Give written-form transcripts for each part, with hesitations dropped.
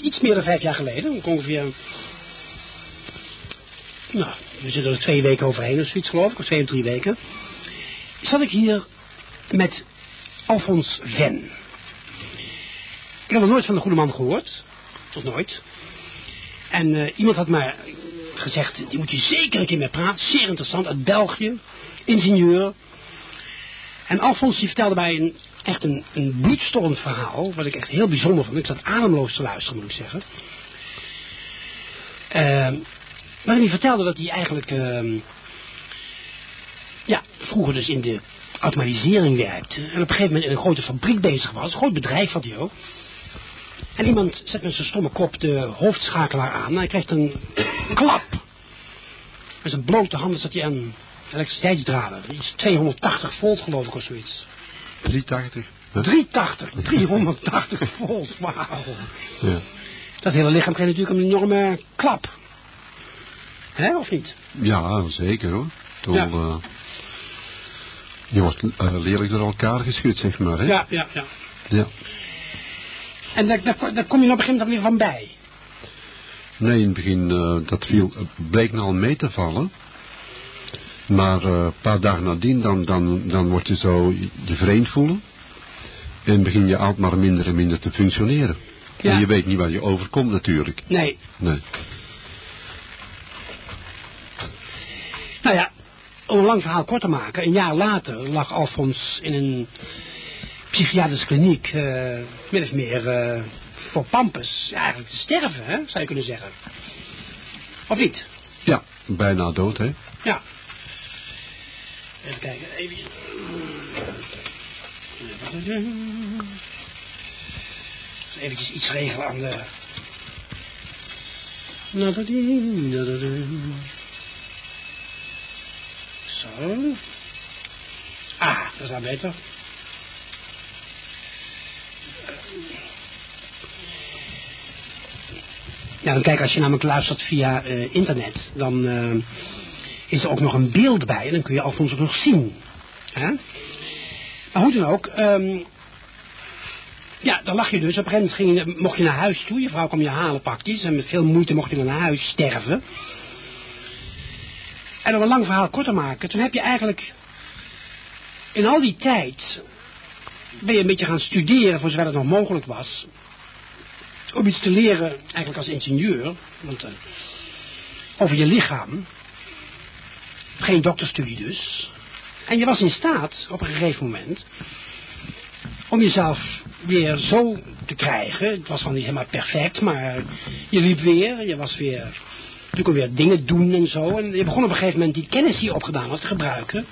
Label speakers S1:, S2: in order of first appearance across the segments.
S1: iets meer dan 5 jaar geleden. Ongeveer... Nou, we zitten er 2 weken overheen of zoiets geloof ik. Of 2 of 3 weken. Zat ik hier met Alfons Venn. Ik had nog nooit van de goede man gehoord. Tot nooit. En iemand had mij gezegd, die moet je zeker een keer mee praten. Zeer interessant, uit België. Ingenieur. En Alfons die vertelde mij echt een bloedstollend verhaal. Wat ik echt heel bijzonder vond. Ik zat ademloos te luisteren, moet ik zeggen. Maar hij vertelde dat hij eigenlijk... vroeger dus in de automatisering werkte. En op een gegeven moment in een grote fabriek bezig was. Een groot bedrijf had hij ook. En iemand zet met zijn stomme kop de hoofdschakelaar aan. En hij krijgt een klap. Met zijn blote handen zat hij aan elektriciteitsdraden. Dat is 280 volt geloof ik of zoiets.
S2: 380. Huh?
S1: 380 volt. Wauw.
S2: Ja.
S1: Dat hele lichaam kreeg natuurlijk een enorme klap. Hè, of niet?
S2: Ja, zeker hoor. Toen,
S1: ja.
S2: Je wordt lelijk door elkaar geschud, zeg maar. Hè?
S1: Ja. En daar kom je op een gegeven moment weer van bij.
S2: Nee, in het begin, dat bleek nogal mee te vallen. Maar een paar dagen nadien, dan word je zo je vreemd voelen. En begin je altijd maar minder en minder te functioneren. Ja. En je weet niet waar je overkomt natuurlijk.
S1: Nee. Nou ja, om een lang verhaal kort te maken. Een jaar later lag Alfons in een psychiatrische kliniek. Min of meer voor pampus. Ja, eigenlijk te sterven, hè, zou je kunnen zeggen. Of niet?
S2: Ja, bijna dood, hè?
S1: Ja. Even kijken, even... Eventjes iets regelen aan de... Zo. Ah, dat is al beter. Ja, dan kijk, als je namelijk luistert via internet, dan is er ook nog een beeld bij. En dan kun je Alfons ook nog zien. Hè? Maar hoe dan ook... ja, dan lag je dus. Op een gegeven moment mocht je naar huis toe. Je vrouw kwam je halen praktisch. En met veel moeite mocht je dan naar huis sterven. En om een lang verhaal kort te maken. Toen heb je eigenlijk... In al die tijd... Ben je een beetje gaan studeren voor zover het nog mogelijk was. Om iets te leren, eigenlijk als ingenieur. Want, over je lichaam. Geen dokterstudie dus. En je was in staat, op een gegeven moment... om jezelf weer zo te krijgen. Het was wel niet helemaal perfect, maar je liep weer. Je was weer... Je kon weer dingen doen en zo. En je begon op een gegeven moment die kennis die je opgedaan had te gebruiken.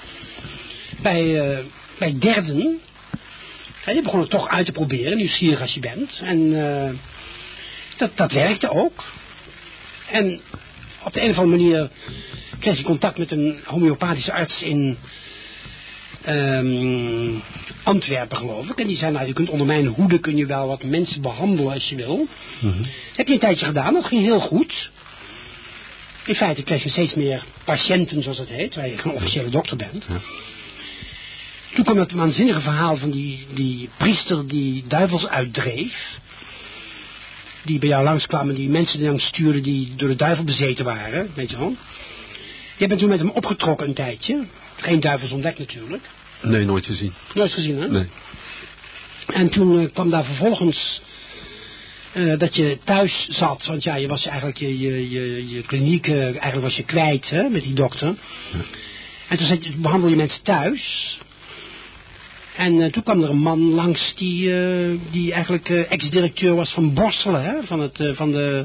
S1: Bij derden. En je begon het toch uit te proberen, nieuwsgierig als je bent. En dat werkte ook. En op de een of andere manier kreeg je contact met een homeopathische arts in Antwerpen, geloof ik. En die zei, nou, je kunt onder mijn hoede kun je wel wat mensen behandelen als je wil. Mm-hmm. Heb je een tijdje gedaan, dat ging heel goed. In feite kreeg je steeds meer patiënten, zoals het heet, waar je geen officiële dokter bent. Ja. Toen kwam het waanzinnige verhaal van die priester die duivels uitdreef. Die bij jou langskwamen, die mensen langs stuurden die door de duivel bezeten waren, weet je wel. Je bent toen met hem opgetrokken een tijdje. Geen duivels ontdekt natuurlijk.
S2: Nee, nooit gezien.
S1: Nooit gezien, hè?
S2: Nee.
S1: En toen kwam daar vervolgens dat je thuis zat. Want ja, je was eigenlijk je kliniek, eigenlijk was je kwijt, hè, met die dokter. Ja. En toen behandel je mensen thuis. En toen kwam er een man langs die eigenlijk ex-directeur was van Borselen, hè, van de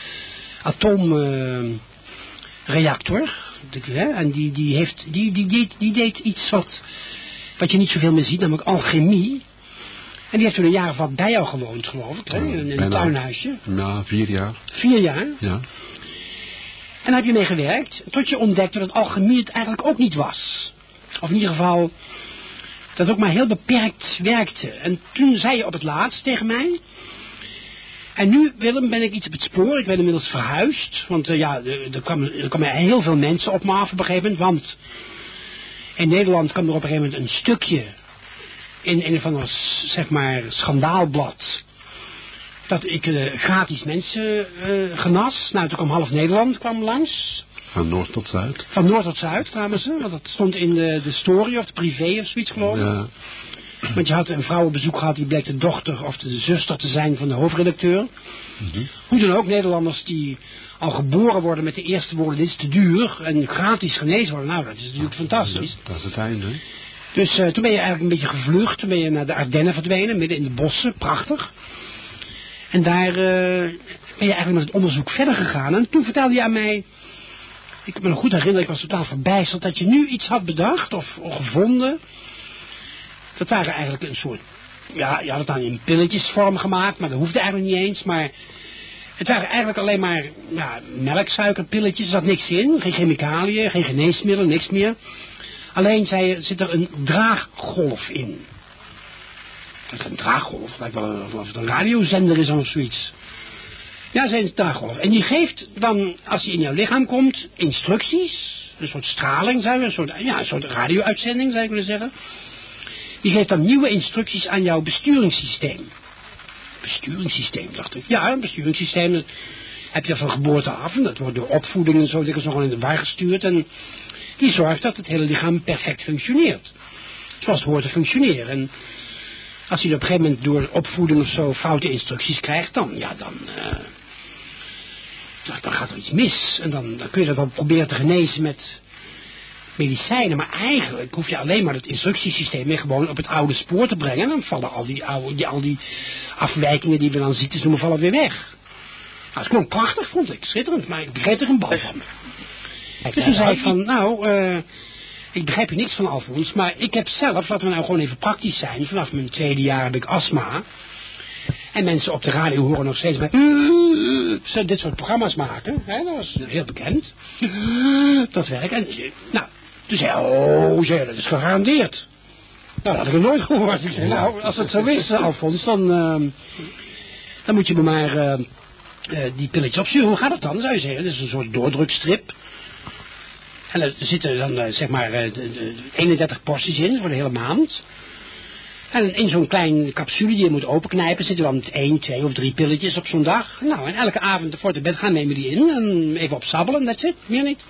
S1: atoomreactor. En die deed iets wat je niet zoveel meer ziet, namelijk alchemie. En die heeft toen een jaar of wat bij jou gewoond, geloof ik, hè, in een tuinhuisje.
S2: Ja, 4 jaar.
S1: 4 jaar?
S2: Ja.
S1: En daar heb je mee gewerkt, tot je ontdekte dat alchemie het eigenlijk ook niet was. Of in ieder geval... dat ook maar heel beperkt werkte. En toen zei je op het laatst tegen mij... En nu, Willem, ben ik iets op het spoor. Ik ben inmiddels verhuisd. Want er kwamen heel veel mensen op me af op een gegeven moment. Want in Nederland kwam er op een gegeven moment een stukje... in een van ons, zeg maar, schandaalblad... dat ik gratis mensen genas. Nou, toen kwam half Nederland langs.
S2: Van noord tot zuid.
S1: Van noord tot zuid kwamen ze, want dat stond in de story of de privé of zoiets geloof ik.
S2: Ja.
S1: Want je had een vrouw op bezoek gehad, die bleek de dochter of de zuster te zijn van de hoofdredacteur. Hoe dan ook, Nederlanders die al geboren worden met de eerste woorden, dit is te duur, en gratis genezen worden. Nou, dat is natuurlijk fantastisch.
S2: Dat is het einde.
S1: Dus toen ben je eigenlijk een beetje gevlucht, toen ben je naar de Ardennen verdwenen, midden in de bossen, prachtig. En daar ben je eigenlijk met het onderzoek verder gegaan. En toen vertelde je aan mij, ik me nog goed herinneren, ik was totaal verbijsterd, dat je nu iets had bedacht of gevonden. Dat waren eigenlijk een soort, ja, je had het dan in pilletjesvorm gemaakt, maar dat hoefde eigenlijk niet eens. Maar het waren eigenlijk alleen maar melksuikerpilletjes, er zat niks in. Geen chemicaliën, geen geneesmiddelen, niks meer. Alleen zit er een draaggolf in. Dat is een draaggolf, lijkt wel of het een radiozender is of zoiets. Ja, zijn draaggolf. En die geeft dan, als die in jouw lichaam komt, instructies. Een soort straling, een soort radio-uitzending, zou ik willen zeggen. Die geeft dan nieuwe instructies aan jouw besturingssysteem. Besturingssysteem, dacht ik. Ja, een besturingssysteem, dat heb je van geboorte af. En dat wordt door opvoeding en zo dikwijls nog in de war gestuurd. En die zorgt dat het hele lichaam perfect functioneert. Zoals het hoort te functioneren. En als je op een gegeven moment door opvoeding of zo foute instructies krijgt, dan gaat er iets mis. En dan kun je dat wel proberen te genezen met medicijnen. Maar eigenlijk hoef je alleen maar het instructiesysteem weer gewoon op het oude spoor te brengen. En dan vallen al die afwijkingen die we dan ziektes noemen, vallen weer weg. Nou, dat is gewoon prachtig, vond ik. Schitterend. Maar ik begreep er een bal van. Dus toen zei ik van, ik begrijp er niks van, Alfons, maar ik heb zelf, laten we nou gewoon even praktisch zijn, vanaf mijn 2e jaar heb ik astma. En mensen op de radio horen nog steeds dit soort programma's maken. Hè? Dat was heel bekend. Dat werkt. En toen zei hij, dat is gegarandeerd. Nou, dat had ik nog nooit gehoord. Ik zei, nou, als het zo is, Alfons, dan moet je me maar die pilletjes opsturen. Hoe gaat het dan, zou je zeggen? Dat is een soort doordrukstrip. En er zitten dan 31 porties in voor de hele maand. En in zo'n klein capsule die je moet openknijpen zitten dan 1, 2 of 3 pilletjes op zo'n dag. Nou, en elke avond voor te bed gaan nemen die in. En even opsabbelen, that's it, meer niet.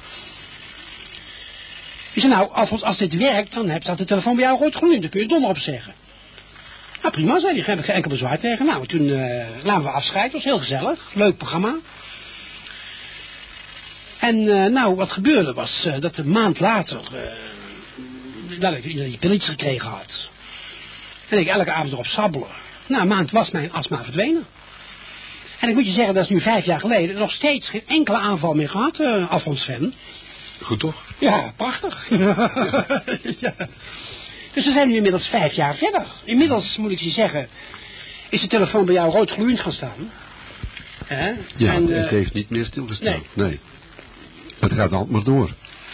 S1: Ik zei, nou, Alfons, als dit werkt, dan staat de telefoon bij jou rood groen in. Dan kun je donder op zeggen. Nou, prima, zei hij. Daar heb ik geen enkel bezwaar tegen. Nou, toen namen we afscheid. Het was heel gezellig. Leuk programma. En wat gebeurde was dat een maand later, dat ik die pilletjes gekregen had. En ik elke avond erop sabbelen. Na een maand was mijn astma verdwenen. En ik moet je zeggen, dat is nu 5 jaar geleden, nog steeds geen enkele aanval meer gehad, Alfons Sven.
S2: Goed toch?
S1: Ja, prachtig. Ja. Dus we zijn nu inmiddels 5 jaar verder. Inmiddels, moet ik je zeggen, is de telefoon bij jou rood gloeiend gaan staan.
S2: Ja, en, het heeft niet meer stilgestaan. Nee. Het gaat altijd maar door.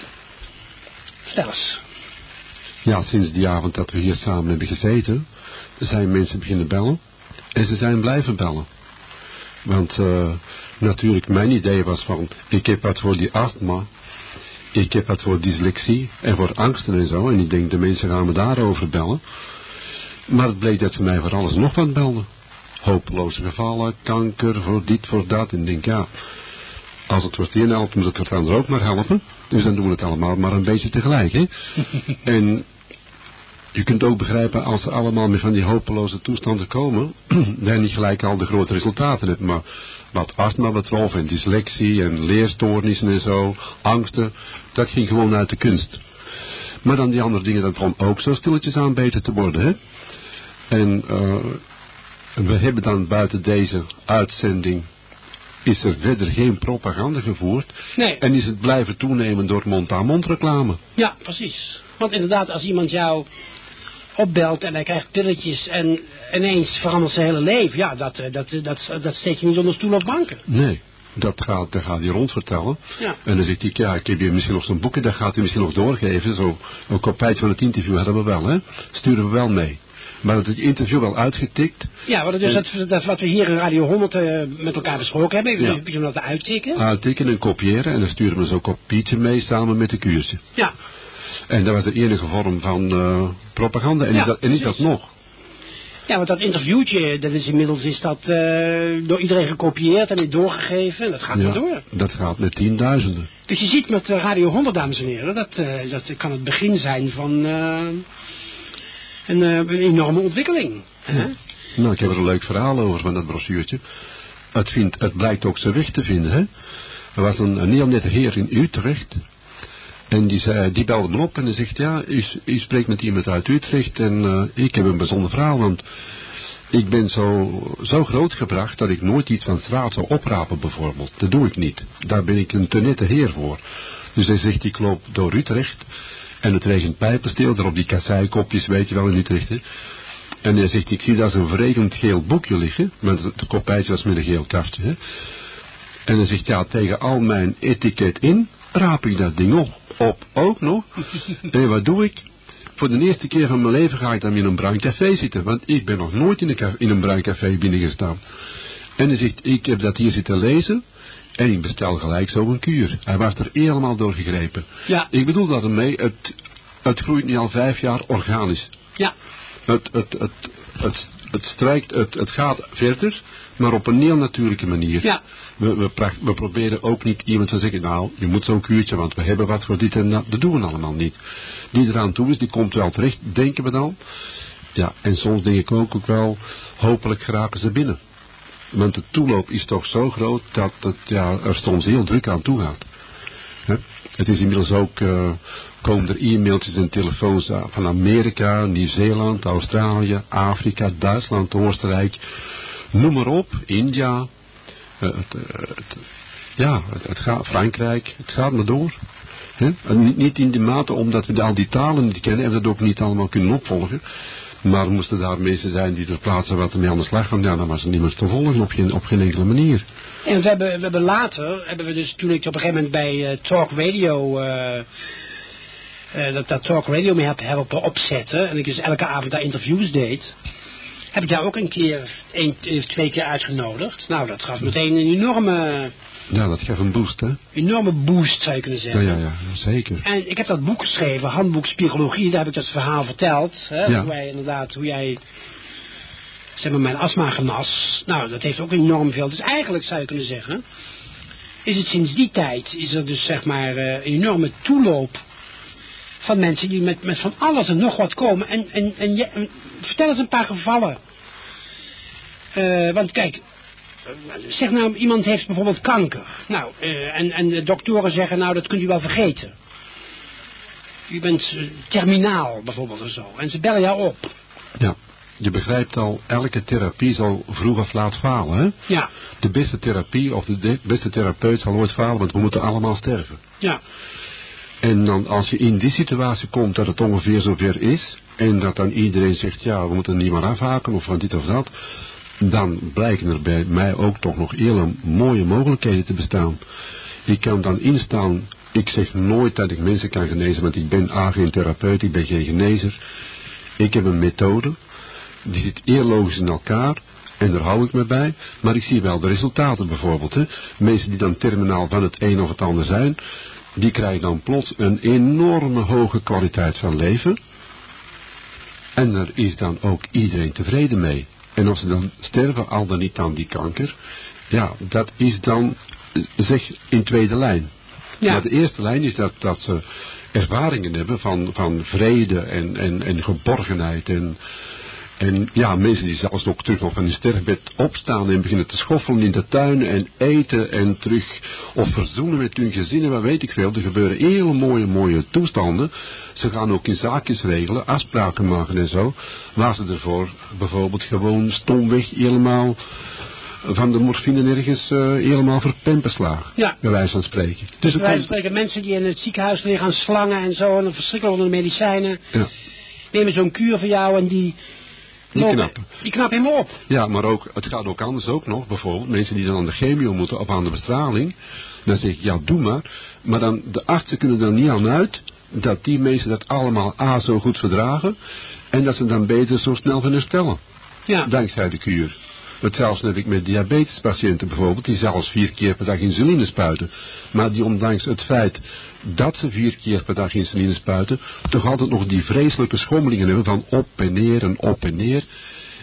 S1: Vertel eens.
S2: Ja, sinds die avond dat we hier samen hebben gezeten, zijn mensen beginnen bellen. En ze zijn blijven bellen. Want natuurlijk mijn idee was van, ik heb wat voor die astma, ik heb wat voor dyslexie en voor angsten en zo. En ik denk, de mensen gaan me daarover bellen. Maar het bleek dat ze mij voor alles nog wat belden. Hopeloze gevallen, kanker, voor dit, voor dat. En ik denk, ja, als het voor het een helpt, moet het voor het ander ook maar helpen. Dus dan doen we het allemaal maar een beetje tegelijk, hè. En je kunt ook begrijpen, als ze allemaal met van die hopeloze toestanden komen, dat je niet gelijk al de grote resultaten hebt. Maar wat astma betrof en dyslexie en leerstoornissen en zo, angsten, dat ging gewoon uit de kunst. Maar dan die andere dingen, dat begon ook zo stilletjes aan beter te worden, hè. En we hebben dan buiten deze uitzending, is er verder geen propaganda gevoerd.
S1: Nee.
S2: En is het blijven toenemen door mond-aan-mond reclame.
S1: Ja, precies. Want inderdaad, als iemand jou opbelt en hij krijgt pilletjes en ineens verandert zijn hele leven, ja, dat steek je niet onder stoel of banken.
S2: Nee, dat gaat hij rond vertellen.
S1: Ja.
S2: En dan zegt hij, ja, ik heb hier misschien nog zo'n boekje, dat gaat hij misschien nog doorgeven. Zo, een kopijtje van het interview hadden we wel, hè. Sturen we wel mee. Maar het interview wel uitgetikt.
S1: Ja, want dus dat wat we hier in Radio 100 met elkaar besproken hebben,
S2: ja.
S1: Heb je dat uittikken?
S2: Uittikken en kopiëren en dan sturen we zo'n kopietje mee samen met de cursus.
S1: Ja. En
S2: dat was de enige vorm van propaganda en, ja, is dat nog.
S1: Ja, want dat interviewtje, dat is inmiddels door iedereen gekopieerd en weer doorgegeven. En dat gaat maar door.
S2: Dat gaat met tienduizenden.
S1: Dus je ziet met Radio 100, dames en heren, dat kan het begin zijn van een enorme ontwikkeling. Hè?
S2: Nou, ik heb er een leuk verhaal over van dat brochuurtje. Het blijkt ook zijn weg te vinden, hè. Er was een heel nette heer in Utrecht. En die belde me op en hij zegt, ja, u spreekt met iemand uit Utrecht en ik heb een bijzonder verhaal, want ik ben zo grootgebracht dat ik nooit iets van straat zou oprapen bijvoorbeeld. Dat doe ik niet. Daar ben ik een te nette heer voor. Dus hij zegt, ik loop door Utrecht en het regent pijpensteel, daar op die kasseikopjes, weet je wel, in Utrecht, hè. En hij zegt, ik zie daar zo'n verregend geel boekje liggen, met de kopijtje was met een geel kaftje, hè. En hij zegt, ja, tegen al mijn etiket in, raap ik dat ding op ook nog. En wat doe ik? Voor de eerste keer van mijn leven ga ik dan in een bruin café zitten, want ik ben nog nooit in een bruin café binnengestaan. En hij zegt, ik heb dat hier zitten lezen en ik bestel gelijk zo een kuur. Hij was er helemaal door gegrepen.
S1: Ja.
S2: Ik bedoel dat ermee, het groeit nu al 5 jaar organisch.
S1: Ja.
S2: Het gaat verder, maar op een heel natuurlijke manier.
S1: Ja.
S2: We proberen ook niet iemand te zeggen, nou, je moet zo'n kuurtje, want we hebben wat voor dit en dat. Dat doen we allemaal niet. Die eraan toe is, die komt wel terecht, denken we dan. Ja, en soms denk ik ook wel, hopelijk geraken ze binnen. Want de toeloop is toch zo groot dat er soms heel druk aan toe gaat. He? Het is inmiddels ook, komen er e-mailtjes en telefoons van Amerika, Nieuw-Zeeland, Australië, Afrika, Duitsland, Oostenrijk, noem maar op, India, het gaat, Frankrijk, het gaat maar door. He? Niet in de mate omdat we al die talen niet kennen en we dat ook niet allemaal kunnen opvolgen. Maar moesten daar mensen zijn die ter plaatse wat ermee aan de slag gaan, ja, dan was het niet meer te volgen op geen enkele manier.
S1: En we hebben later, dus toen ik op een gegeven moment bij Talk Radio, dat Talk Radio mee heb opzetten, en ik dus elke avond daar interviews deed, heb ik daar ook een keer, 2 keer uitgenodigd. Nou, dat gaf meteen een enorme...
S2: Ja, dat geeft een boost, hè?
S1: Enorme boost, zou je kunnen zeggen.
S2: Ja, zeker.
S1: En ik heb dat boek geschreven, Handboek Psychologie, daar heb ik dat verhaal verteld. Hè, ja. Hoe jij, zeg maar, mijn astma genas. Nou, dat heeft ook enorm veel. Dus eigenlijk zou je kunnen zeggen, is het sinds die tijd, is er dus, zeg maar, een enorme toeloop van mensen die met van alles en nog wat komen. En vertel eens een paar gevallen. Want kijk, zeg nou, iemand heeft bijvoorbeeld kanker. Nou, en de doktoren zeggen, nou, dat kunt u wel vergeten. U bent terminaal, bijvoorbeeld, of zo. En ze bellen jou op.
S2: Ja, je begrijpt al, elke therapie zal vroeg of laat falen, hè?
S1: Ja.
S2: De beste therapie of de beste therapeut zal ooit falen, want we moeten allemaal sterven.
S1: Ja.
S2: En dan, als je in die situatie komt dat het ongeveer zover is, en dat dan iedereen zegt, ja, we moeten niet meer afhaken, of van dit of dat, dan blijken er bij mij ook toch nog hele mooie mogelijkheden te bestaan. Ik kan dan instaan, ik zeg nooit dat ik mensen kan genezen, want ik ben geen therapeut, ik ben geen genezer. Ik heb een methode, die zit heel logisch in elkaar, en daar hou ik me bij, maar ik zie wel de resultaten bijvoorbeeld. Hè. Mensen die dan terminaal van het een of het ander zijn, die krijgen dan plots een enorme hoge kwaliteit van leven. En daar is dan ook iedereen tevreden mee. En als ze dan sterven, al dan niet aan die kanker, ja, dat is dan, zeg, in tweede lijn. Ja. Maar de eerste lijn is dat ze ervaringen hebben van vrede en geborgenheid en ja, mensen die zelfs ook terug nog van hun sterfbed opstaan en beginnen te schoffelen in de tuin en eten en terug, of verzoenen met hun gezinnen, wat weet ik veel. Er gebeuren hele mooie toestanden. Ze gaan ook in zaakjes regelen, afspraken maken en zo, waar ze ervoor bijvoorbeeld gewoon stomweg helemaal van de morfine ergens helemaal verpempen slagen. Ja. Bij wijze van spreken.
S1: Dus bij wijze van spreken, mensen die in het ziekenhuis liggen aan slangen en zo, en dan verschrikkelijk onder de medicijnen, ja, nemen zo'n kuur van jou en die knappen helemaal op.
S2: Ja, maar ook, het gaat ook anders ook nog. Bijvoorbeeld mensen die dan aan de chemio moeten of aan de bestraling. Dan zeg ik, ja, doe maar. Maar dan, de artsen kunnen er niet aan uit dat die mensen dat allemaal zo goed verdragen. En dat ze dan beter zo snel van herstellen. Ja. Dankzij de kuur. Hetzelfde heb ik met diabetespatiënten bijvoorbeeld, die zelfs 4 keer per dag insuline spuiten. Maar die ondanks het feit dat ze 4 keer per dag insuline spuiten, toch altijd nog die vreselijke schommelingen hebben van op en neer en op en neer.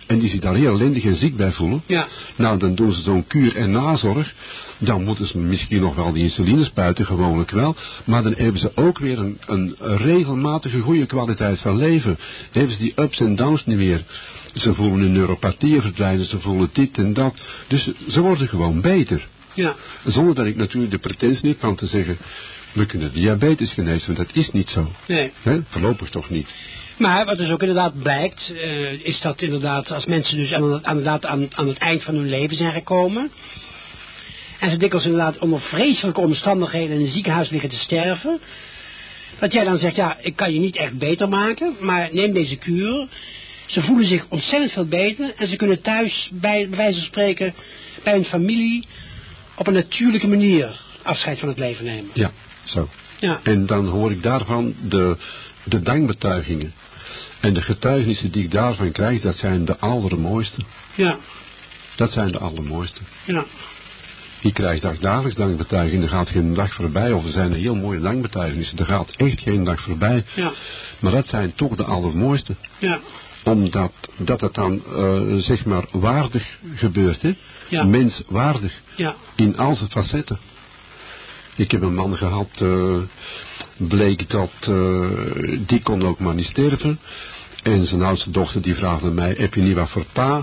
S2: en die zich daar heel ellendig en ziek bij voelen.
S1: Ja.
S2: Nou, dan doen ze zo'n kuur en nazorg. Dan moeten ze misschien nog wel die insuline spuiten, gewoonlijk wel. Maar dan hebben ze ook weer een regelmatige goede kwaliteit van leven. Dan hebben ze die ups en downs niet meer. Ze voelen hun neuropathieën verdwijnen, ze voelen dit en dat. Dus ze worden gewoon beter.
S1: Ja.
S2: Zonder dat ik natuurlijk de pretentie heb van te zeggen, we kunnen diabetes genezen, want dat is niet zo.
S1: Nee.
S2: Hè? Voorlopig toch niet.
S1: Maar wat dus ook inderdaad blijkt, is dat inderdaad als mensen dus aan het eind van hun leven zijn gekomen. En ze dikwijls inderdaad onder vreselijke omstandigheden in een ziekenhuis liggen te sterven. Dat jij dan zegt, ja, ik kan je niet echt beter maken, maar neem deze kuur. Ze voelen zich ontzettend veel beter en ze kunnen thuis, bij wijze van spreken, bij hun familie, op een natuurlijke manier afscheid van het leven nemen.
S2: Ja, zo.
S1: Ja.
S2: En dan hoor ik daarvan de dankbetuigingen. En de getuigenissen die ik daarvan krijg, dat zijn de allermooiste.
S1: Ja.
S2: Dat zijn de allermooiste.
S1: Ja.
S2: Je krijgt dagelijks dankbetuigingen, er gaat geen dag voorbij, of er zijn heel mooie dankbetuigenissen, er gaat echt geen dag voorbij.
S1: Ja.
S2: Maar dat zijn toch de allermooiste.
S1: Ja.
S2: Omdat dat het dan, zeg maar, waardig gebeurt, hè?
S1: Ja.
S2: Menswaardig.
S1: Ja.
S2: In al zijn facetten. Ik heb een man gehad, bleek dat, die kon ook maar niet sterven. En zijn oudste dochter die vraagde mij, heb je niet wat voor pa?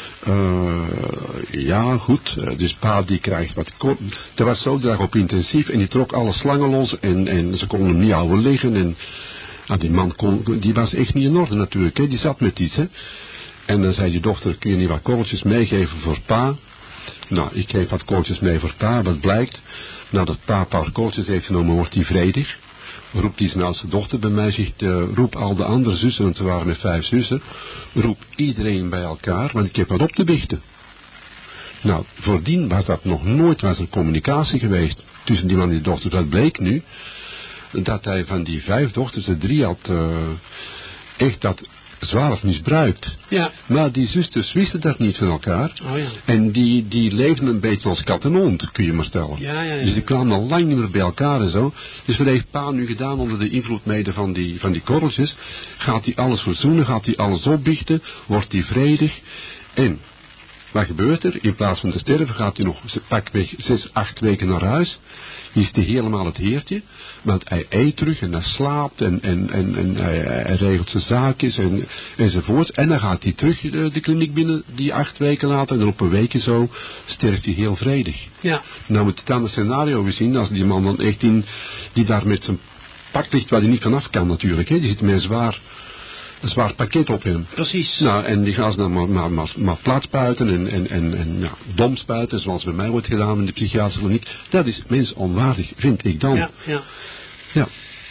S2: Ja, goed. Dus pa die krijgt wat. Dat was zo op intensief en die trok alle slangen los en ze konden hem niet houden liggen. En die man die was echt niet in orde natuurlijk, hè. Die zat met iets, hè. En dan zei die dochter, kun je niet wat korreltjes meegeven voor pa? Nou, ik geef wat korreltjes mee voor pa, wat blijkt. Nadat pa een paar korreltjes heeft genomen, wordt hij vredig. Roept hij zijn oudste dochter bij mij, zegt, roep al de andere zussen, want we waren met 5 zussen. Roep iedereen bij elkaar, want ik heb wat op te biechten. Nou, voordien was dat nog nooit, was er communicatie geweest tussen die man en die dochter. Dat bleek nu, dat hij van die 5 dochters, de 3 had echt dat zwaar misbruikt.
S1: Ja.
S2: Maar die zusters wisten dat niet van elkaar.
S1: Oh ja.
S2: En die leefden een beetje als kat en hond, kun je maar stellen.
S1: Ja, ja, ja.
S2: Dus die kwamen al lang niet meer bij elkaar en zo. Dus wat heeft pa nu gedaan onder de invloed mede van die korreltjes? Gaat hij alles verzoenen? Gaat hij alles opbiechten? Wordt hij vredig? En wat gebeurt er? In plaats van te sterven gaat hij nog pakweg 6-8 weken naar huis. Is hij helemaal het heertje. Want hij eet terug en hij slaapt en hij regelt zijn zaakjes enzovoorts. En dan gaat hij terug de kliniek binnen die 8 weken later. En op een weekje zo sterft hij heel vredig.
S1: Ja.
S2: Nou moet je dan een scenario gezien als die man dan echt die daar met zijn pak ligt waar hij niet vanaf kan natuurlijk. Hè. Die zit met een zwaar pakket op hem.
S1: Precies.
S2: Nou, en die gaan ze dan maar plat spuiten en ja, dom spuiten, zoals bij mij wordt gedaan in de psychiatrische kliniek. Dat is mensonwaardig, vind ik dan.
S1: Ja, ja.
S2: Ja.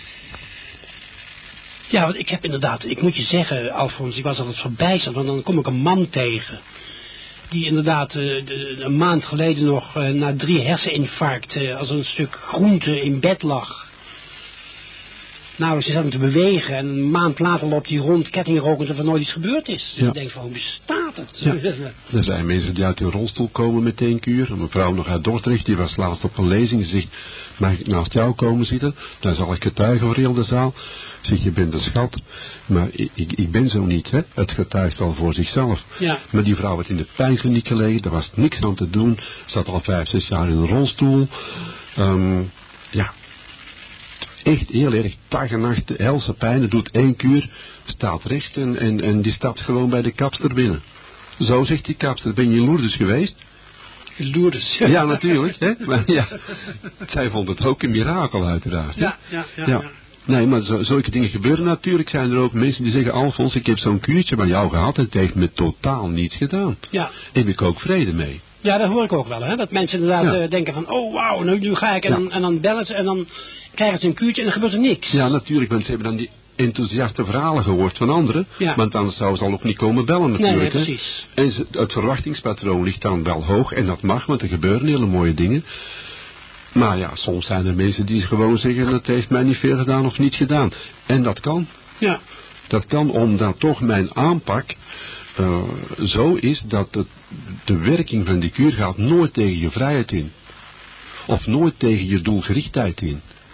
S1: Ja, want ik heb inderdaad, ik moet je zeggen, Alfons, ik was altijd verbijsterd, want dan kom ik een man tegen. Die inderdaad een maand geleden nog na 3 herseninfarcten als een stuk groente in bed lag. Nou, ze zat hem te bewegen en een maand later loopt hij rond kettingrokend alsof er nooit iets gebeurd is.
S2: Ja.
S1: Ik denk van, hoe bestaat het?
S2: Ja. Er zijn mensen die uit hun rolstoel komen met 1 kuur. Een mevrouw nog uit Dordrecht, die was laatst op een lezing. Ze zegt, mag ik naast jou komen zitten? Dan zal ik getuigen voor heel de zaal. Ze zegt, je bent een schat. Maar ik ben zo niet, hè. Het getuigt wel voor zichzelf.
S1: Ja.
S2: Maar die vrouw had in de pijnkliniek gelegen, daar was niks aan te doen. Zat al 5-6 jaar in een rolstoel. Ja. Echt heel erg dag en nacht helse pijn, doet 1 kuur, staat recht en die stapt gewoon bij de kapster binnen. Zo zegt die kapster, ben je in Lourdes geweest?
S1: Lourdes.
S2: Ja, natuurlijk. Hè? Maar ja, zij vond het ook een mirakel uiteraard. Hè?
S1: Ja.
S2: Nee, maar zulke dingen gebeuren natuurlijk. Zijn er ook mensen die zeggen, Alfons, ik heb zo'n kuurtje bij jou gehad en het heeft me totaal niets gedaan.
S1: Ja.
S2: Heb ik ook vrede mee.
S1: Ja, dat hoor ik ook wel, hè. Dat mensen inderdaad denken van, oh wauw, nu ga ik en dan bellen ze en dan krijgen ze een kuurtje en dan gebeurt er niks.
S2: Ja, natuurlijk, want ze hebben dan die enthousiaste verhalen gehoord van anderen.
S1: Ja.
S2: Want anders zou ze al ook niet komen bellen natuurlijk.
S1: Nee, precies.
S2: Hè? En het verwachtingspatroon ligt dan wel hoog en dat mag, want er gebeuren hele mooie dingen. Maar ja, soms zijn er mensen die gewoon zeggen, het heeft mij niet veel gedaan of niets gedaan. En dat kan.
S1: Ja.
S2: Dat kan omdat toch mijn aanpak zo is dat de werking van die kuur gaat nooit tegen je vrijheid in. Of nooit tegen je doelgerichtheid in.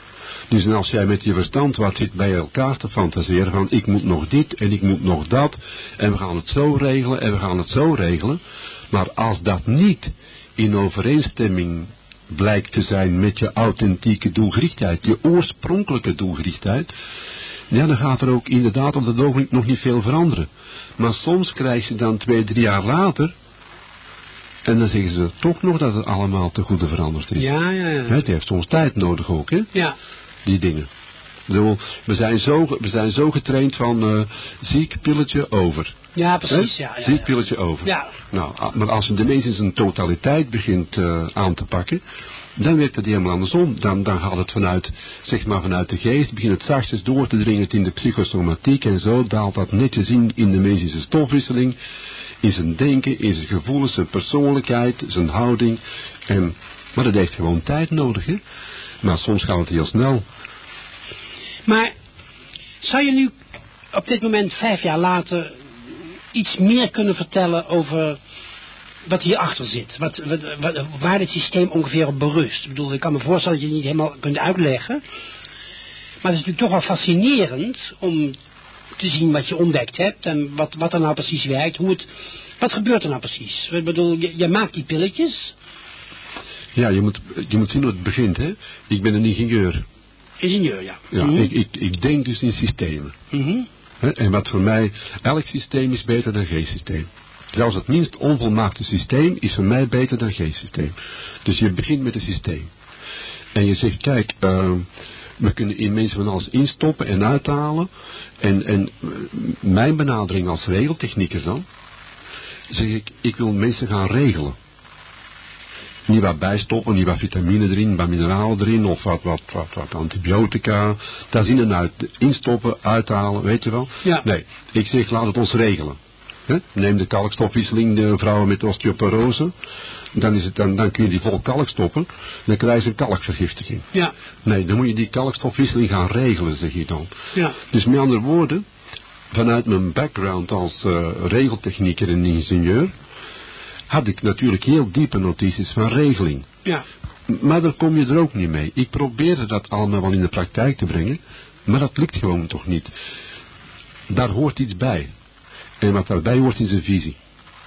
S2: Dus als jij met je verstand wat zit bij elkaar te fantaseren van ik moet nog dit en ik moet nog dat en we gaan het zo regelen en we gaan het zo regelen. Maar als dat niet in overeenstemming blijkt te zijn met je authentieke doelgerichtheid, je oorspronkelijke doelgerichtheid, ja, dan gaat er ook inderdaad op dat ogenblik nog niet veel veranderen. Maar soms krijg je dan 2-3 jaar later, en dan zeggen ze toch nog dat het allemaal te goede veranderd is.
S1: Ja.
S2: Het heeft soms tijd nodig ook, hè?
S1: Ja.
S2: Die dingen. We zijn zo getraind van ziek pilletje over.
S1: Ja, precies. Ja,
S2: ziek pilletje over.
S1: Ja.
S2: Nou, maar als je de mens in zijn totaliteit begint aan te pakken, dan werkt het helemaal andersom. Dan gaat het vanuit de geest, begint het zachtjes door te dringen in de psychosomatiek en zo daalt dat netjes in de mens in zijn stofwisseling, in zijn denken, in zijn gevoelens, zijn persoonlijkheid, zijn houding. Maar dat heeft gewoon tijd nodig, hè. Maar soms gaat het heel snel.
S1: Maar zou je nu op dit moment 5 jaar later iets meer kunnen vertellen over wat hierachter zit? Waar dit systeem ongeveer op berust? Ik bedoel, ik kan me voorstellen dat je het niet helemaal kunt uitleggen. Maar het is natuurlijk toch wel fascinerend om te zien wat je ontdekt hebt en wat er nou precies werkt. Wat gebeurt er nou precies? Ik bedoel, je maakt die pilletjes.
S2: Ja, je moet zien hoe het begint, hè. Ik ben een ingenieur.
S1: Ingenieur, ja.
S2: Ja, ik denk dus in systemen. En wat voor mij, elk systeem is beter dan geen systeem. Zelfs het minst onvolmaakte systeem is voor mij beter dan geen systeem. Dus je begint met een systeem. En je zegt, kijk, we kunnen in mensen van alles instoppen en uithalen. En mijn benadering als regeltechnieker dan, zeg ik wil mensen gaan regelen. Niet wat bijstoppen, niet wat vitamine erin, wat mineralen erin, of wat antibiotica. Daar zin en uit. Instoppen, uithalen, weet je wel.
S1: Ja.
S2: Nee, ik zeg laat het ons regelen. Neem de kalkstofwisseling, de vrouwen met osteoporose. Dan kun je die vol kalk stoppen. Dan krijg je een kalkvergiftiging.
S1: Ja.
S2: Nee, dan moet je die kalkstofwisseling gaan regelen, zeg je dan.
S1: Ja.
S2: Dus met andere woorden, vanuit mijn background als regeltechnieker en ingenieur, had ik natuurlijk heel diepe notities van regeling.
S1: Ja.
S2: Maar daar kom je er ook niet mee. Ik probeerde dat allemaal wel in de praktijk te brengen, maar dat lukt gewoon toch niet. Daar hoort iets bij. En wat daarbij hoort is een visie.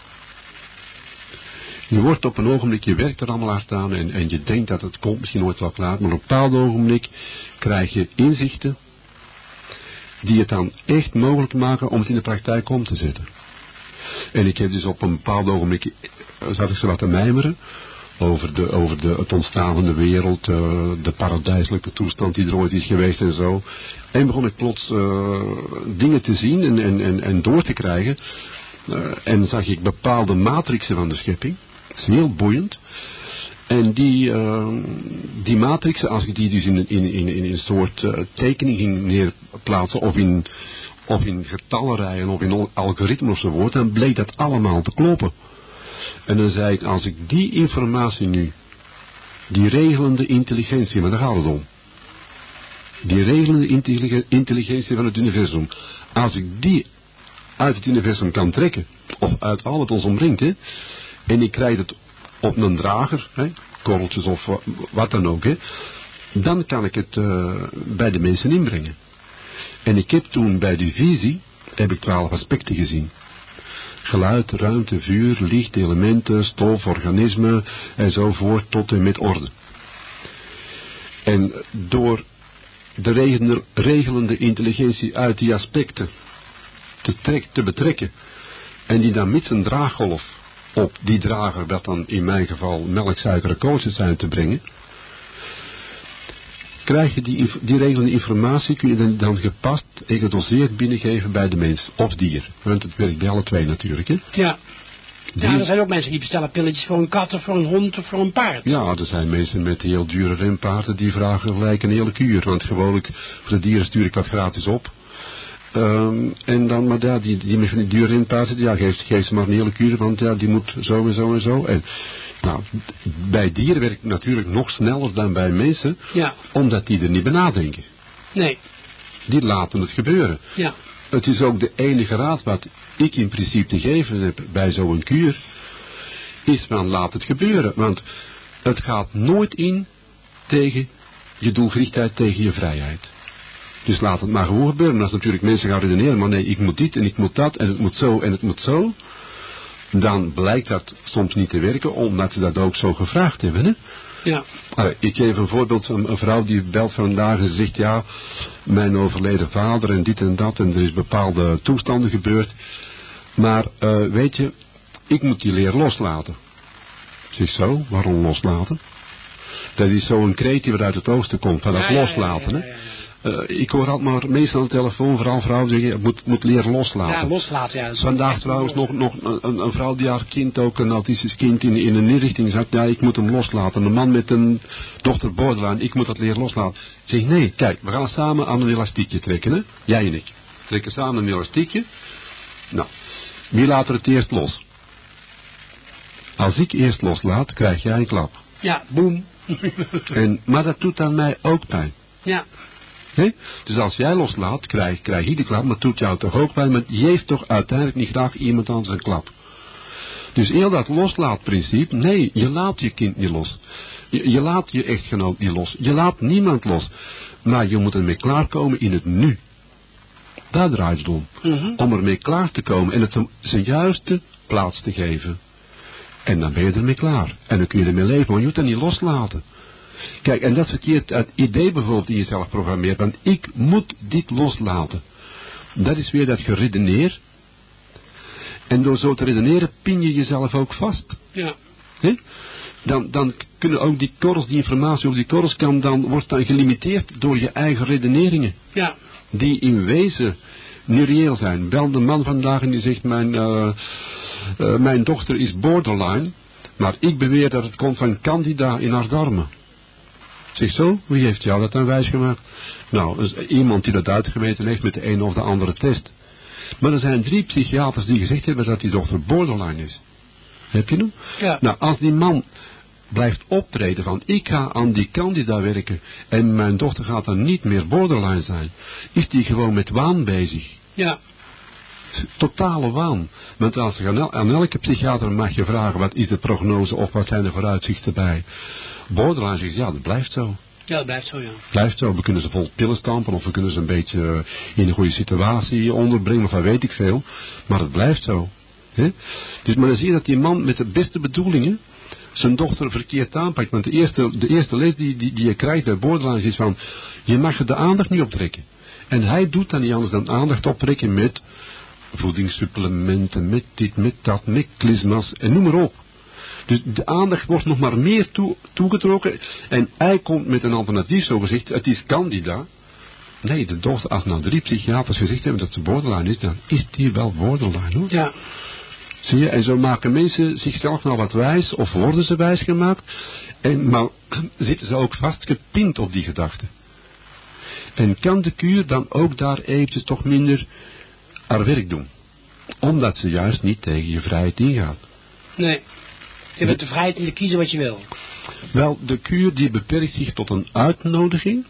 S2: Je wordt op een ogenblik, je werkt er allemaal hard aan en je denkt dat het komt misschien nooit wel klaar, maar op een bepaald ogenblik krijg je inzichten die het dan echt mogelijk maken om het in de praktijk om te zetten. En ik heb dus op een bepaald ogenblik, zat ik zo wat te mijmeren over het ontstaan van de wereld, de paradijselijke toestand die er ooit is geweest en zo. En begon ik plots dingen te zien en door te krijgen. En zag ik bepaalde matrixen van de schepping. Dat is heel boeiend. En die matrixen, als ik die dus in een soort tekening ging neerplaatsen, of in getallenrijen, of in algoritmen of zo wordt, dan bleek dat allemaal te kloppen. En dan zei ik, als ik die informatie nu, die regelende intelligentie, maar daar gaat het om. Die regelende intelligentie van het universum, als ik die uit het universum kan trekken, of uit al wat ons omringt, hè, en ik krijg het op een drager, hè, korreltjes of wat dan ook, hè, dan kan ik het bij de mensen inbrengen. En ik heb toen bij die visie, heb ik 12 aspecten gezien. Geluid, ruimte, vuur, licht, elementen, stof, organismen enzovoort tot en met orde. En door de regelende intelligentie uit die aspecten te betrekken en die dan met een draaggolf op die drager, dat dan in mijn geval melk, suiker en kooltjes zijn, te brengen, krijg je die regelende informatie, kun je dan gepast en gedoseerd binnengeven bij de mens of dier. Want het werkt bij alle twee natuurlijk, hè?
S1: Ja. Ja, er zijn ook mensen die bestellen pilletjes voor een kat of voor een hond of voor een paard.
S2: Ja, er zijn mensen met heel dure renpaarden die vragen gelijk een hele kuur. Want gewoonlijk voor de dieren stuur ik wat gratis op. En dan, maar ja, die met die dure renpaarden, ja, geef ze maar een hele kuur, want ja, die moet zo en zo en zo. En nou, bij dieren werkt het natuurlijk nog sneller dan bij mensen,
S1: ja,
S2: omdat die er niet bij nadenken.
S1: Nee.
S2: Die laten het gebeuren.
S1: Ja.
S2: Het is ook de enige raad wat ik in principe te geven heb bij zo'n kuur, is van laat het gebeuren. Want het gaat nooit in tegen je doelgerichtheid tegen je vrijheid. Dus laat het maar gewoon gebeuren. Als natuurlijk mensen gaan redeneren, maar nee, ik moet dit en ik moet dat en het moet zo en het moet zo. Dan blijkt dat soms niet te werken, omdat ze dat ook zo gevraagd hebben. Hè?
S1: Ja.
S2: Ik geef een voorbeeld van een vrouw die belt vandaag en zegt, ja, mijn overleden vader en dit en dat en er is bepaalde toestanden gebeurd. Maar weet je, ik moet die leer loslaten. Ik zeg zo, waarom loslaten? Dat is zo'n kreet die weer uit het oosten komt, van dat loslaten. Hè? Ik hoor altijd maar meestal aan de telefoon, vooral vrouwen zeggen, moet leren loslaten.
S1: Ja, loslaten, ja.
S2: Vandaag trouwens nog een vrouw die haar kind, ook een autistisch kind, in een inrichting zegt, ja, ik moet hem loslaten. Een man met een dochter borderline, ik moet dat leren loslaten. Ik zeg, nee, kijk, we gaan samen aan een elastiekje trekken, hè? Jij en ik. Trekken samen een elastiekje. Nou, wie laat er het eerst los? Als ik eerst loslaat, krijg jij een klap.
S1: Ja, boem.
S2: Maar dat doet aan mij ook pijn.
S1: Ja.
S2: He? Dus als jij loslaat, krijg je de klap, maar het doet jou toch ook pijn, maar je geeft toch uiteindelijk niet graag iemand anders een klap. Dus heel dat loslaatprincipe, nee, je laat je kind niet los. Je laat je echtgenoot niet los. Je laat niemand los. Maar je moet ermee klaarkomen in het nu. Daar draait het om. Om ermee klaar te komen en het zijn juiste plaats te geven. En dan ben je ermee klaar. En dan kun je ermee leven, maar je moet het niet loslaten. Kijk, en dat is verkeerd het idee bijvoorbeeld in jezelf programmeert. Want ik moet dit loslaten. Dat is weer dat geredeneer. En door zo te redeneren pin je jezelf ook vast.
S1: Ja.
S2: He? Dan kunnen ook die korrels, die informatie over die korrels wordt dan gelimiteerd door je eigen redeneringen.
S1: Ja.
S2: Die in wezen niet reëel zijn. Bel de man vandaag en die zegt, mijn dochter is borderline. Maar ik beweer dat het komt van Candida in haar darmen. Zeg zo, wie heeft jou dat dan wijsgemaakt? Nou, dus iemand die dat uitgemeten heeft met de een of de andere test. Maar er zijn 3 psychiaters die gezegd hebben dat die dochter borderline is. Heb je hem?
S1: Ja.
S2: Nou, als die man blijft optreden van ik ga aan die Candida werken en mijn dochter gaat dan niet meer borderline zijn, is die gewoon met waan bezig.
S1: Ja.
S2: Totale waan. Want als je aan elke psychiater mag je vragen wat is de prognose of wat zijn de vooruitzichten bij. Borderline zegt ja, dat blijft zo.
S1: Ja, dat blijft zo, ja.
S2: Blijft zo. We kunnen ze vol pillen stampen of we kunnen ze een beetje in een goede situatie onderbrengen of wat weet ik veel. Maar het blijft zo. He? Dus maar dan zie je dat die man met de beste bedoelingen zijn dochter verkeerd aanpakt. Want de eerste les die je krijgt bij borderline is van je mag er de aandacht niet optrekken. En hij doet dan niet anders dan aandacht optrekken met voedingssupplementen, met dit, met dat, met klismas en noem maar op. Dus de aandacht wordt nog maar meer toegetrokken en hij komt met een alternatief, zo gezegd, het is Candida. Nee, de dochter, als nou 3 psychiaters gezegd hebben dat ze borderline is, dan is die wel borderline hoor.
S1: Ja.
S2: Zie je, en zo maken mensen zichzelf nou wat wijs, of worden ze wijs gemaakt, maar zitten ze ook vastgepind op die gedachte. En kan de kuur dan ook daar eventjes toch minder haar werk doen. Omdat ze juist niet tegen je vrijheid ingaat.
S1: Nee. Je hebt de vrijheid om te kiezen wat je wil.
S2: Wel, de kuur die beperkt zich tot een uitnodiging.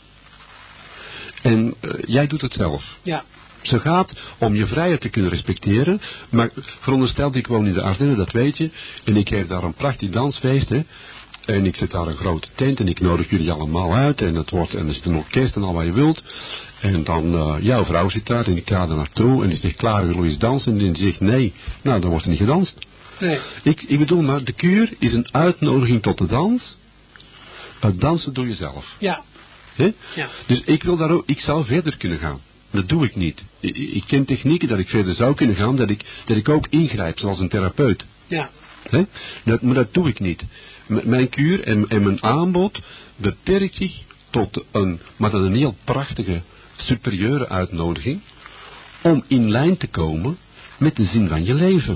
S2: En jij doet het zelf.
S1: Ja.
S2: Ze gaat om je vrijheid te kunnen respecteren. Maar veronderstel, ik woon in de Ardennen, dat weet je. En ik geef daar een prachtig dansfeest. Hè. En ik zet daar een grote tent en ik nodig jullie allemaal uit. En er zit een orkest en al wat je wilt. En dan, jouw vrouw zit daar en ik ga er naartoe. En die zegt, klaar, wil je eens dansen? En die zegt, nee. Nou, dan wordt er niet gedanst.
S1: Nee.
S2: Ik bedoel maar, de kuur is een uitnodiging tot de dans. Het dansen doe je zelf.
S1: Ja.
S2: He?
S1: Ja.
S2: Dus ik zou verder kunnen gaan. Dat doe ik niet. Ik ken technieken dat ik verder zou kunnen gaan, dat ik ook ingrijp, zoals een therapeut.
S1: Ja.
S2: He? Maar dat doe ik niet. Mijn kuur en mijn aanbod beperkt zich tot maar dat een heel prachtige, superieure uitnodiging, om in lijn te komen met de zin van je leven.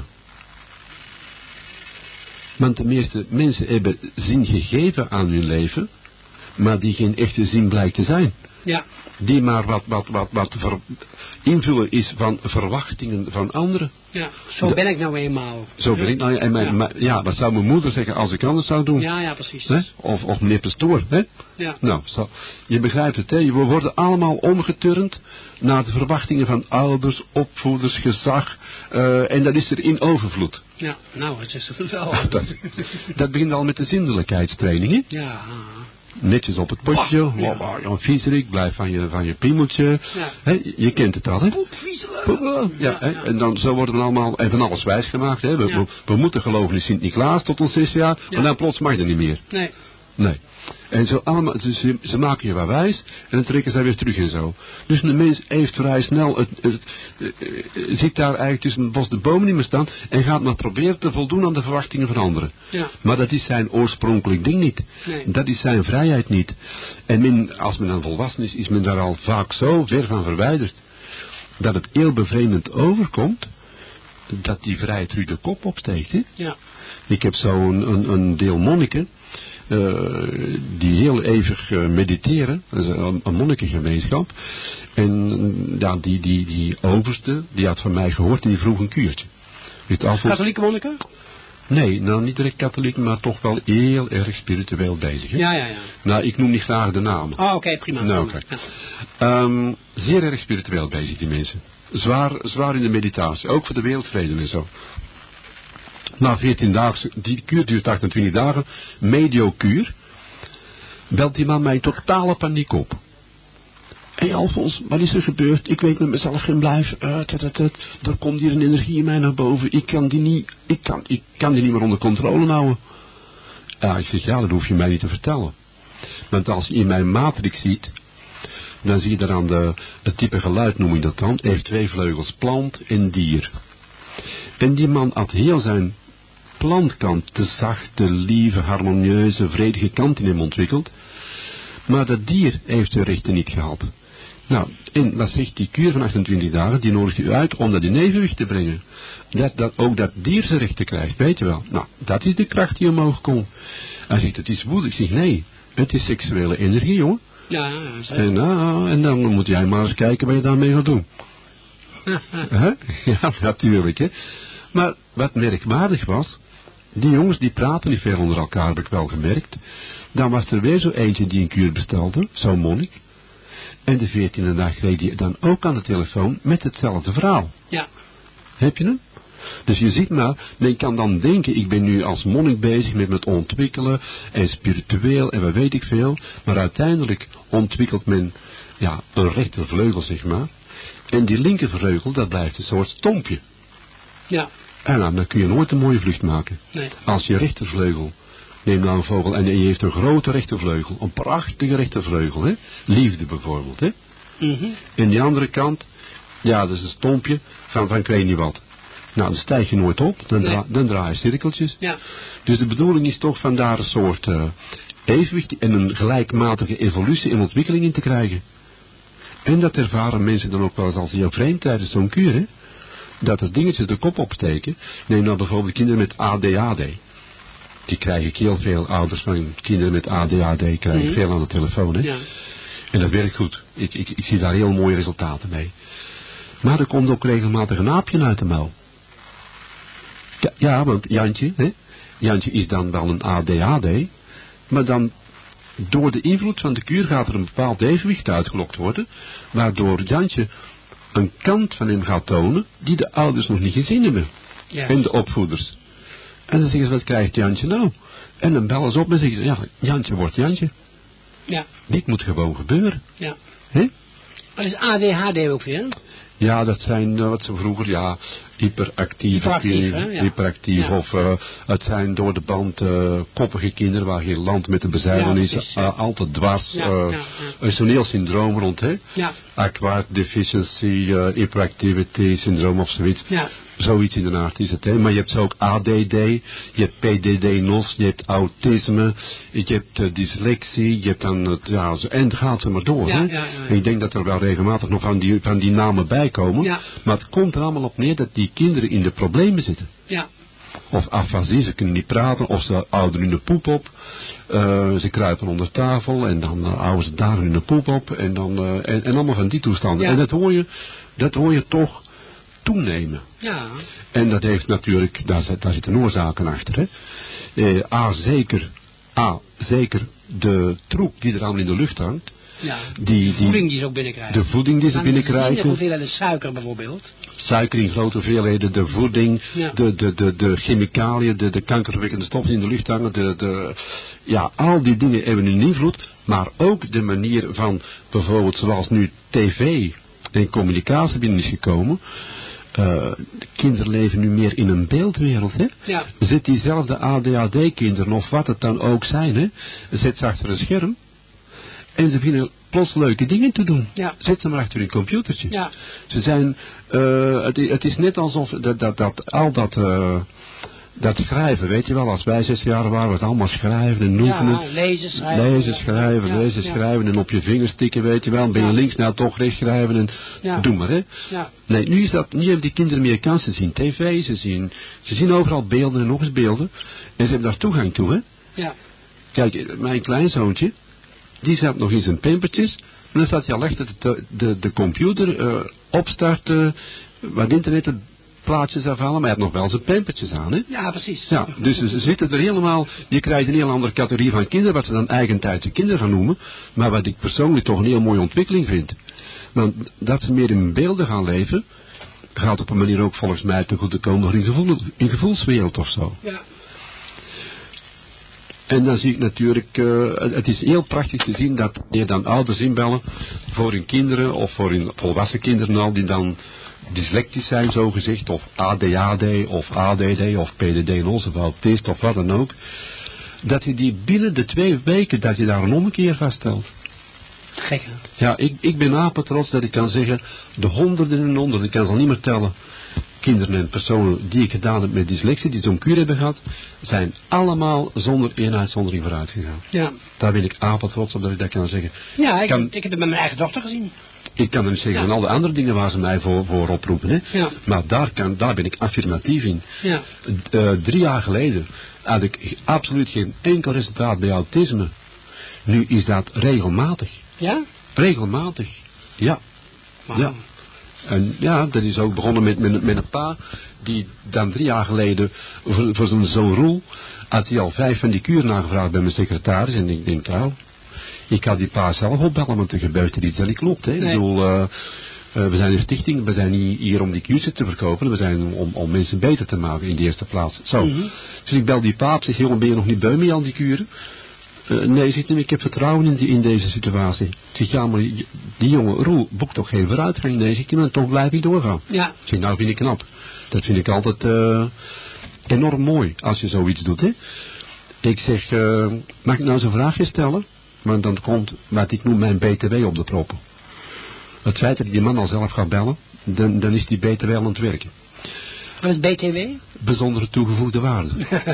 S2: Want de meeste mensen hebben zin gegeven aan hun leven, maar die geen echte zin blijkt te zijn.
S1: Ja.
S2: Die maar wat invullen is van verwachtingen van anderen.
S1: Ja, zo ben ik nou eenmaal.
S2: Zo ben ik nou en wat zou mijn moeder zeggen als ik anders zou doen?
S1: Ja, precies.
S2: Hè? Of meneer Pastoor, hè?
S1: Ja.
S2: Nou, je begrijpt het, hè? We worden allemaal omgeturnd naar de verwachtingen van ouders, opvoeders, gezag. En dat is er in overvloed.
S1: Ja, nou, het is er wel.
S2: Dat begint al met de zindelijkheidstraining, hè?
S1: Ja.
S2: netjes op het potje. Een viezerik, blijf van je piemeltje. Ja. Je kent het al, hè? Ja, hè? En dan zo worden we allemaal even alles wijsgemaakt. Hè? We moeten geloven in Sint-Niklaas tot ons 6 jaar, maar dan plots mag dat niet meer. Nee. En zo allemaal, ze maken je waar wijs en dan trekken ze weer terug en zo. Dus een mens heeft vrij snel, ziet daar eigenlijk tussen het bos de bomen niet meer staan en gaat maar proberen te voldoen aan de verwachtingen van anderen. Ja. Maar dat is zijn oorspronkelijk ding niet. Nee. Dat is zijn vrijheid niet. En als men dan volwassen is men daar al vaak zo ver van verwijderd, dat het heel bevreemdend overkomt, dat die vrijheid terug de kop opsteekt. Hè? Ja. Ik heb zo een deel monniken, die heel eeuwig mediteren, een monnikengemeenschap. En ja, die overste, die had van mij gehoord en die vroeg een kuurtje.
S1: Katholieke monniken?
S2: Nee, nou niet direct katholiek, maar toch wel heel erg spiritueel bezig. Hè?
S1: Ja.
S2: Nou, ik noem niet graag de namen.
S1: Oh, oké, prima.
S2: Nou, ja. Zeer erg spiritueel bezig, die mensen. Zwaar in de meditatie, ook voor de wereldvrede en zo. Na 14 dagen, die kuur duurt 28 dagen, medio kuur, belt die man mij in totale paniek op. Hé Alfons, wat is er gebeurd? Ik weet met mezelf geen blijf. Er komt hier een energie in mij naar boven. Ik kan die niet meer onder controle houden. Ja, ik zeg, ja, dat hoef je mij niet te vertellen. Want als je in mijn matrix ziet, dan zie je daar aan het type geluid, noem je dat dan, heeft 2 vleugels, plant en dier. En die man had heel zijn plantkant, de zachte, lieve, harmonieuze, vredige kant in hem ontwikkeld. Maar dat dier heeft zijn rechten niet gehad. Nou, en wat zegt die kuur van 28 dagen, die nodigt u uit om dat in evenwicht te brengen. Ook dat dier zijn rechten krijgt, weet je wel. Nou, dat is de kracht die omhoog komt. Hij zegt, het is woede. Ik zeg, nee, het is seksuele energie, hoor.
S1: Ja,
S2: en dan moet jij maar eens kijken wat je daarmee gaat doen. Ja, natuurlijk, hè. Maar wat merkwaardig was, die jongens die praten niet veel onder elkaar, heb ik wel gemerkt. Dan was er weer zo eentje die een kuur bestelde, zo'n monnik. En de 14e dag kreeg hij dan ook aan de telefoon met hetzelfde verhaal.
S1: Ja.
S2: Heb je hem? Dus je ziet maar, men kan dan denken, ik ben nu als monnik bezig met het ontwikkelen en spiritueel en wat weet ik veel. Maar uiteindelijk ontwikkelt men, ja, een rechtervleugel, zeg maar. En die linkervleugel, dat blijft een soort stompje.
S1: Ja.
S2: En dan kun je nooit een mooie vlucht maken.
S1: Nee.
S2: Als je rechtervleugel, neem nou een vogel en je heeft een grote rechtervleugel, een prachtige rechtervleugel, hè? Liefde bijvoorbeeld, hè?
S1: Mm-hmm.
S2: En die andere kant, ja, dat is een stompje van ik weet niet wat. Nou, dan stijg je nooit op, dan draai je cirkeltjes. Ja. Dus de bedoeling is toch van daar een soort evenwicht en een gelijkmatige evolutie en ontwikkeling in te krijgen. En dat ervaren mensen dan ook wel eens als heel vreemd tijdens zo'n kuur, hè? Dat er dingetjes de kop opsteken. Neem nou bijvoorbeeld kinderen met ADHD. Die krijg ik heel veel, ouders van kinderen met ADHD krijg ik veel aan de telefoon, hè? Ja. En dat werkt goed. Ik zie daar heel mooie resultaten mee. Maar er komt ook regelmatig een aapje uit de mouw. Ja, want Jantje, hè? Jantje is dan wel een ADHD, maar dan door de invloed van de kuur gaat er een bepaald evenwicht uitgelokt worden, waardoor Jantje een kant van hem gaat tonen die de ouders nog niet gezien hebben. Ja. En de opvoeders. En dan zeggen ze, wat krijgt Jantje nou? En dan bellen ze op en zeggen ze, ja, Jantje wordt Jantje.
S1: Ja.
S2: Dit moet gewoon gebeuren.
S1: Ja.
S2: Hè?
S1: Wat is ADHD ook weer?
S2: Ja, dat zijn wat ze vroeger, ja, hyperactief ja. Of het zijn door de band koppige kinderen waar geen land met te bezeilen is, altijd dwars. Er is een heel syndroom rond, hè? Ja. Acquired deficiency, hyperactivity syndroom of zoiets. Ja. Zoiets in de aard is het, hè. Maar je hebt zo ook ADD, je hebt PDD-NOS, je hebt autisme, je hebt dyslexie, je hebt dan, ja, en het gaat ze maar door, hè. Ja. En ik denk dat er wel regelmatig nog van die namen bij komen. Ja. Maar het komt er allemaal op neer dat die kinderen in de problemen zitten. Ja. Of afasie, ze kunnen niet praten, of ze houden hun poep op. Ze kruipen onder tafel en dan houden ze daar hun poep op. En dan en allemaal van die toestanden. Ja. En dat hoor je toch toenemen. Ja. En dat heeft natuurlijk, daar zitten oorzaken achter. Hè. Zeker de troep die er aan in de lucht hangt.
S1: Ja, de voeding die ze ook binnenkrijgen.
S2: De voeding die ze binnenkrijgen.
S1: De hoeveelheden suiker bijvoorbeeld.
S2: Suiker in grote hoeveelheden, de voeding, de chemicaliën, de kankerverwekkende stoffen die in de lucht hangen. Ja, al die dingen hebben een invloed. Maar ook de manier van bijvoorbeeld zoals nu tv en communicatie binnen is gekomen. De kinderen leven nu meer in een beeldwereld, hè?
S1: Ja.
S2: Zet diezelfde ADHD-kinderen, of wat het dan ook zijn, hè? Zet ze achter een scherm en ze beginnen plots leuke dingen te doen.
S1: Ja.
S2: Zet ze maar achter hun computertje.
S1: Ja.
S2: Ze zijn, het is net alsof dat schrijven, weet je wel, als wij 6 jaar waren, was het allemaal schrijven en noemen.
S1: Ja, lezen, schrijven
S2: en op je vingers tikken, weet je wel. Dan ben je links, nou toch rechts schrijven en doe maar, hè.
S1: Ja.
S2: Nee, nu hebben die kinderen meer kans. Ze zien tv, ze zien overal beelden en nog eens beelden. En ze hebben daar toegang toe, hè.
S1: Ja.
S2: Kijk, mijn kleinzoontje, die zat nog in zijn pampertjes. En dan staat hij al echt de computer opstarten, wat internet plaatjes afhalen, maar hij heeft nog wel zijn pampertjes aan, hè?
S1: Ja, precies.
S2: Ja, dus ze zitten er helemaal, je krijgt een heel andere categorie van kinderen, wat ze dan eigentijdse kinderen gaan noemen, maar wat ik persoonlijk toch een heel mooie ontwikkeling vind. Want dat ze meer in beelden gaan leven, gaat op een manier ook volgens mij te goed te komen nog in gevoelswereld of zo.
S1: Ja.
S2: En dan zie ik natuurlijk, het is heel prachtig te zien dat je dan ouders inbellen voor hun kinderen of voor hun volwassen kinderen al die dan dyslectisch zijn zogezegd, of ADHD of ADD of PDD of autist of wat dan ook. Dat je die binnen de 2 weken dat je daar een ommekeer vaststelt.
S1: Gek, hè?
S2: Ja, ik ben apetrots dat ik kan zeggen, de honderden en honderden, ik kan ze al niet meer tellen, kinderen en personen die ik gedaan heb met dyslexie, die zo'n kuur hebben gehad, zijn allemaal zonder één uitzondering vooruit gegaan. Ja. Daar ben ik apetrots op dat ik dat kan zeggen.
S1: Ja, ik heb het met mijn eigen dochter gezien.
S2: Ik kan er niet zeggen van al de andere dingen waar ze mij voor oproepen. Hè.
S1: Ja.
S2: Maar daar ben ik affirmatief in.
S1: Ja.
S2: 3 jaar geleden had ik absoluut geen enkel resultaat bij autisme. Nu is dat regelmatig.
S1: Ja?
S2: Regelmatig. Ja. Wow. Ja. En ja, dat is ook begonnen met een pa die dan 3 jaar geleden voor zo'n Roel had hij al 5 van die kuren aangevraagd bij mijn secretaris. En ik denk, nou, ik had die pa zelf opbellen, want er gebeurt er iets dat niet klopt. Hè. Nee. Ik bedoel, we zijn een stichting, we zijn niet hier om die kuren te verkopen, we zijn om mensen beter te maken in de eerste plaats. Zo. Mm-hmm. Dus ik bel die pa op, zeg, jongen, ben je nog niet beu met al die kuren? Nee, zegt hij, ik heb vertrouwen in deze situatie. Ik zeg, ja, maar die jongen, Roel, boekt toch geen vooruitgang? Nee, zegt hij, maar toch blijf ik doorgaan. Ja. Ik zeg, nou vind ik knap. Dat vind ik altijd enorm mooi, als je zoiets doet, hè. Ik zeg, mag ik nou eens een vraagje stellen? Maar dan komt, wat ik noem, mijn BTW op de proppen. Het feit dat die man al zelf gaat bellen, dan is die BTW aan het werken.
S1: Wat is BTW?
S2: Bijzondere toegevoegde waarde.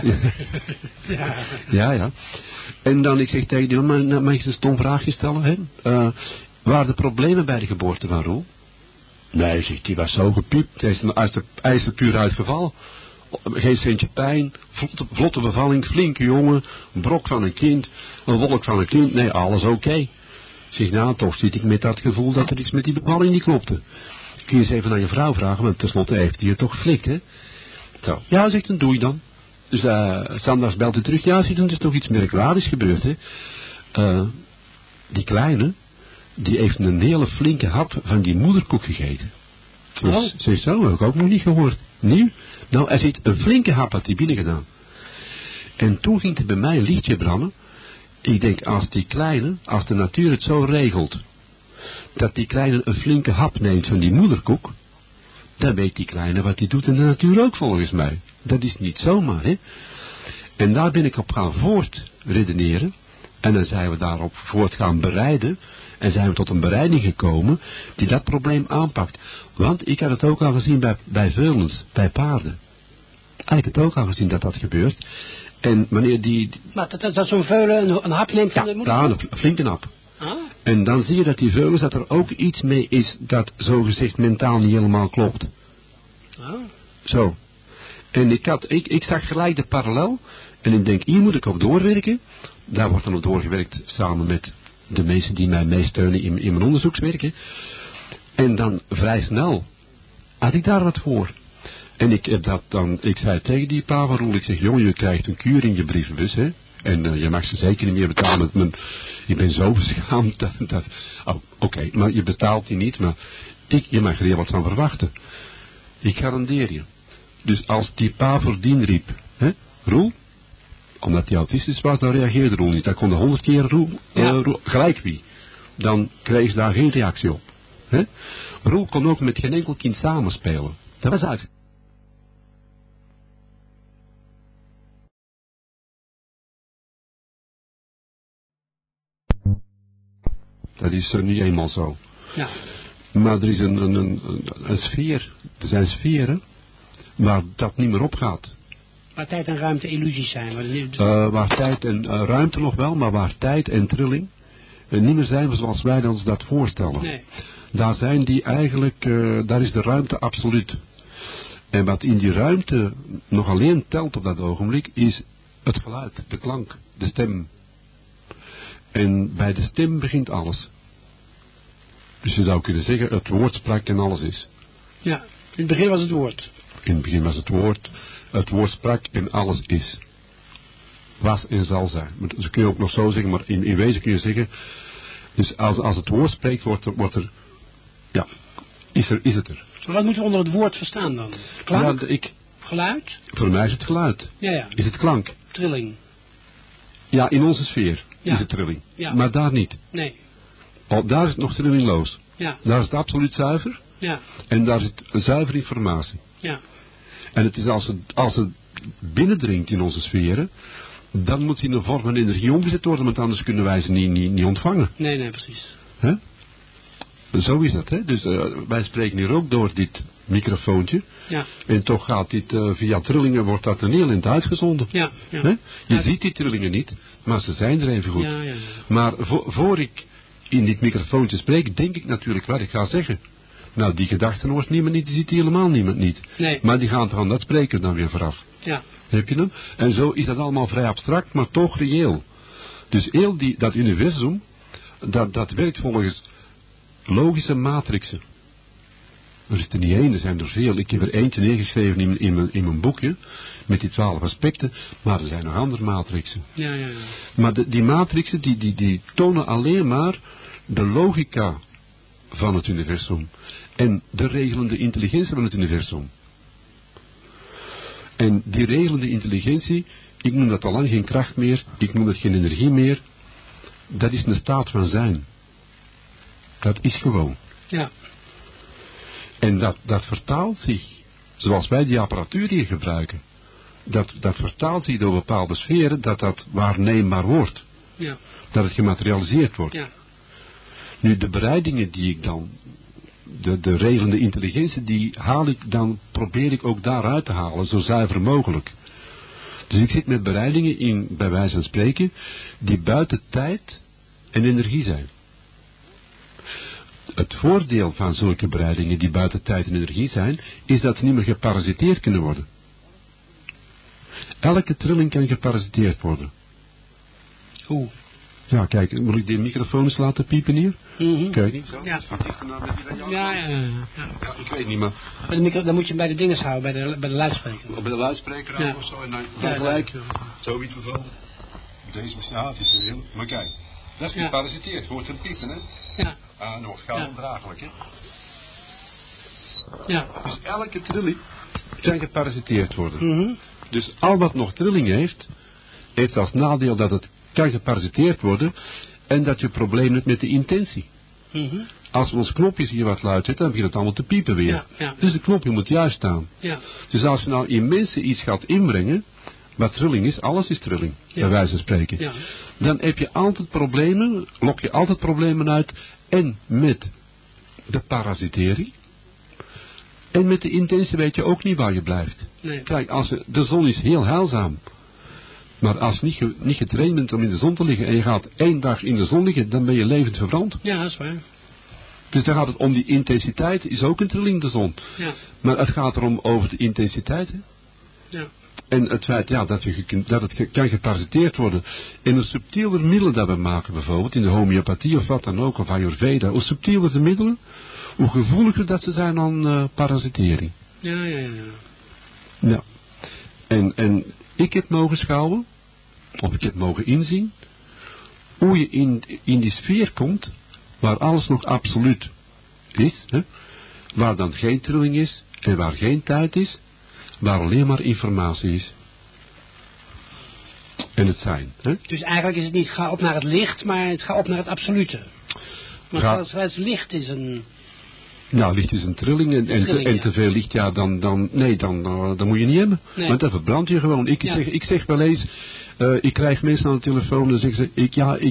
S2: Ja. Ja. En dan, ik zeg tegen die man, mag ik een stom vraagje stellen? Hè? Waren er problemen bij de geboorte van Roel? Nee, zegt hij, was zo gepiept. Hij is er puur uitgevallen. Geen centje pijn, vlotte bevalling, flinke jongen, een brok van een kind, een wolk van een kind. Nee, alles oké. Zeg, nou, toch zit ik met dat gevoel dat er iets met die bevalling niet klopte. Kun je eens even aan je vrouw vragen, want tenslotte heeft hij je toch geflikt, hè? Zo. Ja, zegt, dan doe je dan. Dus Sanders belt hij terug. Ja, zegt, er is toch iets merkwaardigs gebeurd, hè? Die kleine, die heeft een hele flinke hap van die moederkoek gegeten. Dus, zegt zo, heb ik ook nog niet gehoord. Nieuw? Nou, hij zegt, een flinke hap had hij binnen gedaan. En toen ging er bij mij een lichtje branden. Ik denk, als die kleine, als de natuur het zo regelt, dat die kleine een flinke hap neemt van die moederkoek, dan weet die kleine wat hij doet in de natuur ook volgens mij. Dat is niet zomaar, hè. En daar ben ik op gaan voortredeneren. En dan zijn we daarop voort gaan bereiden. En zijn we tot een bereiding gekomen die dat probleem aanpakt. Want ik had het ook al gezien bij veulens, bij paarden. Ik had het ook al gezien dat dat gebeurt. En wanneer die...
S1: Maar dat zo'n veulen een hap neemt van de moeder?
S2: Ja, een flinke hap. Ah. En dan zie je dat die veulens, dat er ook iets mee is dat zogezegd mentaal niet helemaal klopt. Ah. Zo. En ik zag gelijk de parallel. En ik denk, hier moet ik op doorwerken. Daar wordt dan op doorgewerkt samen met de mensen die mij meesteunen in mijn onderzoekswerk. Hè. En dan vrij snel had ik daar wat voor. En ik zei tegen die pa van Roel, ik zeg, jongen, je krijgt een kuur in je brievenbus, hè. En je mag ze zeker niet meer betalen. Ik ben zo beschaamd dat oké, maar je betaalt die niet, maar je mag er heel wat van verwachten. Ik garandeer je. Dus als die pa voordien riep, hè, Roel, omdat hij autistisch was, dan reageerde Roel niet. Dan kon de 100 keer Roel, gelijk wie. Dan kreeg ze daar geen reactie op. Hè? Roel kon ook met geen enkel kind samenspelen. Dat was uit. Dat is nu eenmaal zo.
S1: Ja.
S2: Maar er is een sfeer. Er zijn sferen waar dat niet meer opgaat.
S1: Waar tijd en ruimte illusies zijn.
S2: Waar tijd en ruimte nog wel, maar waar tijd en trilling niet meer zijn zoals wij ons dat voorstellen.
S1: Nee.
S2: Daar zijn die eigenlijk, daar is de ruimte absoluut. En wat in die ruimte nog alleen telt op dat ogenblik is het geluid, de klank, de stem. En bij de stem begint alles. Dus je zou kunnen zeggen, het woord sprak en alles is.
S1: Ja, in het begin was het woord.
S2: In het begin was het woord sprak en alles is. Was en zal zijn. Dat kun je ook nog zo zeggen, maar in wezen kun je zeggen, dus als het woord spreekt, wordt er, ja, is het er.
S1: Maar wat moeten we onder het woord verstaan dan? Klank?
S2: Ja,
S1: geluid?
S2: Voor mij is het geluid.
S1: Ja.
S2: Is het klank?
S1: Trilling?
S2: Ja, in onze sfeer
S1: is
S2: het trilling.
S1: Ja.
S2: Maar daar niet.
S1: Nee.
S2: Daar is het nog trillingloos.
S1: Ja.
S2: Daar is het absoluut zuiver.
S1: Ja.
S2: En daar zit zuivere informatie.
S1: Ja.
S2: En het is als het binnendringt in onze sferen, dan moet die in een vorm van energie omgezet worden, want anders kunnen wij ze niet ontvangen.
S1: Nee, precies.
S2: Hè? Zo is dat, hè. Dus wij spreken hier ook door dit microfoontje.
S1: Ja.
S2: En toch gaat dit via trillingen, wordt dat een heel eind uitgezonden.
S1: Ja.
S2: Hè? Je ziet die trillingen niet, maar ze zijn er even goed.
S1: Ja.
S2: Maar voor ik in dit microfoontje spreek, denk ik natuurlijk wat ik ga zeggen. Nou, die gedachten hoort niemand niet, die ziet helemaal niemand niet.
S1: Nee.
S2: Maar die gaan van dat spreken dan weer vooraf.
S1: Ja.
S2: Heb je hem? En zo is dat allemaal vrij abstract, maar toch reëel. Dus heel dat universum, dat werkt volgens logische matrixen. Er is er niet één, er zijn er veel. Ik heb er eentje neergeschreven in mijn boekje, met die 12 aspecten, maar er zijn nog andere matrixen.
S1: Ja.
S2: Maar die matrixen, die tonen alleen maar de logica van het universum. En de regelende intelligentie van het universum. En die regelende intelligentie, ik noem dat al lang geen kracht meer, ik noem dat geen energie meer. Dat is een staat van zijn. Dat is gewoon.
S1: Ja.
S2: En dat vertaalt zich, zoals wij die apparatuur hier gebruiken, dat vertaalt zich door bepaalde sferen, dat waarneembaar wordt.
S1: Ja.
S2: Dat het gematerialiseerd wordt.
S1: Ja.
S2: Nu, de bereidingen die ik dan, de regelende intelligentie, die probeer ik ook daaruit te halen, zo zuiver mogelijk. Dus ik zit met bereidingen in, bij wijze van spreken, die buiten tijd en energie zijn. Het voordeel van zulke bereidingen die buiten tijd en energie zijn, is dat ze niet meer geparasiteerd kunnen worden. Elke trilling kan geparasiteerd worden.
S1: Hoe?
S2: Ja, kijk, moet ik die microfoon eens laten piepen hier? Kijk niet zo?
S1: Ja.
S2: Ja, ik weet niet, maar...
S1: Dan moet je hem bij de dinges houden, bij de luidspreker.
S2: Bij de luidspreker
S1: ja.
S2: of zo, en dan gelijk, zoiets geval. Deze het is een heel... Maar kijk, dat is geparasiteerd, hoort een piepen, hè?
S1: Ja.
S2: En wordt gauw ondraaglijk, hè?
S1: Ja.
S2: Dus elke trilling kan geparasiteerd worden. Dus al wat nog trilling heeft als nadeel dat het kan geparasiteerd worden en dat je probleem hebt met de intentie. Als we ons knopjes hier wat luid zetten, dan begint het allemaal te piepen weer.
S1: Ja.
S2: Dus de knopje moet juist staan.
S1: Ja.
S2: Dus als je nou in mensen iets gaat inbrengen, wat trilling is, alles is trilling, bij wijze van spreken.
S1: Ja.
S2: Dan heb je altijd problemen, lok je altijd problemen uit en met de parasitering. En met de intentie weet je ook niet waar je blijft.
S1: Nee.
S2: Kijk, de zon is heel heilzaam. Maar als je niet getraind bent om in de zon te liggen en je gaat 1 dag in de zon liggen, dan ben je levend verbrand.
S1: Ja, dat is waar.
S2: Dus dan gaat het om die intensiteit, is ook een trilling de zon.
S1: Ja.
S2: Maar het gaat erom over de intensiteit. Hè?
S1: Ja.
S2: En het feit dat het kan geparasiteerd worden. En hoe subtieler middelen dat we maken bijvoorbeeld, in de homeopathie of wat dan ook, of Ayurveda, hoe subtieler de middelen, hoe gevoeliger dat ze zijn aan parasitering.
S1: Ja.
S2: Ja. En ik heb mogen schouwen of ik heb mogen inzien, hoe je in die sfeer komt, waar alles nog absoluut is, hè? Waar dan geen trilling is, en waar geen tijd is, waar alleen maar informatie is. En het zijn. Hè?
S1: Dus eigenlijk is het niet ga op naar het licht, maar het gaat op naar het absolute. Maar zelfs licht is een...
S2: Nou, licht is een trilling en te veel licht, ja, dan moet je niet hebben.
S1: Nee.
S2: Want dan verbrand je gewoon. Ik zeg wel eens, ik krijg mensen aan de telefoon en zeggen ze,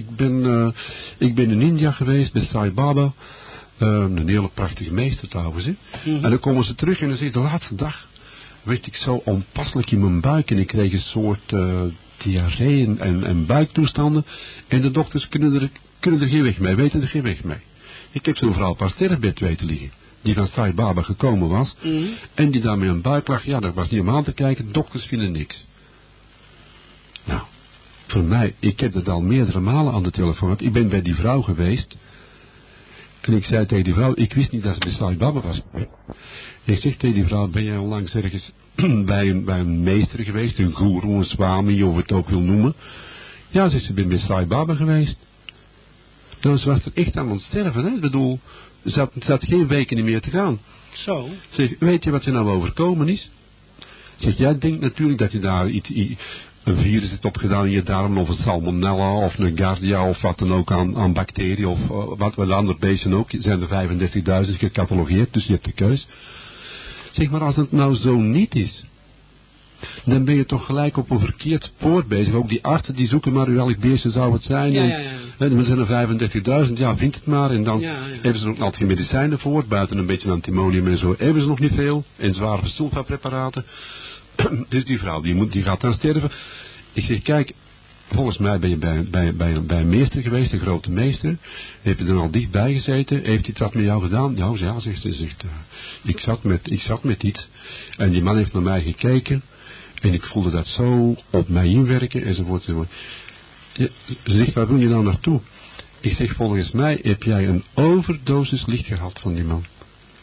S2: ik ben in India geweest bij Sai Baba. Een hele prachtige meester trouwens. Hè?
S1: Mm-hmm.
S2: En dan komen ze terug en dan zeggen de laatste dag werd ik zo onpasselijk in mijn buik en ik kreeg een soort diarree en buiktoestanden. En de dokters kunnen er geen weg mee, weten er geen weg mee. Ik heb zo'n vrouw op haar sterfbed weten liggen, die van Sai Baba gekomen was.
S1: Mm-hmm.
S2: En die daar met een buik lag, ja, dat was niet om aan te kijken, dokters vinden niks. Nou, voor mij, ik heb het al meerdere malen aan de telefoon gehad. Ik ben bij die vrouw geweest. En ik zei tegen die vrouw, ik wist niet dat ze bij Sai Baba was. Ik zeg tegen die vrouw, ben jij onlangs ergens bij een meester geweest, een guru, een swami, of het ook wil noemen. Ja, ze ben bij Sai Baba geweest. Nou, ze was er echt aan het sterven, hè. Ik bedoel, ze had geen weken meer te gaan.
S1: Zo.
S2: Zeg, weet je wat je nou overkomen is? Zeg, jij denkt natuurlijk dat je daar een virus hebt opgedaan in je darm, of een salmonella, of een giardia, of wat dan ook aan bacteriën, of wat wel andere beesten ook. Er zijn er 35.000 gecatalogeerd, dus je hebt de keus. Zeg, maar als het nou zo niet is, dan ben je toch gelijk op een verkeerd spoor bezig. Ook die artsen die zoeken maar welk beestje zou het zijn.
S1: Ja.
S2: Er zijn er 35.000, ja, vind het maar. En dan hebben ze er ook altijd geen medicijnen voor, buiten een beetje antimonium en zo, hebben ze nog niet veel. En zware sulfapreparaten. Dus die vrouw, die gaat dan sterven. Ik zeg, kijk, volgens mij ben je bij een meester geweest, een grote meester. Heb je er al dichtbij gezeten? Heeft hij wat met jou gedaan? Nou, ja, zegt ze. Ik zat met iets. En die man heeft naar mij gekeken. En ik voelde dat zo op mij inwerken, enzovoort. Ja, ze zegt, waar wil je nou naartoe? Ik zeg, volgens mij heb jij een overdosis licht gehad van die man.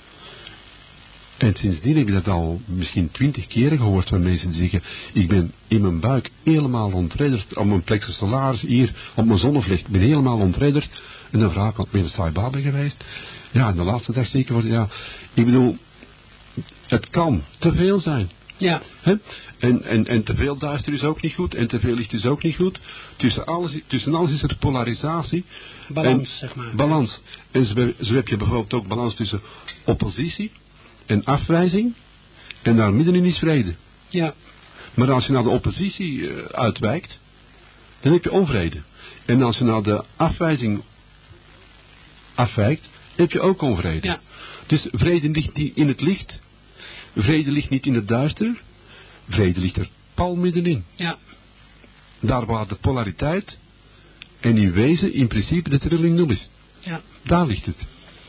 S2: En sindsdien heb je dat al misschien 20 keren gehoord van mensen die zeggen, ik ben in mijn buik helemaal ontredderd, op mijn plexus solaris hier, op mijn zonnevlecht, ik ben helemaal ontredderd. En dan vraag ik, ben je Sai Baba geweest? Ja, en de laatste dag zeker worden, ja. Ik bedoel, het kan te veel zijn.
S1: Ja.
S2: He? En te veel duister is ook niet goed, en te veel licht is ook niet goed. Tussen alles is er polarisatie.
S1: Balans, zeg maar.
S2: Balans. En zo heb je bijvoorbeeld ook balans tussen oppositie en afwijzing, en daar middenin is vrede.
S1: Ja.
S2: Maar als je naar de oppositie uitwijkt, dan heb je onvrede. En als je naar de afwijzing afwijkt, heb je ook onvrede.
S1: Ja.
S2: Dus vrede ligt niet in het licht, vrede ligt niet in het duister, vrede ligt er pal middenin.
S1: Ja.
S2: Daar waar de polariteit en in wezen in principe de trilling nul is.
S1: Ja.
S2: Daar ligt het.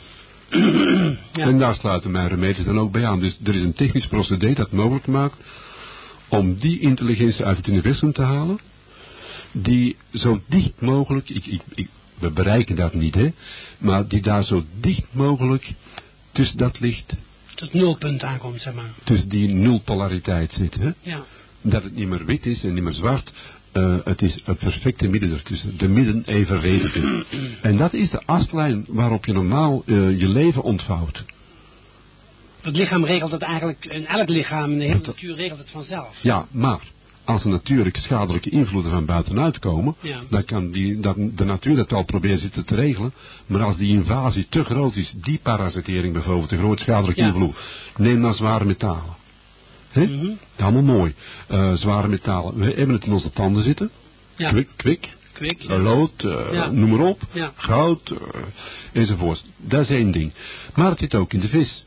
S2: Ja. En daar sluiten mijn remedies dan ook bij aan. Dus er is een technisch procedé dat mogelijk maakt om die intelligentie uit het universum te halen, die zo dicht mogelijk, we bereiken dat niet, hè, maar die daar zo dicht mogelijk tussen dat licht,
S1: tot nulpunt aankomt, zeg maar.
S2: tussen die nulpolariteit zit, hè.
S1: Ja.
S2: Dat het niet meer wit is en niet meer zwart. Het is het perfecte midden ertussen. De midden evenredige. En dat is de aslijn waarop je normaal je leven ontvouwt.
S1: Het lichaam regelt het eigenlijk, en elk lichaam in de hele natuur regelt het vanzelf.
S2: Ja, maar als er natuurlijk schadelijke invloeden van buitenuit komen,
S1: ja,
S2: dan kan de natuur dat wel proberen zitten te regelen. Maar als die invasie te groot is, die parasitering bijvoorbeeld, een groot schadelijke invloed, neem dan zware metalen. Mm-hmm. Allemaal mooi. Zware metalen. We hebben het in onze tanden zitten.
S1: Ja.
S2: Kwik.
S1: Ja.
S2: Lood, noem maar op.
S1: Ja.
S2: Goud, enzovoort. Dat is één ding. Maar het zit ook in de vis.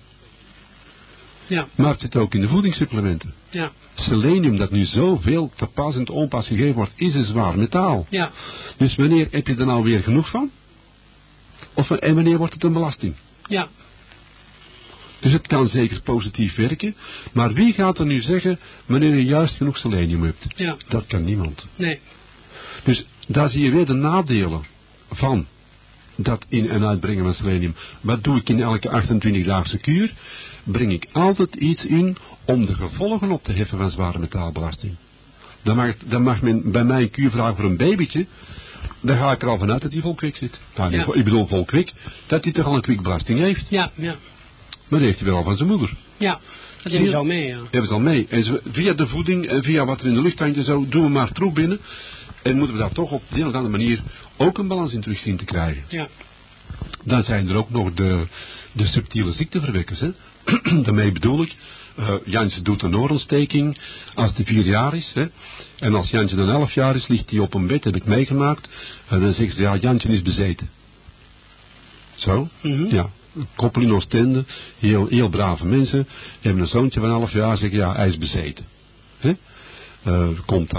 S1: Ja.
S2: Maar het zit ook in de voedingssupplementen.
S1: Ja.
S2: Selenium, dat nu zoveel te pas en te onpas gegeven wordt, is een zwaar metaal.
S1: Ja.
S2: Dus wanneer heb je er nou weer genoeg van? En wanneer wordt het een belasting?
S1: Ja.
S2: Dus het kan zeker positief werken. Maar wie gaat er nu zeggen wanneer je juist genoeg selenium hebt?
S1: Ja.
S2: Dat kan niemand.
S1: Nee.
S2: Dus daar zie je weer de nadelen van dat in- en uitbrengen van selenium. Wat doe ik in elke 28-daagse kuur? Breng ik altijd iets in om de gevolgen op te heffen van zware metaalbelasting. Dan mag men bij mij een kuur vragen voor een babytje. Dan ga ik er al vanuit dat hij vol kwik zit. Nou,
S1: Ja.
S2: Ik bedoel vol kwik. Dat hij toch al een kwikbelasting heeft.
S1: Ja, ja.
S2: Maar dat heeft hij wel al van zijn moeder.
S1: Ja, dat hebben ze al mee, ja.
S2: Dat hebben ze al mee. En via de voeding en via wat er in de lucht hangt en zo, doen we maar troep binnen. En moeten we daar toch op de een of andere manier ook een balans in terug zien te krijgen.
S1: Ja.
S2: Dan zijn er ook nog de subtiele ziekteverwekkers. Hè? Daarmee bedoel ik, Jantje doet een oorontsteking als hij 4 jaar is. Hè? En als Jantje dan 11 jaar is, ligt hij op een bed, heb ik meegemaakt. En dan zeggen ze, ja, Jantje is bezeten. Zo? Ja. Koppel in Oostende, heel brave mensen, hebben een zoontje van 11 jaar, zeggen, ja, hij is bezeten. Hè? Er komt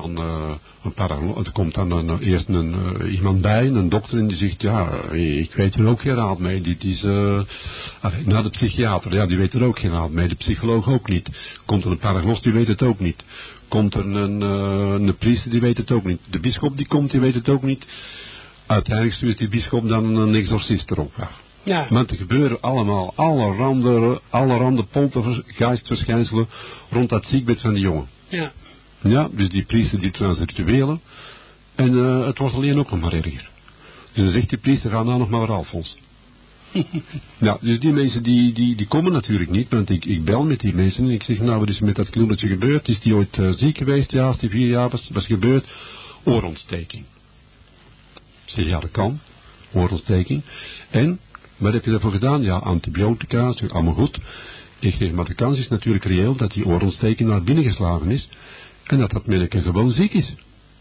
S2: dan eerst iemand bij, een dokter, en die zegt, ja, ik weet er ook geen raad mee. Dit is, de psychiater, ja, die weet er ook geen raad mee. De psycholoog ook niet. Komt er een paragnost, die weet het ook niet. Komt er een priester, die weet het ook niet. De bisschop die komt, die weet het ook niet. Uiteindelijk stuurt die bisschop dan een exorcist erop.
S1: Ja.
S2: Want er gebeuren allemaal allerhande poltergeistverschijnselen rond dat ziekbed van die jongen.
S1: Ja.
S2: Ja, dus die priester die trouwens rituelen. En het wordt alleen ook nog maar erger. Dus dan zegt die priester, ga nou nog maar naar Alfons. Ja, dus die mensen die komen natuurlijk niet, want ik bel met die mensen en ik zeg, nou, wat is er met dat knulletje gebeurd? Is die ooit ziek geweest? Ja, als die 4 jaar was gebeurd. Oorontsteking. Ik zeg, ja, dat kan. Oorontsteking. En, wat heb je daarvoor gedaan? Ja, antibiotica, zeg, allemaal goed. Ik zeg, maar de kans is natuurlijk reëel dat die oorontsteking naar binnen geslagen is en dat manneke gewoon ziek is.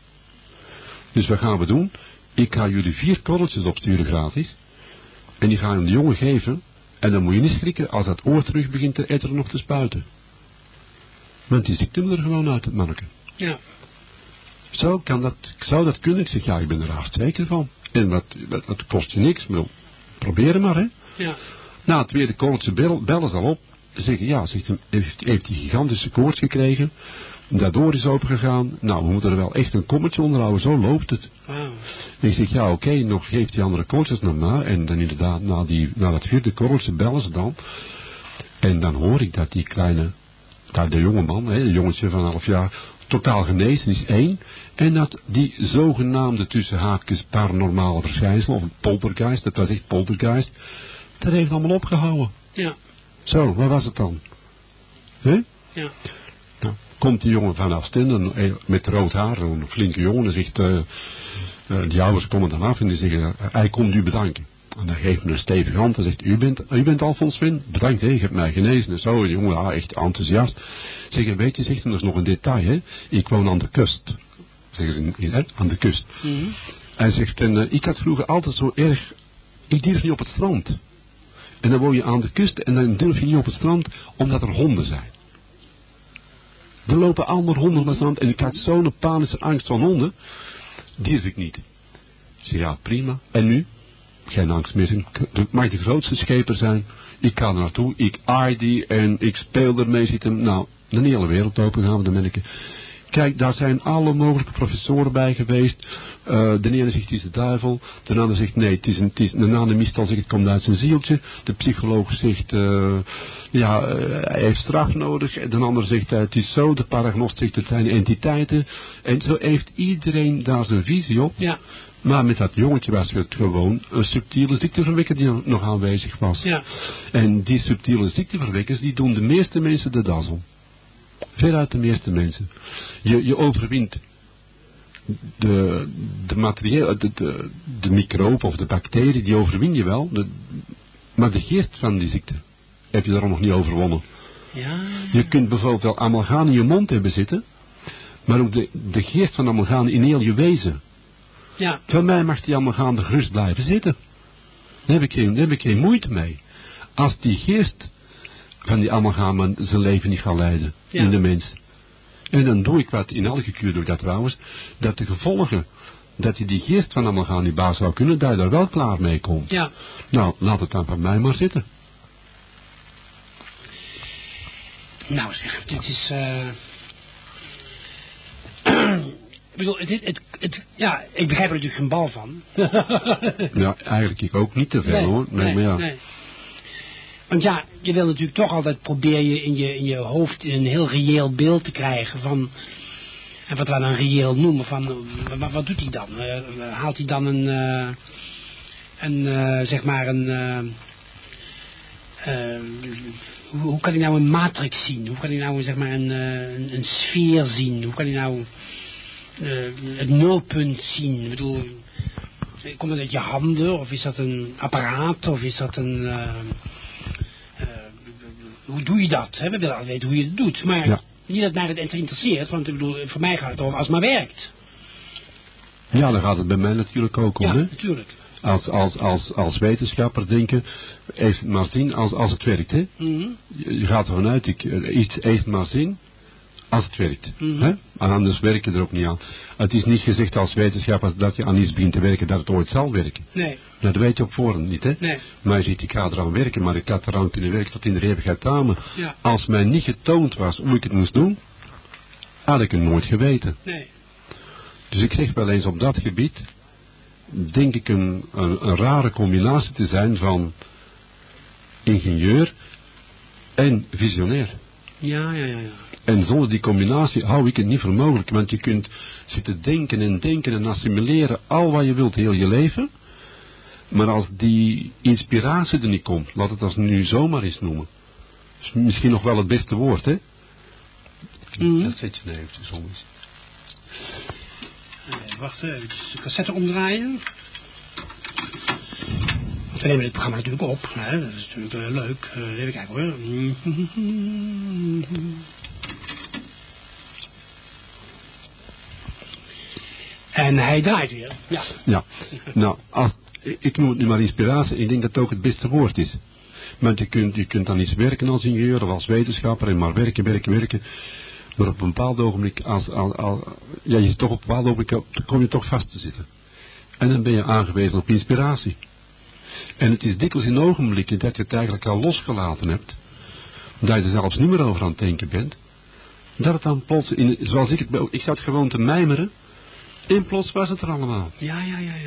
S2: Dus wat gaan we doen? Ik ga jullie 4 korreltjes opsturen gratis en die ga je de jongen geven en dan moet je niet schrikken als dat oor terug begint te etteren of te spuiten. Want die ziekte moet er gewoon uit, het manneke.
S1: Ja.
S2: Zou dat kunnen? Ik zeg, ja, ik ben er haast zeker van. En dat kost je niks, maar probeer maar, hè.
S1: Ja.
S2: Na het 2e korreltje bellen ze al op. Zeggen, ja, heeft hij gigantische koorts gekregen. Daardoor is opengegaan. Nou, we moeten er wel echt een kommetje onderhouden. Zo loopt het.
S1: Wow.
S2: En ik zeg, ja, oké, nog geeft die andere koortjes nog maar. En dan inderdaad, na dat 4e korreltje bellen ze dan. En dan hoor ik dat die kleine, de jongeman, de jongetje van 11 jaar, totaal genezen is 1. En dat die zogenaamde tussen haakjes paranormale verschijnsel, of poltergeist, dat was echt poltergeist, dat heeft allemaal opgehouden.
S1: Ja.
S2: Zo, waar was het dan? Hè?
S1: Ja.
S2: Nou, komt die jongen vanaf Stenden met rood haar, een flinke jongen, en zegt, die ouders komen dan af en die zeggen, hij komt u bedanken. En dan geeft me een stevige hand en zegt, u bent Alfons Sven? Bedankt, je hebt mij genezen en zo. En de jongen, ja, echt enthousiast. Zeggen, weet je, zegt hem, dat is nog een detail, hè. Ik woon aan de kust. Zeggen ze, aan de kust. Hij zegt, ik had vroeger altijd zo erg, ik durf niet op het strand. En dan woon je aan de kust en dan durf je niet op het strand, omdat er honden zijn. Er lopen allemaal honden op het strand en ik had zo'n panische angst van honden, durf ik niet. Ik zeg, ja, prima. En nu? Geen angst meer. Het mag de grootste scheper zijn. Ik ga er naartoe, ik aai die en ik speel ermee zitten. Nou, de hele wereld open gaan we dan merken. Kijk, daar zijn alle mogelijke professoren bij geweest. De ene zegt het is de duivel. De ander zegt nee, het is een meestal zegt het komt uit zijn zieltje. De psycholoog zegt hij heeft straf nodig. De ander zegt het is zo. De paragnost zegt het zijn entiteiten. En zo heeft iedereen daar zijn visie op.
S1: Ja.
S2: Maar met dat jongetje was het gewoon een subtiele ziekteverwekker die nog aanwezig was.
S1: Ja.
S2: En die subtiele ziekteverwekkers die doen de meeste mensen de das om. Veruit de meeste mensen. Je overwint de microbe of de bacterie, die overwin je wel. Maar de geest van die ziekte heb je daarom nog niet overwonnen.
S1: Ja.
S2: Je kunt bijvoorbeeld wel amalgaan in je mond hebben zitten, maar ook de geest van amalgaan in heel je wezen.
S1: Ja.
S2: Van mij mag die amalgaan gerust blijven zitten. Daar heb ik geen moeite mee. Als die geest van die amalgam zijn leven niet gaat leiden in de mens. En dan doe ik wat, in elke kuur doe ik dat trouwens, dat de gevolgen, dat je die geest van amalgam niet baas zou kunnen, dat je daar wel klaar mee komt.
S1: Ja.
S2: Nou, laat het dan van mij maar zitten.
S1: Nou zeg, dit is... ik bedoel, ja, ik begrijp er natuurlijk geen bal van.
S2: Ja, eigenlijk ik ook niet te veel hoor. Nee.
S1: Want ja, je wil natuurlijk toch altijd proberen je in je hoofd een heel reëel beeld te krijgen van En wat we dan reëel noemen, van, wat doet hij dan? Haalt hij dan hoe kan hij nou een matrix zien? Hoe kan hij nou zeg maar een sfeer zien? Hoe kan hij nou het nulpunt zien? Ik bedoel, komt het uit je handen? Of is dat een apparaat? Of is dat een... hoe doe je dat? Hè? We willen altijd weten hoe je het doet. Maar niet dat mij het interesseert. Want ik bedoel, voor mij gaat het over als het maar werkt.
S2: Ja, dan gaat het bij mij natuurlijk ook om.
S1: Ja,
S2: hè?
S1: natuurlijk.
S2: Als wetenschapper denken, even maar zien als het werkt. Hè?
S1: Mm-hmm.
S2: Je gaat ervan uit, iets even maar zien als het werkt.
S1: Mm-hmm.
S2: Hè? Anders werk je er ook niet aan. Het is niet gezegd als wetenschapper dat je aan iets begint te werken dat het ooit zal werken.
S1: Nee.
S2: Dat weet je op voorhand niet. Hè?
S1: Nee.
S2: Maar je ziet, ik ga eraan werken, maar ik had eraan kunnen werken tot in de eeuwigheid samen.
S1: Ja.
S2: Als mij niet getoond was hoe ik het moest doen, had ik het nooit geweten.
S1: Nee.
S2: Dus ik zeg wel eens op dat gebied, denk ik een rare combinatie te zijn van ingenieur en visionair.
S1: Ja.
S2: En zonder die combinatie hou ik het niet voor mogelijk, want je kunt zitten denken en assimileren al wat je wilt heel je leven, maar als die inspiratie er niet komt, laat het als nu zomaar eens noemen, is misschien nog wel het beste woord, hè?
S1: Mm-hmm.
S2: Dat zet je nou eventjes om eens.
S1: Wacht even, de cassette omdraaien. We nemen dit programma natuurlijk op. Hè? Dat is natuurlijk leuk. Even kijken hoor. En hij draait weer. Ja.
S2: Ja. Nou, ik noem het nu maar inspiratie. Ik denk dat het ook het beste woord is. Want je kunt dan iets werken als ingenieur of als wetenschapper en maar werken. Maar op een bepaald ogenblik, je zit toch op een bepaald ogenblik, kom je toch vast te zitten. En dan ben je aangewezen op inspiratie. En het is dikwijls in ogenblikken dat je het eigenlijk al losgelaten hebt, dat je er zelfs niet meer over aan het denken bent, dat het dan plots, zoals ik zat gewoon te mijmeren, en plots was het er allemaal.
S1: Ja.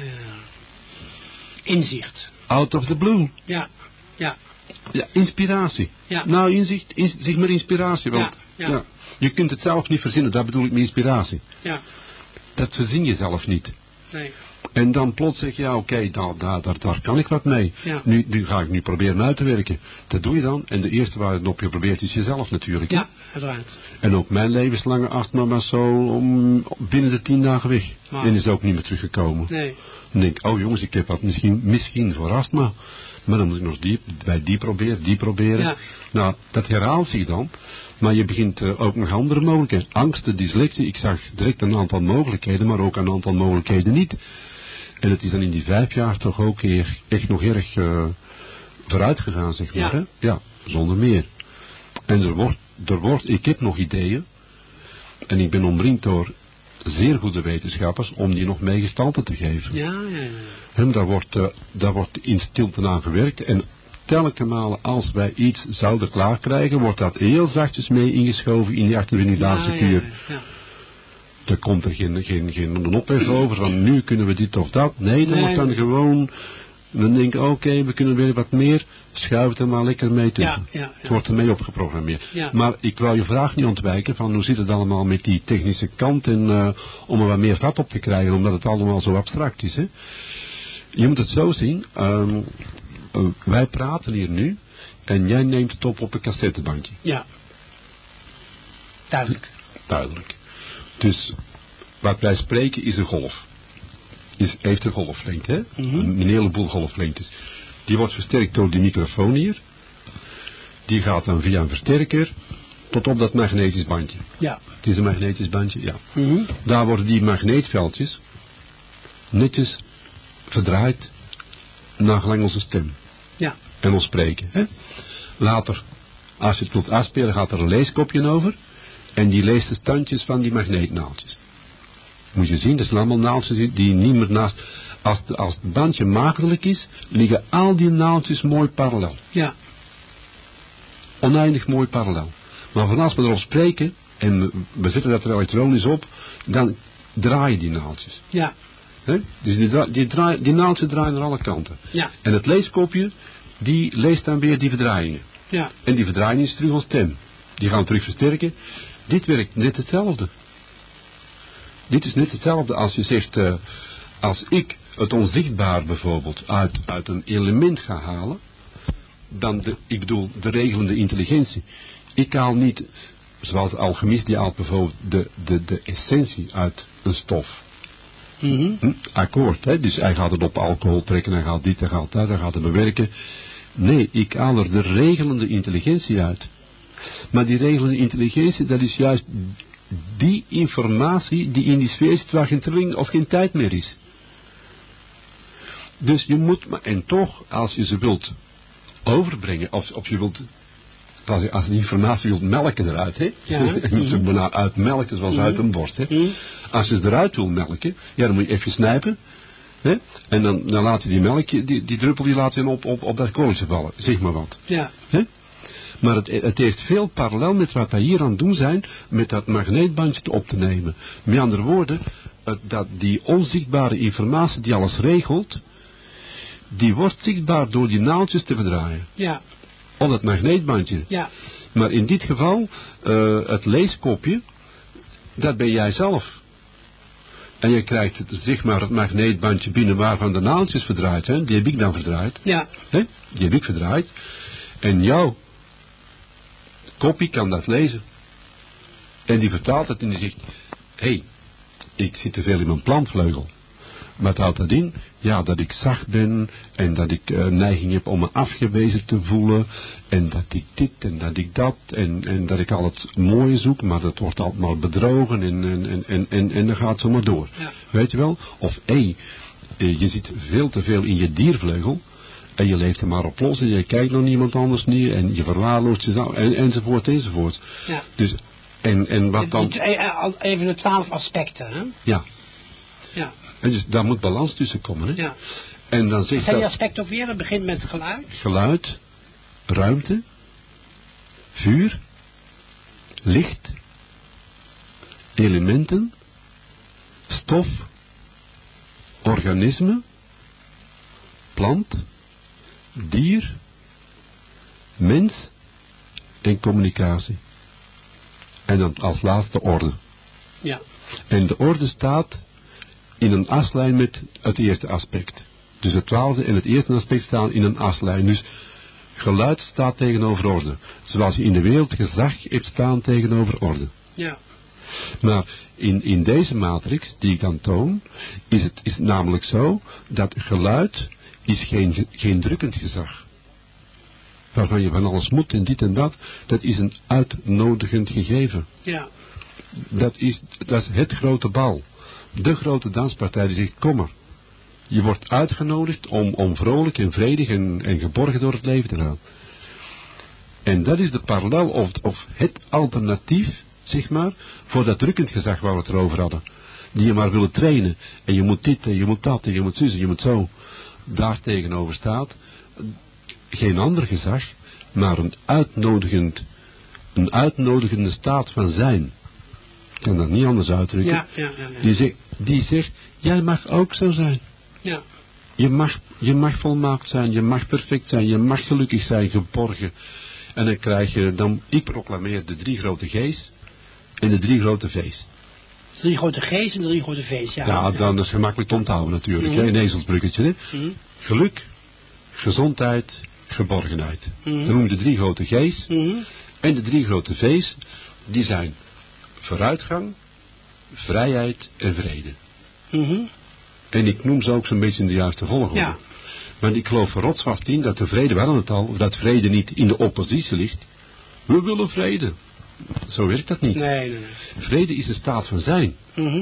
S1: Inzicht.
S2: Out of the blue.
S1: Ja.
S2: Ja, inspiratie.
S1: Ja.
S2: Nou, inzicht, zeg maar inspiratie. Want,
S1: ja.
S2: Je kunt het zelf niet verzinnen, dat bedoel ik met inspiratie.
S1: Ja.
S2: Dat verzin je zelf niet.
S1: Nee.
S2: En dan plots zeg je, ja oké, daar kan ik wat mee.
S1: Ja.
S2: Nu ga ik proberen uit te werken. Dat doe je dan. En de eerste waar het op je probeert is jezelf natuurlijk.
S1: Ja, uiteraard.
S2: En ook mijn levenslange astma was zo binnen de 10 dagen weg.
S1: Wow.
S2: En is ook niet meer teruggekomen.
S1: Nee.
S2: Dan denk ik, oh jongens, ik heb wat misschien voor astma. Maar dan moet ik nog die proberen.
S1: Ja.
S2: Nou, dat herhaalt zich dan. Maar je begint ook nog andere mogelijkheden. Angsten, dyslexie. Ik zag direct een aantal mogelijkheden, maar ook een aantal mogelijkheden niet. En het is dan in die 5 jaar toch ook echt nog erg vooruit gegaan, zeg maar.
S1: Ja.
S2: Hè? Ja, zonder meer. En ik heb nog ideeën. En ik ben omringd door zeer goede wetenschappers om die nog mee gestalte te geven.
S1: Ja.
S2: En daar wordt in stilte aan gewerkt. En telkens malen als wij iets zouden klaarkrijgen, wordt dat heel zachtjes mee ingeschoven in die 28-daagse kuur.
S1: Ja.
S2: Er komt er geen ophef over van nu kunnen we dit of dat. Nee, dat wordt dan gewoon... Dan denk ik, oké, we kunnen weer wat meer. Schuif het er maar lekker mee tussen.
S1: Ja.
S2: Het wordt ermee opgeprogrammeerd.
S1: Ja.
S2: Maar ik wou je vraag niet ontwijken van hoe zit het allemaal met die technische kant en om er wat meer vat op te krijgen, omdat het allemaal zo abstract is. Hè? Je moet het zo zien. Wij praten hier nu en jij neemt het op een cassettebandje.
S1: Ja. Duidelijk.
S2: Dus wat wij spreken is een golf. Heeft een golflengte, hè?
S1: Mm-hmm.
S2: Een heleboel golflengtes. Die wordt versterkt door die microfoon hier. Die gaat dan via een versterker tot op dat magnetisch bandje.
S1: Ja.
S2: Het is een magnetisch bandje, ja.
S1: Mm-hmm.
S2: Daar worden die magneetveldjes netjes verdraaid naar gelang onze stem.
S1: Ja.
S2: En ons spreken, hè? Later, als je het wilt afspelen, gaat er een leeskopje over. En die leest de standjes van die magneetnaaltjes. Moet je zien, dat zijn allemaal naaltjes die niet meer naast... Als het bandje makkelijk is, liggen al die naaltjes mooi parallel.
S1: Ja.
S2: Oneindig mooi parallel. Maar van als we erop spreken, en we zetten dat er elektronisch op, dan draaien die naaltjes.
S1: Ja.
S2: He? Dus die naaltjes draaien naar alle kanten.
S1: Ja.
S2: En het leeskopje, die leest dan weer die verdraaiingen.
S1: Ja.
S2: En die verdraaiing is terug ons stem. Die gaan we terug versterken. Dit werkt net hetzelfde. Dit is net hetzelfde als je zegt, als ik het onzichtbaar bijvoorbeeld uit een element ga halen, dan ik bedoel de regelende intelligentie. Ik haal niet, zoals de alchemist, die haalt bijvoorbeeld de essentie uit een stof. Akkoord, hè? Dus hij gaat het op alcohol trekken, hij gaat dit, hij gaat dat, hij gaat het bewerken. Nee, ik haal er de regelende intelligentie uit. Maar die regelende intelligentie, dat is juist die informatie die in die sfeer zit waar geen trilling of geen tijd meer is. Dus je moet, en toch, als je ze wilt overbrengen, of je wilt, als je informatie wilt melken eruit, hè?
S1: Ja.
S2: Je moet ze bijna uitmelken zoals uit een borst, hè? Als je ze eruit wil melken, ja, dan moet je even snijpen, hè? En dan laat je die melk, die druppel, die laat je op dat korreltje vallen, zeg maar wat.
S1: Ja.
S2: Hè? Maar het heeft veel parallel met wat wij hier aan het doen zijn, met dat magneetbandje op te nemen. Met andere woorden, dat die onzichtbare informatie die alles regelt, die wordt zichtbaar door die naaldjes te verdraaien.
S1: Ja.
S2: Op dat magneetbandje.
S1: Ja.
S2: Maar in dit geval, het leeskopje, dat ben jij zelf. En je krijgt zeg maar het magneetbandje binnen waarvan de naaldjes verdraaid zijn, die heb ik dan verdraaid.
S1: Ja.
S2: Hè? Die heb ik verdraaid. En jouw kopie kan dat lezen. En die vertaalt het en die zegt, hé, ik zit te veel in mijn plantvleugel. Wat houdt dat in? Ja, dat ik zacht ben en dat ik neiging heb om me afgewezen te voelen en dat ik dit en dat ik dat en dat ik al het mooie zoek, maar dat wordt altijd maar bedrogen en dan gaat het zo maar door.
S1: Ja.
S2: Weet je wel? Of je zit veel te veel in je diervleugel en je leeft er maar op los en je kijkt naar niemand anders niet en je verwaarloost jezelf enzovoort enzovoort.
S1: Ja.
S2: Dus, en wat dan...
S1: Even de 12 aspecten, hè?
S2: Ja.
S1: Ja.
S2: En dus daar moet balans tussen komen, hè?
S1: Ja.
S2: En dan
S1: Wat
S2: zegt
S1: zijn die
S2: dat
S1: aspecten ook weer? Het begint met geluid.
S2: geluid, ruimte, vuur, licht, elementen, stof, organisme, plant, dier, mens en communicatie. En dan als laatste orde.
S1: Ja.
S2: En de orde staat in een aslijn met het eerste aspect. Dus het 12e en het eerste aspect staan in een aslijn. Dus geluid staat tegenover orde. Zoals je in de wereld gezag hebt staan tegenover orde.
S1: Ja.
S2: Maar in deze matrix die ik dan toon, is het namelijk zo dat geluid is geen drukkend gezag. Waarvan je van alles moet en dit en dat, dat is een uitnodigend gegeven.
S1: Ja.
S2: Dat is het grote bal. De grote danspartij die zegt, kom maar. Je wordt uitgenodigd om vrolijk en vredig en geborgen door het leven te gaan. En dat is de parallel of het alternatief, zeg maar, voor dat drukkend gezag waar we het erover hadden. Die je maar willen trainen. En je moet dit en je moet dat en je moet zus en je moet zo. Daar tegenover staat geen ander gezag, maar een uitnodigende staat van zijn. Ik kan dat niet anders uitdrukken.
S1: Ja.
S2: Die zegt, jij mag ook zo zijn.
S1: Ja.
S2: Je mag volmaakt zijn, je mag perfect zijn, je mag gelukkig zijn, geborgen. En dan krijg je, ik proclameer de 3 grote G's en de 3 grote V's.
S1: 3 grote G's en 3 grote V's, ja.
S2: Ja, dan is het gemakkelijk te onthouden natuurlijk, hè, een ezelsbruggetje. Hè. Geluk, gezondheid, geborgenheid. Dan noem je de 3 grote G's en de 3 grote V's, die zijn vooruitgang, vrijheid en vrede. En ik noem ze ook zo'n beetje in de juiste volgorde.
S1: Ja.
S2: Want ik geloof rotsvast in dat de vrede, we hadden het al, dat vrede niet in de oppositie ligt. We willen vrede. Zo werkt dat niet.
S1: Nee.
S2: Vrede is een staat van zijn.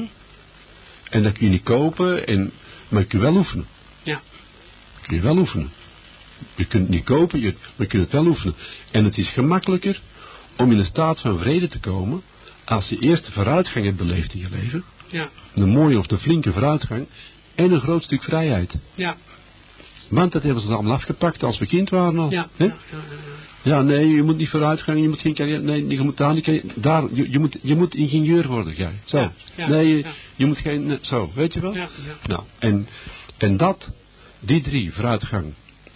S2: En dat kun je niet kopen, maar je kunt wel oefenen.
S1: Ja.
S2: Kun je wel oefenen. Je kunt het niet kopen, maar je kunt het wel oefenen. En het is gemakkelijker om in een staat van vrede te komen als je eerst de vooruitgang hebt beleefd in je leven.
S1: Ja.
S2: Een mooie of de flinke vooruitgang en een groot stuk vrijheid.
S1: Ja.
S2: Want dat hebben ze allemaal afgepakt als we kind waren al.
S1: Ja.
S2: Ja, nee, je moet niet vooruit gaan, je moet geen carrière, nee, je moet daar niet, je moet ingenieur worden, jij. Zo.
S1: Ja.
S2: Nee, je moet geen, zo, weet je wel?
S1: Ja.
S2: Nou, en die 3, vooruitgang,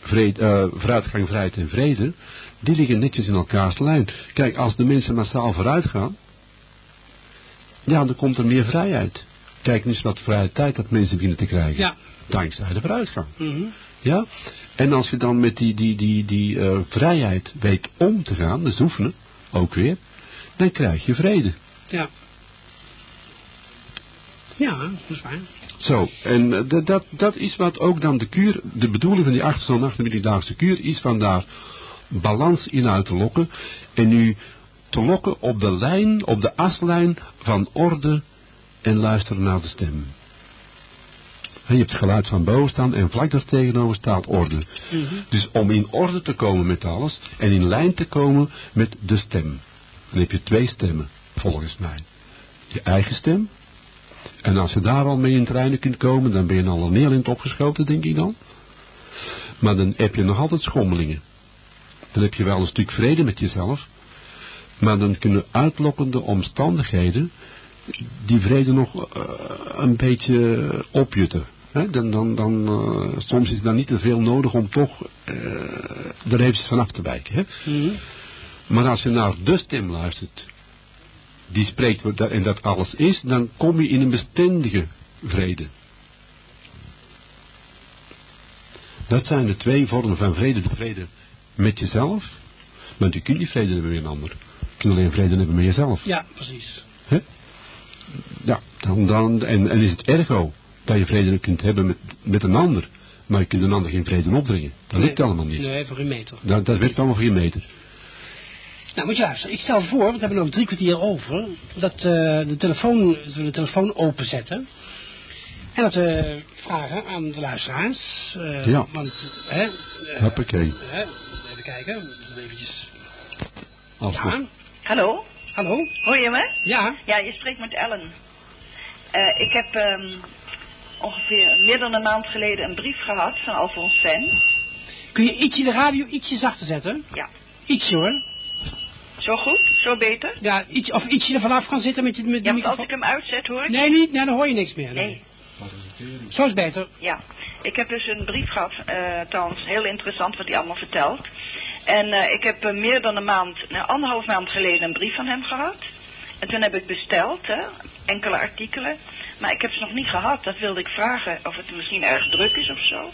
S2: vrijheid en vrede, die liggen netjes in elkaars lijn. Kijk, als de mensen massaal vooruit gaan, ja, dan komt er meer vrijheid. Kijk nu eens wat vrije tijd dat mensen beginnen te krijgen.
S1: Ja.
S2: Dankzij de vooruitgang.
S1: Mhm.
S2: Ja? En als je dan met die vrijheid weet om te gaan, dus oefenen, ook weer, dan krijg je vrede.
S1: Ja. Ja, dat is waar.
S2: Zo, en dat is wat ook dan de kuur, de bedoeling van die 28-daagse kuur is van daar balans in uit te lokken. En nu te lokken op de lijn, op de aslijn van orde en luisteren naar de stem. Je hebt het geluid van boven staan en vlak daar tegenover staat orde.
S1: Mhm.
S2: Dus om in orde te komen met alles en in lijn te komen met de stem. Dan heb je 2 stemmen, volgens mij. Je eigen stem. En als je daar al mee in het reinen kunt komen, dan ben je al een heel eind opgeschoten, denk ik dan. Maar dan heb je nog altijd schommelingen. Dan heb je wel een stuk vrede met jezelf. Maar dan kunnen uitlokkende omstandigheden die vrede nog een beetje opjutten. Hè? Soms is het dan niet te veel nodig om toch er eventjes vanaf te wijken. Hè?
S1: Mhm.
S2: Maar als je naar de stem luistert, die spreekt en dat alles is, dan kom je in een bestendige vrede. Dat zijn de 2 vormen van vrede. De vrede met jezelf, want je kunt niet vrede hebben met een ander. Je kunt alleen vrede hebben met jezelf.
S1: Ja, precies.
S2: Hè? Ja, en is het ergo dat je vrede kunt hebben met een ander, maar je kunt een ander geen vrede opdringen. Dat lukt allemaal niet.
S1: Nee, voor een meter.
S2: Dat werkt allemaal voor je meter.
S1: Nou, moet je luisteren. Ik stel voor, want we hebben nog 3 kwartier over, dat we de telefoon openzetten. En dat we vragen aan de luisteraars.
S2: Ja.
S1: Want,
S2: Hoppakee.
S1: Even kijken. Eventjes.
S2: Als
S1: Ja.
S3: Hallo,
S1: Hallo?
S3: hoor je me?
S1: Ja.
S3: Ja, je spreekt met Ellen. Ik heb ongeveer meer dan een maand geleden een brief gehad van Alfons Sen.
S1: Kun je de radio ietsje zachter zetten?
S3: Ja.
S1: Ietsje hoor.
S3: Zo goed? Zo beter?
S1: Ja, ietsje er vanaf gaan zitten met de
S3: Ja, want
S1: microfoon.
S3: als ik hem uitzet, hoor ik...
S1: Nee, niet. Nee, dan hoor je niks meer.
S3: Nee.
S1: Zo is beter.
S3: Ja. Ik heb dus een brief gehad, trouwens heel interessant wat hij allemaal vertelt. En ik heb meer dan een maand, 1,5 maand geleden een brief van hem gehad. En toen heb ik besteld, enkele artikelen. Maar ik heb ze nog niet gehad. Dat wilde ik vragen of het misschien erg druk is of zo.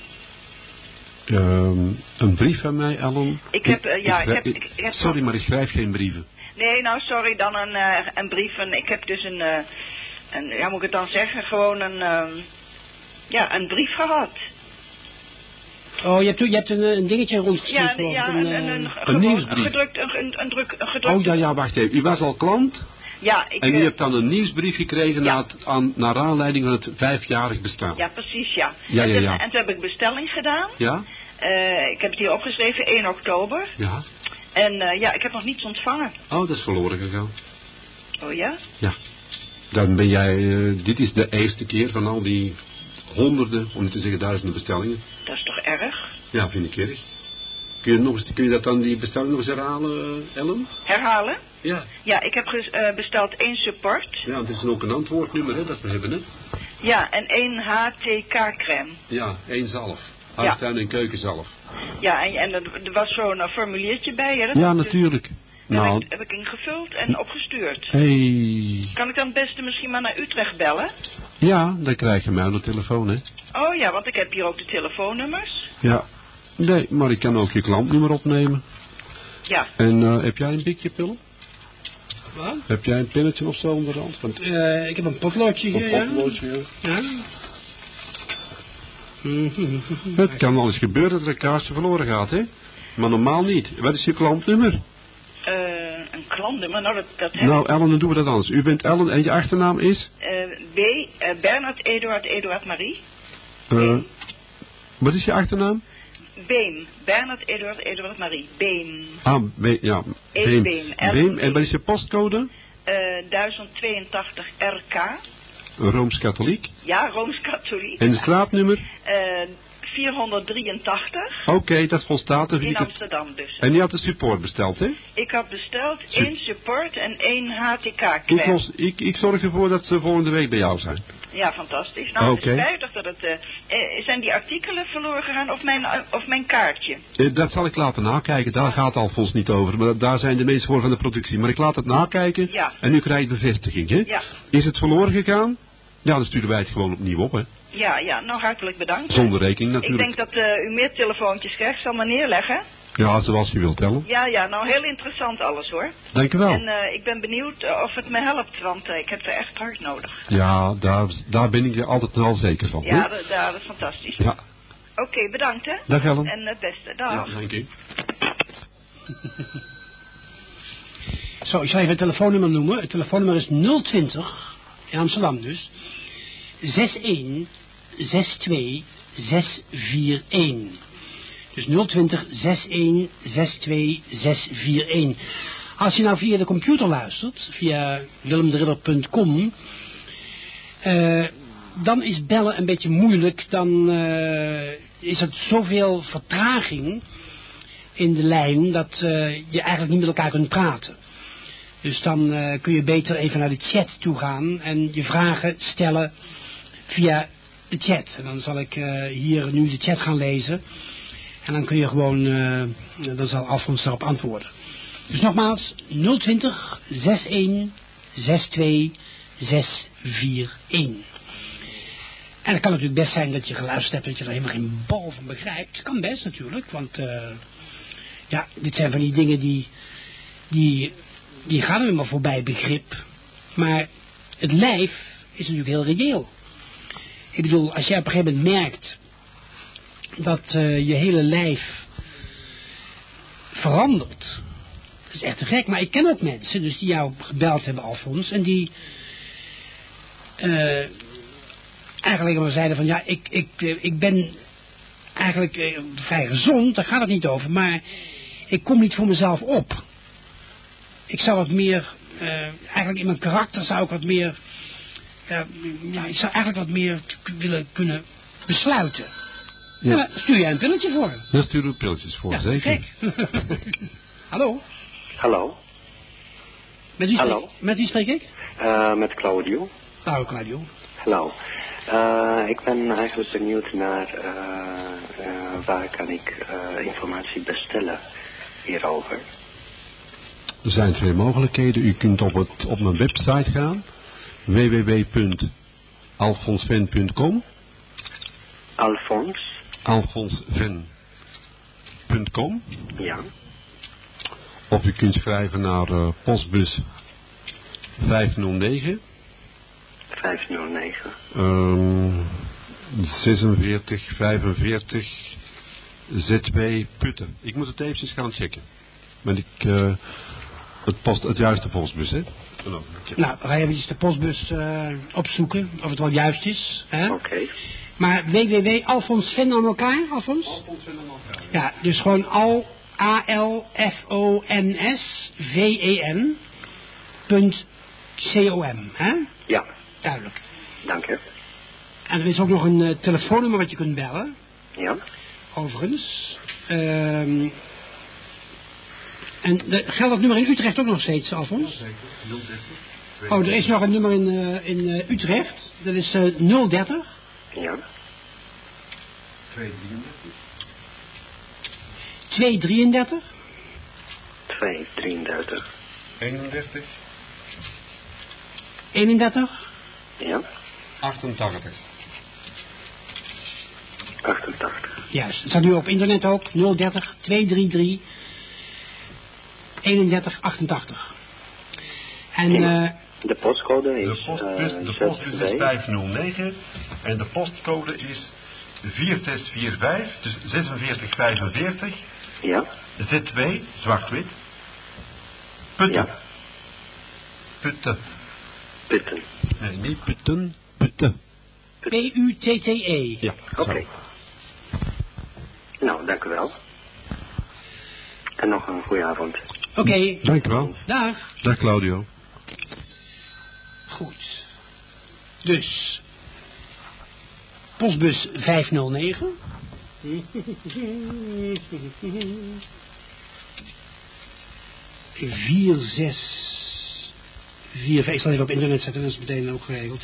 S2: Een brief van mij, Ellen. Sorry, maar ik schrijf geen brieven.
S3: Nee, nou sorry, dan een brief. Ik heb dus ja, moet ik het dan zeggen, gewoon een brief gehad.
S1: Oh, je hebt een dingetje rondgestuurd.
S3: Ja,
S2: een nieuwsbrief.
S3: Gedrukt.
S2: Oh ja, wacht even. U was al klant?
S3: Ja,
S2: en u hebt dan een nieuwsbrief gekregen naar aanleiding van het 5-jarig bestaan.
S3: Ja, precies, ja.
S2: Ja.
S3: En toen heb ik bestelling gedaan.
S2: Ja?
S3: Ik heb het hier opgeschreven, 1 oktober.
S2: Ja.
S3: En ik heb nog niets ontvangen.
S2: Oh, dat is verloren gegaan.
S3: Oh ja?
S2: Ja. Dan ben jij, dit is de eerste keer van al die honderden, om niet te zeggen duizenden bestellingen.
S3: Dat is toch erg?
S2: Ja, vind ik erg. Kun je dat dan, die bestelling nog eens herhalen, Ellen?
S3: Herhalen?
S2: Ja.
S3: Ja, ik heb besteld 1 support.
S2: Ja, het is ook een antwoordnummer, hè, dat we hebben, hè?
S3: Ja, en 1 HTK-crème.
S2: Ja, 1 zalf. Huistuin- en keukenzalf.
S3: Ja, en er was zo'n formuliertje bij, hè?
S2: Ja, natuurlijk.
S3: Nou, heb ik ingevuld en opgestuurd.
S2: Hey.
S3: Kan ik dan het beste misschien maar naar Utrecht bellen?
S2: Ja, dan krijg je mij aan de telefoon, hè?
S3: Oh ja, want ik heb hier ook de telefoonnummers.
S2: Ja. Nee, maar ik kan ook je klantnummer opnemen.
S3: Ja.
S2: En heb jij een bikje pillen?
S1: Wat?
S2: Heb jij een pilletje of zo onderhand? Want...
S1: ik heb een potloodje hier.
S2: Een potloodje, ja. Het kan wel eens gebeuren dat er een kaartje verloren gaat, hè? Maar normaal niet. Wat is je klantnummer?
S3: Een klantnummer? Nou, dat heb
S2: Nou, Ellen, dan doen we dat anders. U bent Ellen en je achternaam is?
S3: Bernard Eduard Marie.
S2: Wat is je achternaam?
S3: Beem. Bernard Eduard Marie. Beem.
S2: Ah, ja.
S3: Beem.
S2: Beem. En wat is je postcode?
S3: 1082 RK.
S2: Rooms-katholiek?
S3: Ja, Rooms-katholiek.
S2: En de straatnummer?
S3: 483.
S2: Oké, dat volstaat.
S3: In Amsterdam dus.
S2: En je had de support besteld, hè?
S3: Ik had besteld 1 support en 1 HTK-crème.
S2: Ik zorg ervoor dat ze volgende week bij jou zijn.
S3: Ja, fantastisch. Nou, het is spijtig dat het... zijn die artikelen verloren gegaan of mijn kaartje?
S2: Dat zal ik laten nakijken. Daar gaat Alfons niet over. Maar daar zijn de mensen voor van de productie. Maar ik laat het nakijken.
S3: Ja.
S2: En nu krijg je bevestiging, hè?
S3: Ja.
S2: Is het verloren gegaan? Ja, dan sturen wij het gewoon opnieuw op, hè.
S3: Ja, nou hartelijk bedankt.
S2: Zonder rekening
S3: Ik
S2: natuurlijk.
S3: denk dat u meer telefoontjes krijgt. Ik zal maar neerleggen.
S2: Ja, zoals je wilt tellen.
S3: Ja, nou heel interessant alles hoor.
S2: Dank u wel.
S3: En ik ben benieuwd of het me helpt, want ik heb er echt hard nodig.
S2: Ja, daar ben ik er altijd wel zeker van.
S3: Ja, dat is fantastisch.
S2: Ja.
S3: Oké, bedankt hè.
S2: Dag Ellen.
S3: En het beste. Dag.
S2: Ja, dank u.
S1: Zo, ik zal even het telefoonnummer noemen. Het telefoonnummer is 020, in Amsterdam dus, 61 62 641. Dus 020 61 62 641. Als je nou via de computer luistert, via willemderidder.com, dan is bellen een beetje moeilijk. Dan is er zoveel vertraging in de lijn dat je eigenlijk niet met elkaar kunt praten. Dus dan kun je beter even naar de chat toe gaan en je vragen stellen via de chat. En dan zal ik hier nu de chat gaan lezen. En dan kun je gewoon, dan zal Alfons daarop antwoorden. Dus nogmaals, 020 61 62 641. En het kan natuurlijk best zijn dat je geluisterd hebt dat je er helemaal geen bal van begrijpt. Kan best natuurlijk, want ja, dit zijn van die dingen die gaan helemaal voorbij begrip. Maar het lijf is natuurlijk heel reëel. Ik bedoel, als jij op een gegeven moment merkt dat je hele lijf verandert. Dat is echt te gek. Maar ik ken ook mensen dus die jou gebeld hebben, Alfons. En die eigenlijk maar zeiden van ja, ik ben eigenlijk vrij gezond. Daar gaat het niet over. Maar ik kom niet voor mezelf op. Ik zou wat meer, eigenlijk in mijn karakter zou ik wat meer, ik zou eigenlijk wat meer willen kunnen besluiten. Ja. Ja, stuur jij een pilletje voor?
S2: Daar sturen we pilletjes voor,
S1: ja,
S2: zeker.
S1: Kijk. Hallo?
S4: Hallo.
S1: Met wie spreek ik?
S4: Met Claudio.
S1: Hallo Claudio.
S4: Hallo. Ik ben eigenlijk benieuwd naar waar kan ik informatie bestellen hierover.
S2: Er zijn twee mogelijkheden. U kunt op mijn website gaan. www.alfonsven.com Alfonsven.com.
S4: Ja.
S2: Of u kunt schrijven naar postbus 509.
S4: 509.
S2: 4645 ZW Putten. Ik moet het eventjes gaan checken. Maar het juiste postbus, hè?
S1: Nou, ga je eventjes de postbus opzoeken, of het wel juist is.
S4: Oké.
S1: Maar www.alfonsven aan elkaar, Alfons?
S2: Alfonsven aan elkaar.
S1: Ja, dus gewoon alfonsven.com, hè?
S4: Ja.
S1: Duidelijk.
S4: Dank je.
S1: En er is ook nog een telefoonnummer wat je kunt bellen.
S4: Ja.
S1: Overigens. En geldt dat nummer in Utrecht ook nog steeds, Alfons?
S2: Zeker, 030.
S1: Oh, er is nog een nummer in Utrecht. Dat is 030.
S4: Ja.
S1: 233.
S4: 233.
S2: 31.
S1: 31.
S4: Ja.
S2: 88.
S4: 88.
S1: Juist. Het staat nu op internet ook. 030 233 31 88. En
S4: de postcode is
S2: de postbus is 509 en de postcode is 4645, dus 4645.
S4: Ja.
S2: Z2, zwart-wit. Putten.
S4: Ja.
S2: Putten.
S4: Putten.
S2: Nee, niet Putten, Putten.
S1: Putte.
S2: Ja,
S4: oké. Nou, dank u wel. En nog een goede avond.
S1: Oké.
S2: Dank u wel.
S1: Dag.
S2: Dag Claudio.
S1: Goed. Dus. Postbus 509. 4645. Ik zal even op internet zetten, dat is meteen ook geregeld.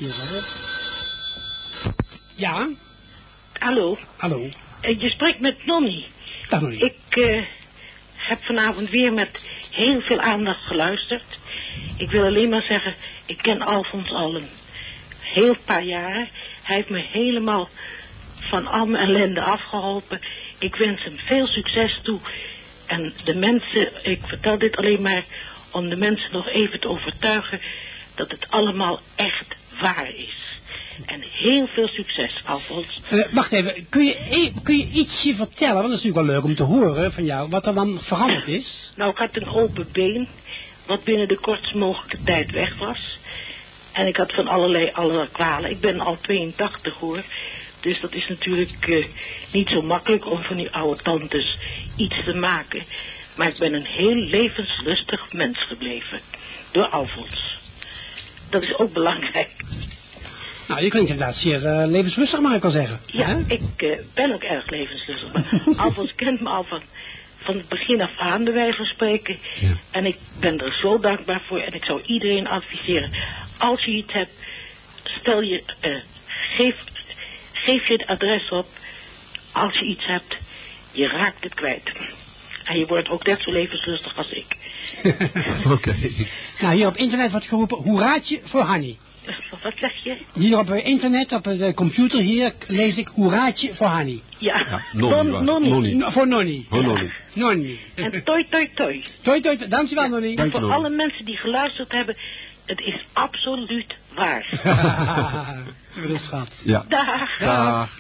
S1: 4645. Ja?
S5: Hallo.
S1: Hallo.
S5: Je spreekt met Nonnie.
S1: Dag Nonnie.
S5: Ik heb vanavond weer met heel veel aandacht geluisterd. Ik wil alleen maar zeggen, ik ken Alfons al een heel paar jaren. Hij heeft me helemaal van al mijn ellende afgeholpen. Ik wens hem veel succes toe. En de mensen, ik vertel dit alleen maar om de mensen nog even te overtuigen dat het allemaal echt waar is. En heel veel succes, Alfons.
S1: Wacht even, kun je ietsje vertellen, want dat is natuurlijk wel leuk om te horen van jou, wat er dan veranderd is?
S5: Nou, ik had een open been, wat binnen de kortst mogelijke tijd weg was. En ik had van allerlei kwalen. Ik ben al 82 hoor. Dus dat is natuurlijk niet zo makkelijk om van die oude tantes iets te maken. Maar ik ben een heel levenslustig mens gebleven. Door Alfons. Dat is ook belangrijk.
S1: Nou, je klinkt inderdaad zeer levenslustig, mag ik wel zeggen.
S5: Ja,
S1: hè?
S5: ik ben ook erg levenslustig. Maar Alfons kent me al van het begin af aan, bij wijze van spreken.
S2: Ja.
S5: En ik ben er zo dankbaar voor. En ik zou iedereen adviseren. Als je iets hebt, stel je, geef je het adres op. Als je iets hebt, je raakt het kwijt. En je wordt ook net zo levenslustig als ik.
S2: Oké.
S1: Nou, hier op internet wordt geroepen, hoeraatje voor Hanny.
S5: Wat zeg je?
S1: Hier op internet, op de computer hier, lees ik hoeraatje voor Hanny.
S5: Ja,
S2: Nonnie.
S1: Voor Nonnie.
S2: Voor Nonnie.
S1: Nonnie.
S5: En toi.
S1: Toi, dankjewel Nonnie.
S2: Dank
S5: Voor
S2: je wel.
S5: alle mensen die geluisterd hebben, het is absoluut waar.
S1: Dat is schat.
S2: Ja.
S5: Dag.
S2: Dag.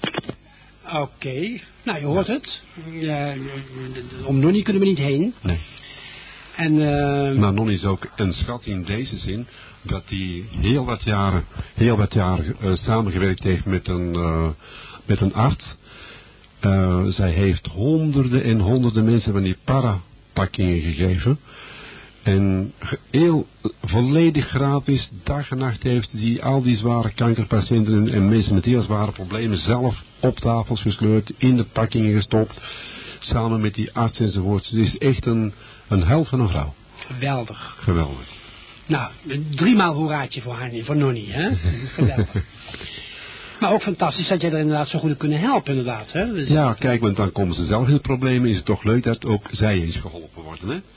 S1: Oké, nou je hoort het. Om Nonnie kunnen we niet heen.
S2: Nee.
S1: En,
S2: Maar Nonnie is ook een schat in deze zin dat hij heel wat jaren samengewerkt heeft met een arts. Zij heeft honderden en honderden mensen van die parapakkingen gegeven. En heel volledig gratis, dag en nacht heeft hij al die zware kankerpatiënten en mensen met heel zware problemen zelf op tafels gesleurd, in de pakkingen gestopt, samen met die arts enzovoort. Ze is echt een held van een vrouw.
S1: geweldig.
S2: Geweldig.
S1: Nou, 3 maal hoeraatje voor Hanny, voor Nonnie, hè? Geweldig. Maar ook fantastisch dat jij er inderdaad zo goed hebt kunnen helpen, inderdaad, hè? Dus
S2: Ja, kijk, want dan komen ze zelf in het probleem. Is het toch leuk dat ook zij eens geholpen worden, hè?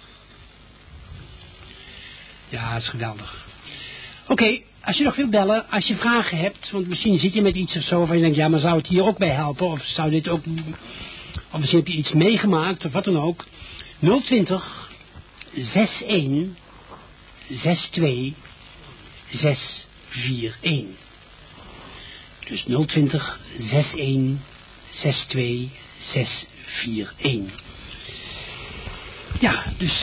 S1: Ja, dat is geweldig. Oké, als je nog wilt bellen, als je vragen hebt, want misschien zit je met iets of zo, waarvan je denkt, ja, maar zou het hier ook bij helpen? Of zou dit ook, of misschien heb je iets meegemaakt, of wat dan ook. 020 61 62 641. Dus 020 61 62 641. Ja, dus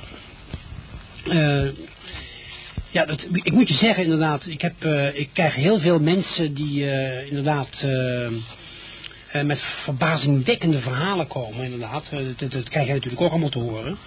S1: ja, ik moet je zeggen inderdaad, ik krijg heel veel mensen die inderdaad met verbazingwekkende verhalen komen inderdaad. Dat krijg je natuurlijk ook allemaal te horen.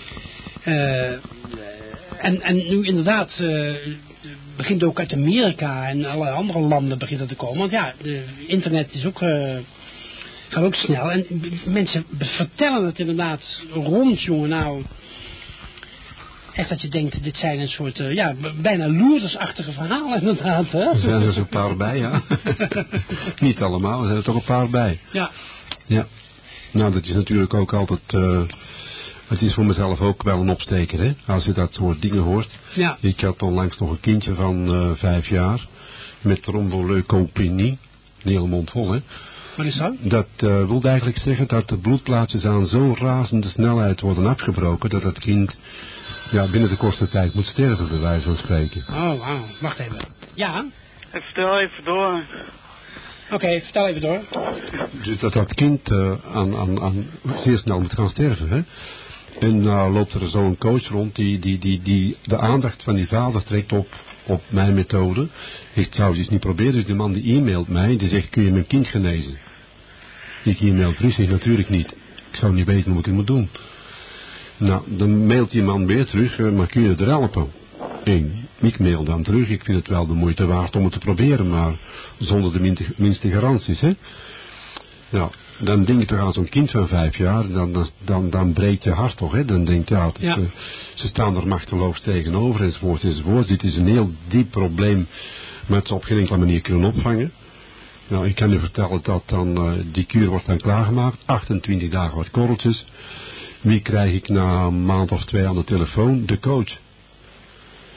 S1: En nu inderdaad begint ook uit Amerika en alle andere landen begint dat te komen. Want ja, internet is ook, gaat ook snel. En mensen vertellen het inderdaad rond, jongen, nou. Echt dat je denkt, dit zijn een soort, ja, bijna loerdersachtige verhalen inderdaad, hè?
S2: Er zijn er zo'n paar bij, ja. Niet allemaal, er zijn er toch een paar bij.
S1: Ja.
S2: Ja. Nou, dat is natuurlijk ook altijd, het is voor mezelf ook wel een opsteker, hè. Als je dat soort dingen hoort.
S1: Ja.
S2: Ik had onlangs nog een kindje van 5 jaar. Met tromboleukopenie. Een hele mond vol, hè.
S1: Wat is dat?
S2: Dat wil eigenlijk zeggen dat de bloedplaatjes aan zo'n razende snelheid worden afgebroken. Dat het kind binnen de kortste tijd moet sterven, bij wijze van spreken.
S1: Oh, wauw. Wacht even. Ja?
S6: Vertel even door.
S1: Oké, vertel even door.
S2: Dus dat kind zeer snel moet gaan sterven, hè. En nou loopt er zo'n coach rond die de aandacht van die vader trekt op mijn methode. Ik zou het eens niet proberen, dus de man die e-mailt mij, die zegt, kun je mijn kind genezen? Ik e-mail terug, zeg natuurlijk niet. Ik zou niet weten hoe ik het moet doen. Nou, dan mailt die man weer terug, maar kun je het er helpen? Ik mail dan terug, ik vind het wel de moeite waard om het te proberen, maar zonder de minste garanties, hè. Nou, dan denk je toch aan zo'n kind van 5 jaar, dan breekt je hart toch, hè. Dan denk je, ze staan er machteloos tegenover, enzovoort. Dit is een heel diep probleem, wat ze op geen enkele manier kunnen opvangen. Nou, ik kan je vertellen dat dan, die kuur wordt dan klaargemaakt, 28 dagen wat korreltjes. Wie krijg ik na een maand of 2 aan de telefoon? De coach.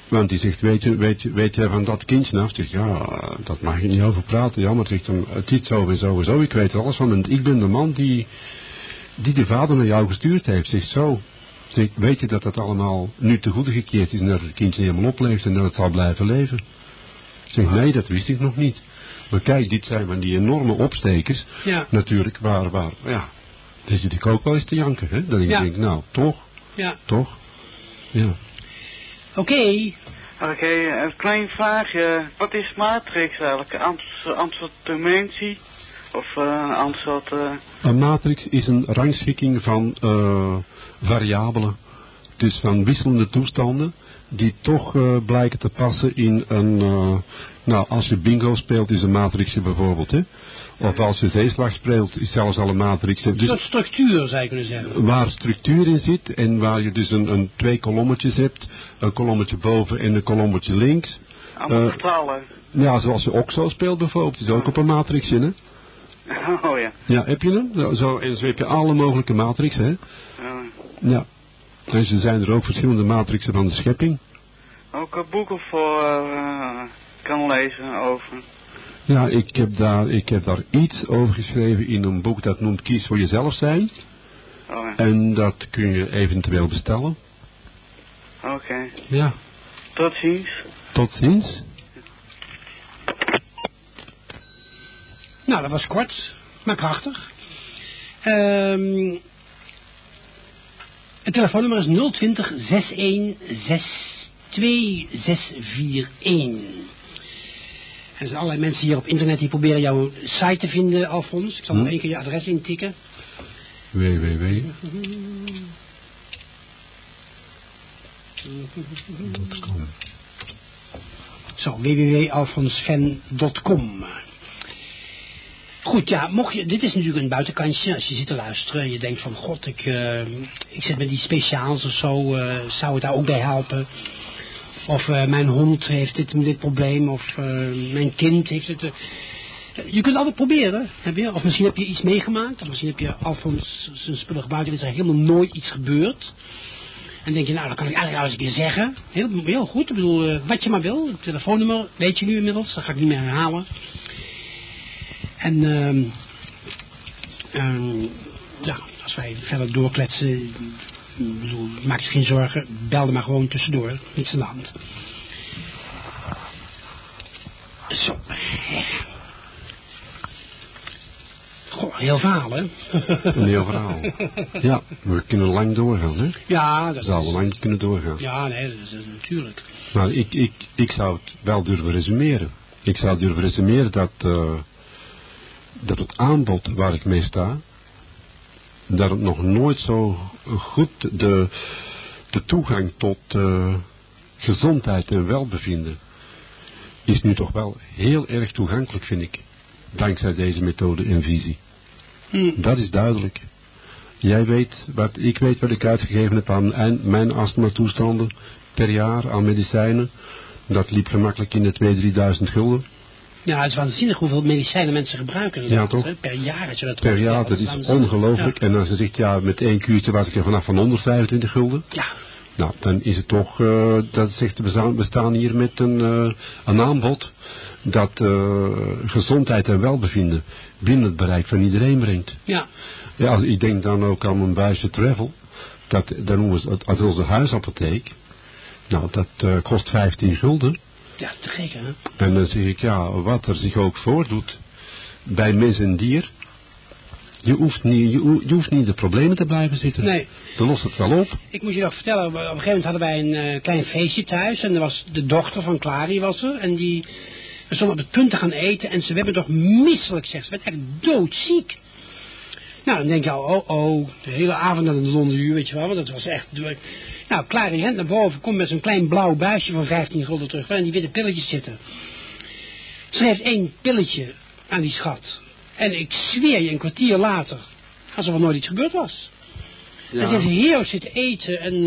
S2: Want die zegt, weet je van dat kindje af? Zegt, ja, dat mag je niet over praten. Ja, maar zegt dan, het is zo en zo en zo. Ik weet er alles van. En ik ben de man die de vader naar jou gestuurd heeft. Zegt zo. Zegt, weet je dat dat allemaal nu te goede gekeerd is en dat het kindje helemaal opleeft en dat het zal blijven leven? Zegt, nee, dat wist ik nog niet. Maar kijk, dit zijn van die enorme opstekers.
S1: Ja.
S2: Natuurlijk, waar, ja. Daar zit ik ook wel eens te janken, hè. Dat ik denk, nou, toch. Ja. Toch? Ja.
S1: Oké,
S6: een klein vraagje. Wat is matrix eigenlijk? Een soort dimensie? Of een soort...
S2: Een matrix is een rangschikking van variabelen. Dus van wisselende toestanden die toch blijken te passen in een... nou, als je bingo speelt is een matrixje bijvoorbeeld, hè. Of als je zeeslag speelt is zelfs al een matrix. Dus
S1: een soort structuur zou je kunnen zeggen.
S2: Waar structuur in zit en waar je dus een twee kolommetjes hebt. Een kolommetje boven en een kolommetje links.
S6: Allemaal getallen.
S2: Ja, zoals je OXO speelt bijvoorbeeld. is ook op een matrixje, hè.
S6: Oh ja.
S2: Ja, heb je hem? Zo, en zo heb je alle mogelijke matrixen, hè. Ja. En zo zijn er ook verschillende matrixen van de schepping.
S6: Ook boeken voor kan lezen over.
S2: Ja, ik heb daar iets over geschreven in een boek dat noemt Kies voor jezelf zijn.
S6: Oh ja.
S2: En dat kun je eventueel bestellen.
S6: Oké.
S2: Ja.
S6: Tot ziens.
S2: Tot ziens.
S1: Nou, dat was kort, maar krachtig. Het telefoonnummer is 020 61 62641. En er zijn allerlei mensen hier op internet die proberen jouw site te vinden, Alfons. Ik zal nog één keer je adres intikken.
S2: www.alfonsven.com.
S1: Zo, www.alfonsven.com. Goed, ja, dit is natuurlijk een buitenkantje. Als je zit te luisteren en je denkt van, god, ik zit met die speciaals of zo, zou het daar ook bij helpen? Of mijn hond heeft dit probleem, of mijn kind heeft het. Je kunt het altijd proberen, heb je? Of misschien heb je iets meegemaakt, of misschien heb je Alfons zijn spullen gebruikt en is er helemaal nooit iets gebeurd. En denk je, nou, dan kan ik eigenlijk alles een keer zeggen. Heel goed, ik bedoel, wat je maar wil. Het telefoonnummer weet je nu inmiddels, dat ga ik niet meer herhalen. En ja, als wij verder doorkletsen, bedoel, maak je geen zorgen, bel er maar gewoon tussendoor, niets aan de hand. Zo. Goh, heel verhaal, hè?
S2: Een heel verhaal. Ja, we kunnen lang doorgaan, hè?
S1: Ja, dat
S2: zouden we lang kunnen doorgaan.
S1: Ja, nee, dat is natuurlijk.
S2: Maar ik zou het wel durven resumeren. Ik zou durven resumeren dat het aanbod waar ik mee sta, dat het nog nooit zo goed de toegang tot gezondheid en welbevinden is nu toch wel heel erg toegankelijk, vind ik. Dankzij deze methode en visie. Dat is duidelijk. Jij weet ik weet wat ik uitgegeven heb aan mijn astma-toestanden per jaar aan medicijnen. Dat liep gemakkelijk in de 2.000-3.000 gulden.
S1: Ja, het is waanzinnig hoeveel medicijnen mensen gebruiken.
S2: Ja, toch?
S1: Hè? Per jaar. Als je dat
S2: per jaar, dat is ongelooflijk. Ja. En als je zegt, ja, met 1 kuurtje was ik er vanaf van 125 gulden.
S1: Ja.
S2: Nou, dan is het toch, dat zegt, we staan hier met een aanbod dat gezondheid en welbevinden binnen het bereik van iedereen brengt.
S1: Ja.
S2: Ja, ik denk dan ook aan een buisje travel. Dat noemen we het als onze huisapotheek. Nou, dat kost 15 gulden.
S1: Ja, te gek, hè?
S2: En dan zeg ik, ja, wat er zich ook voordoet bij mens en dier. Je hoeft niet de problemen te blijven zitten.
S1: Nee.
S2: Dan lost het wel op.
S1: Ik moet je nog vertellen, op een gegeven moment hadden wij een klein feestje thuis. En er was de dochter van Clary was er. En we stonden op het punt te gaan eten. En ze werd toch misselijk, zegt ze. Werd echt doodziek. Nou, dan denk je al, de hele avond aan de Londenuur, weet je wel. Want dat was echt druk. Nou, Clary rent naar boven, komt met zo'n klein blauw buisje van 15 gulden terug. En die witte pilletjes zitten. Ze heeft 1 pilletje aan die schat. En ik zweer je, een kwartier later, alsof er nooit iets gebeurd was. Ja. En ze heeft heerlijk zitten eten en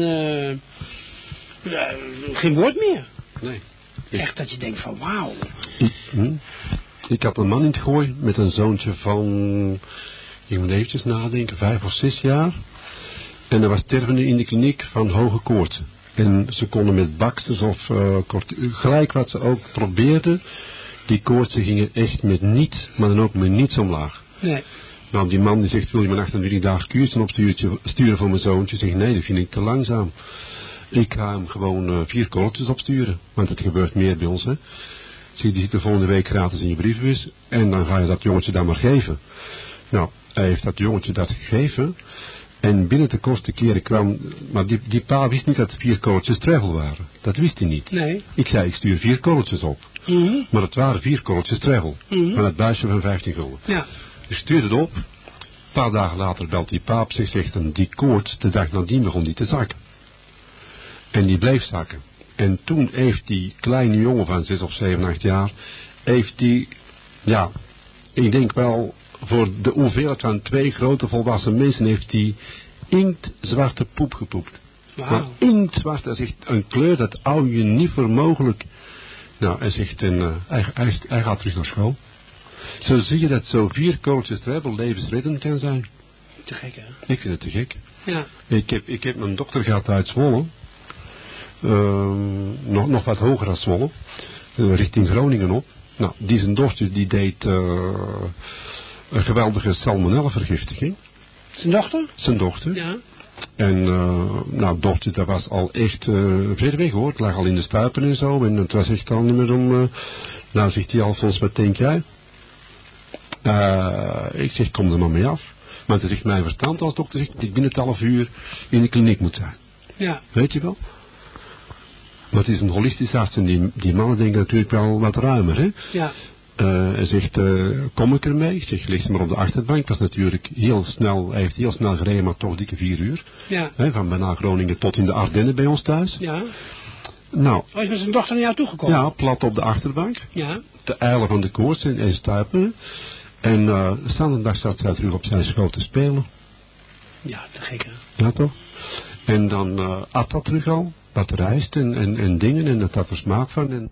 S1: geen woord meer.
S2: Nee.
S1: Echt dat je denkt van wauw.
S2: Ik had een man in het gooi met een zoontje van, ik moet eventjes nadenken, 5 of 6 jaar. En hij was stervende in de kliniek van hoge koortsen. En ze konden met baksters of gelijk wat ze ook probeerden. Die koortsen gingen echt met niets, maar dan ook met niets omlaag.
S1: Nee.
S2: Nou, die man die zegt, wil je me 28 dagen kuurtje opsturen voor mijn zoontje? Zeg nee, dat vind ik te langzaam. Ik ga hem gewoon 4 korreltjes opsturen. Want het gebeurt meer bij ons, hè. Zeg, die zit de volgende week gratis in je brievenbus. En dan ga je dat jongetje dan maar geven. Nou, hij heeft dat jongetje dat gegeven. En binnen de kortste keren kwam... Maar die pa wist niet dat het 4 korreltjes travel waren. Dat wist hij niet.
S1: Nee.
S2: Ik zei, ik stuur 4 korreltjes op.
S1: Mm-hmm.
S2: Maar het waren 4 korreltjes travel.
S1: Mm-hmm.
S2: Van het buisje van 15 gulden.
S1: Ja.
S2: Dus stuurde het op. Een paar dagen later belt die paap zich, zegt dan, die koorts, de dag nadien begon die te zakken. En die bleef zakken. En toen heeft die kleine jongen van 6 of 7, 8 jaar, heeft die, ja, ik denk wel, voor de hoeveelheid van 2 grote volwassen mensen, heeft die inktzwarte poep gepoept.
S1: Wow.
S2: Maar inktzwart, dat is echt een kleur, dat hou je niet voor mogelijk. Nou, hij zegt, hij gaat terug naar school. Zo zie je dat zo 4 korreltjes travel levensreddend kan zijn.
S1: Te gek, hè?
S2: Ik vind het te gek.
S1: Ja.
S2: Ik heb mijn dochter gehad uit Zwolle. Nog wat hoger dan Zwolle. Richting Groningen op. Nou, die zijn dochter die deed een geweldige salmonella-vergiftiging.
S1: Zijn dochter?
S2: Zijn dochter.
S1: Ja.
S2: En nou, dochter, dat was al echt ver weg hoor. Het lag al in de stuipen en zo. En het was echt al niet meer om... nou, zegt die Alfons, wat denk jij? Ik zeg, kom er maar mee af. Maar het zegt mijn verstand als dokter zegt dat ik binnen het half uur in de kliniek moet zijn.
S1: Ja.
S2: Weet je wel? Maar het is een holistisch arts en die mannen denken natuurlijk wel wat ruimer, hè?
S1: Ja.
S2: Hij zegt, kom ik ermee? Ik zeg, leg ze maar op de achterbank. Dat is natuurlijk heel snel, hij heeft heel snel gereden, maar toch dikke 4 uur.
S1: Ja.
S2: Hè, van bijna Groningen tot in de Ardennen bij ons thuis.
S1: Ja.
S2: Nou.
S1: Oh, is met zijn dochter naar jou toegekomen?
S2: Ja, plat op de achterbank.
S1: Ja.
S2: De eilen van de koorts en stuipen. En de zaterdag zat zij terug op zijn schoot te spelen.
S1: Ja, te gek, hè?
S2: Ja, toch? En dan at dat terug al. Wat rijst en dingen en dat had er smaak van. En...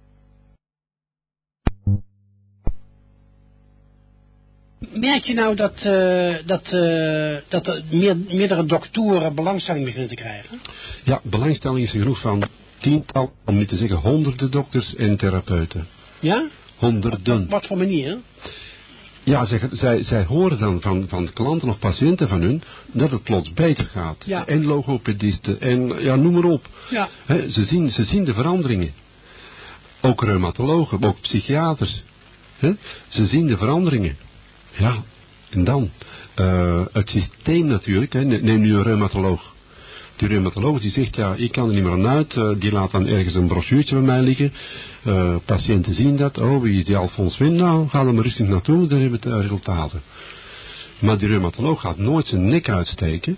S1: Merk je nou dat er meerdere doktoren belangstelling beginnen te krijgen?
S2: Ja, belangstelling is genoeg van tiental, om niet te zeggen honderden dokters en therapeuten.
S1: Ja?
S2: Honderden.
S1: Op wat voor manier?
S2: Ja, zij horen dan van klanten of patiënten van hun dat het plots beter gaat.
S1: Ja. En
S2: logopedisten en ja, noem maar op.
S1: Ja.
S2: He, ze zien de veranderingen. Ook reumatologen, ook psychiaters. He, ze zien de veranderingen. Ja, en dan het systeem natuurlijk. He, neem nu een reumatoloog. Die reumatoloog die zegt, ja, ik kan er niet meer aan uit. Die laat dan ergens een brochuurtje bij mij liggen. Patiënten zien dat. Oh, wie is die Alfons Win? Nou, ga er maar rustig naartoe, dan hebben we de resultaten. Maar die reumatoloog gaat nooit zijn nek uitsteken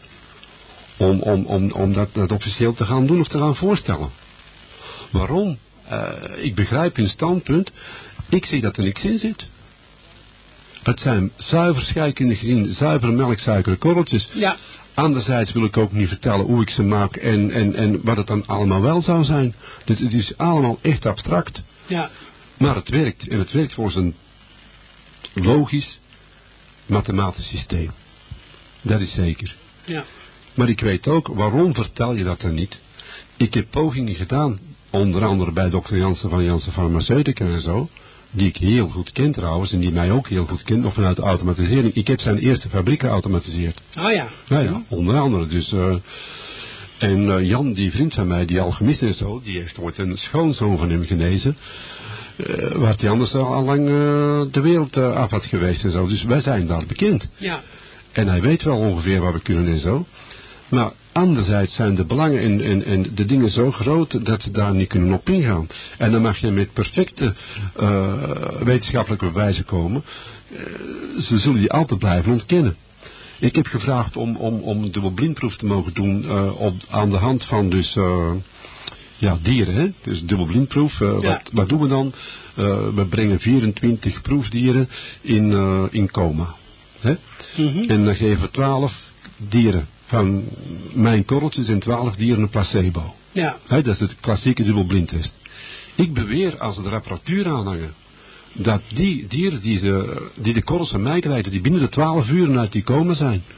S2: om dat officieel te gaan doen of te gaan voorstellen. Waarom? Ik begrijp hun standpunt. Ik zeg dat er niks in zit. Het zijn zuiver scheikundig gezien, zuivere melksuikerkorreltjes.
S1: Ja.
S2: Anderzijds wil ik ook niet vertellen hoe ik ze maak en wat het dan allemaal wel zou zijn. Het is allemaal echt abstract.
S1: Ja.
S2: Maar het werkt. En het werkt volgens een logisch, mathematisch systeem. Dat is zeker.
S1: Ja.
S2: Maar ik weet ook, waarom vertel je dat dan niet? Ik heb pogingen gedaan, onder andere bij dokter Jansen van Jansen Farmaceutica en zo, die ik heel goed ken trouwens, en die mij ook heel goed kent, nog vanuit de automatisering. Ik heb zijn eerste fabriek geautomatiseerd.
S1: Oh ja.
S2: Ja, onder andere. Dus, Jan, die vriend van mij, die alchemist en zo, die heeft ooit een schoonzoon van hem genezen. Waar hij anders al lang de wereld af had geweest en zo. Dus wij zijn daar bekend.
S1: Ja.
S2: En hij weet wel ongeveer wat we kunnen en zo. Maar anderzijds zijn de belangen en de dingen zo groot dat ze daar niet kunnen op ingaan. En dan mag je met perfecte wetenschappelijke bewijzen komen. Ze zullen die altijd blijven ontkennen. Ik heb gevraagd om een dubbelblindproef te mogen doen aan de hand van dus... dieren, hè? Dus dubbelblindproef. Wat doen we dan? We brengen 24 proefdieren in coma. Hè? Mm-hmm. En dan geven we 12 dieren van mijn korreltjes en 12 dieren een placebo.
S1: Ja.
S2: Hè, dat is de klassieke dubbelblindtest. Ik beweer, als ze de apparatuur aanhangen, dat die dieren die de korrels van mij krijgen, die binnen de 12 uur uit die coma zijn.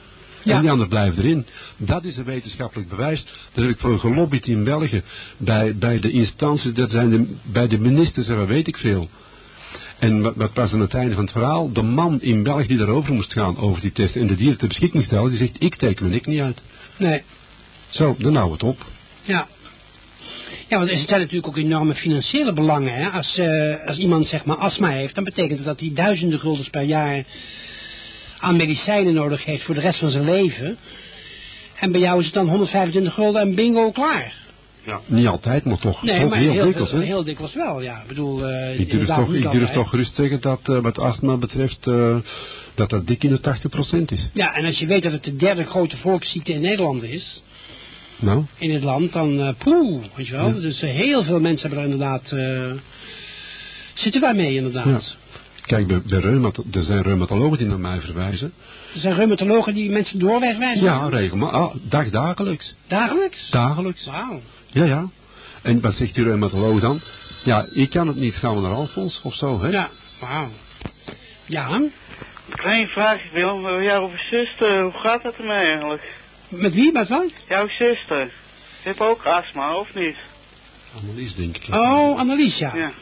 S1: Ja.
S2: En die anderen blijven erin. Dat is een wetenschappelijk bewijs. Daar heb ik voor gelobbyd in België. Bij de instanties, bij de ministers en wat weet ik veel. En wat was aan het einde van het verhaal? De man in België die daarover moest gaan, over die test en de dieren ter beschikking stellen, die zegt, ik teken me niet uit.
S1: Nee.
S2: Zo, dan hou het op.
S1: Ja. Ja, want er zijn natuurlijk ook enorme financiële belangen. Hè? Als iemand zeg maar astma heeft, dan betekent het dat hij duizenden guldens per jaar aan medicijnen nodig heeft voor de rest van zijn leven. En bij jou is het dan 125 gulden en bingo, klaar.
S2: Ja. Niet altijd, maar toch,
S1: Nee,
S2: toch
S1: maar
S2: heel dikwijls. Hè?
S1: Heel dikwijls wel, ja. Ik bedoel,
S2: Ik durf toch gerust zeggen dat wat astma betreft, dat dik in de 80% is.
S1: Ja, en als je weet dat het de derde grote volksziekte in Nederland is,
S2: Nou?
S1: in het land, dan weet je wel. Ja. Dus heel veel mensen hebben er inderdaad, zitten daarmee inderdaad.
S2: Ja. Kijk, er zijn reumatologen die naar mij verwijzen.
S1: Er zijn reumatologen die mensen doorwijzen?
S2: Ja, regelmatig. Dagelijks.
S1: Dagelijks?
S2: Dagelijks.
S1: Wauw.
S2: Ja, ja. En wat zegt die reumatoloog dan? Ja, ik kan het niet, gaan we naar Alfons of zo, hè?
S1: Ja, wauw. Ja.
S6: Een klein vraagje, Willem. Jouw zuster, hoe gaat het ermee eigenlijk?
S1: Met wie? Met wat?
S6: Jouw zuster. Ze heeft ook astma, of niet?
S2: Annelies, denk ik.
S1: Oh, Annelies, ja.
S6: Ja.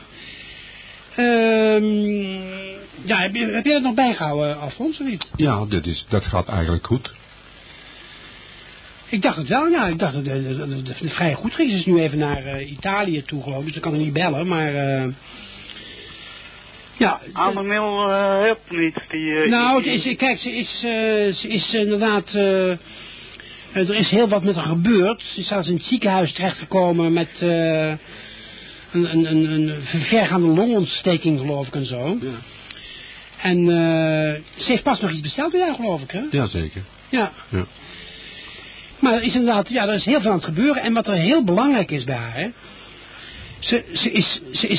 S1: Ja, heb je dat nog bijgehouden, Alfons, of niet?
S2: Ja, dat gaat eigenlijk goed.
S1: Ik dacht het wel, ja. Ik dacht dat het vrij goed ging. Ze is nu even naar Italië toe, geloof ik. Dus ik kan er niet bellen, maar... ja.
S6: Annemiel helpt niet.
S1: Kijk, ze is inderdaad... er is heel wat met haar gebeurd. Ze is zelfs in het ziekenhuis terechtgekomen met... een vergaande longontsteking, geloof ik, en zo.
S2: Ja.
S1: En ze heeft pas nog iets besteld bij jou, geloof ik, hè?
S2: Jazeker.
S1: Ja.
S2: Ja.
S1: Maar er is inderdaad, ja, er is heel veel aan het gebeuren. En wat er heel belangrijk is bij haar, hè, ze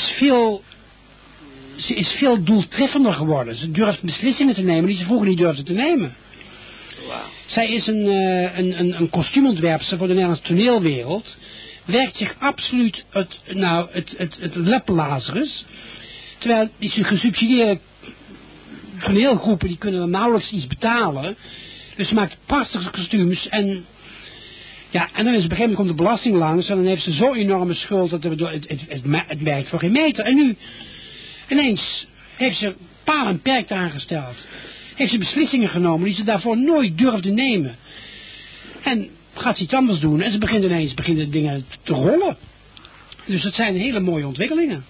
S1: is veel doeltreffender geworden. Ze durft beslissingen te nemen die ze vroeger niet durfde te nemen.
S6: Wow.
S1: Zij is een kostuumontwerpster voor de Nederlandse toneelwereld. Werkt zich absoluut het leplazerus. Terwijl die gesubsidieerde toneelgroepen, die kunnen er nauwelijks iets betalen. Dus ze maakt prachtige kostuums. En dan is op een gegeven moment komt de belasting langs. En dan heeft ze zo'n enorme schuld dat het werkt voor geen meter. En nu ineens heeft ze paal en perk aangesteld. Heeft ze beslissingen genomen die ze daarvoor nooit durfde nemen. En gaat ze iets anders doen. En ze beginnen dingen te rollen. Dus dat zijn hele mooie ontwikkelingen.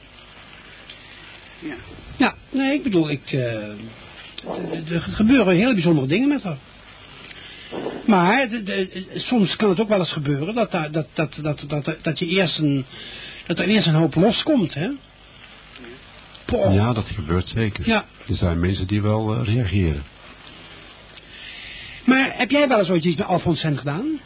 S6: Ja.
S1: Ja, nee, ik bedoel, er gebeuren hele bijzondere dingen met haar. Maar soms kan het ook wel eens gebeuren dat er eerst een hoop loskomt, hè? Poh.
S2: Ja, dat gebeurt zeker.
S1: Ja.
S2: Er zijn mensen die wel reageren.
S1: Maar heb jij wel eens ooit iets met Alfons Cent gedaan?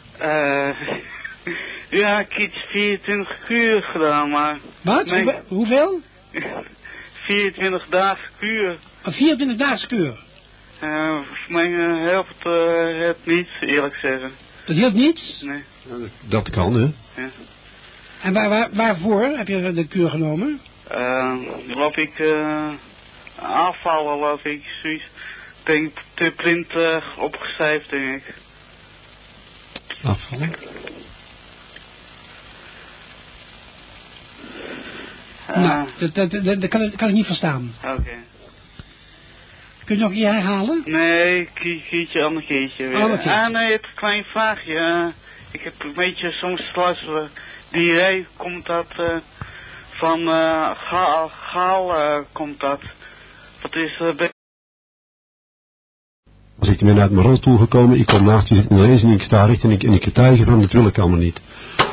S6: Ja, ik heb iets 24 uur gedaan, maar...
S1: Wat? Hoeveel?
S6: 24 dagen kuur.
S1: Een 24 dagen kuur?
S6: Voor mij helpt het niet, eerlijk zeggen.
S1: Dat hielp niets?
S6: Nee.
S2: Dat kan, hè?
S6: Ja.
S1: En waarvoor heb je de kuur genomen?
S6: Geloof ik, afvallen, geloof ik, zoiets. Denk te print opgeschreven, denk ik.
S2: Afvallen?
S1: Nou, dat kan ik niet verstaan.
S6: Oké.
S1: Kun je nog een keer herhalen?
S6: Nee, ander keertje weer.
S1: Ander keertje.
S6: Nee, het klein vraagje. Ik heb een beetje soms last van diarree. Komt dat van gaal komt dat? Wat is
S2: Als ik ben uit mijn rolstoel gekomen, ik kom naast je zitten lezen en ik sta recht en ik getuig ervan, dat wil ik allemaal niet.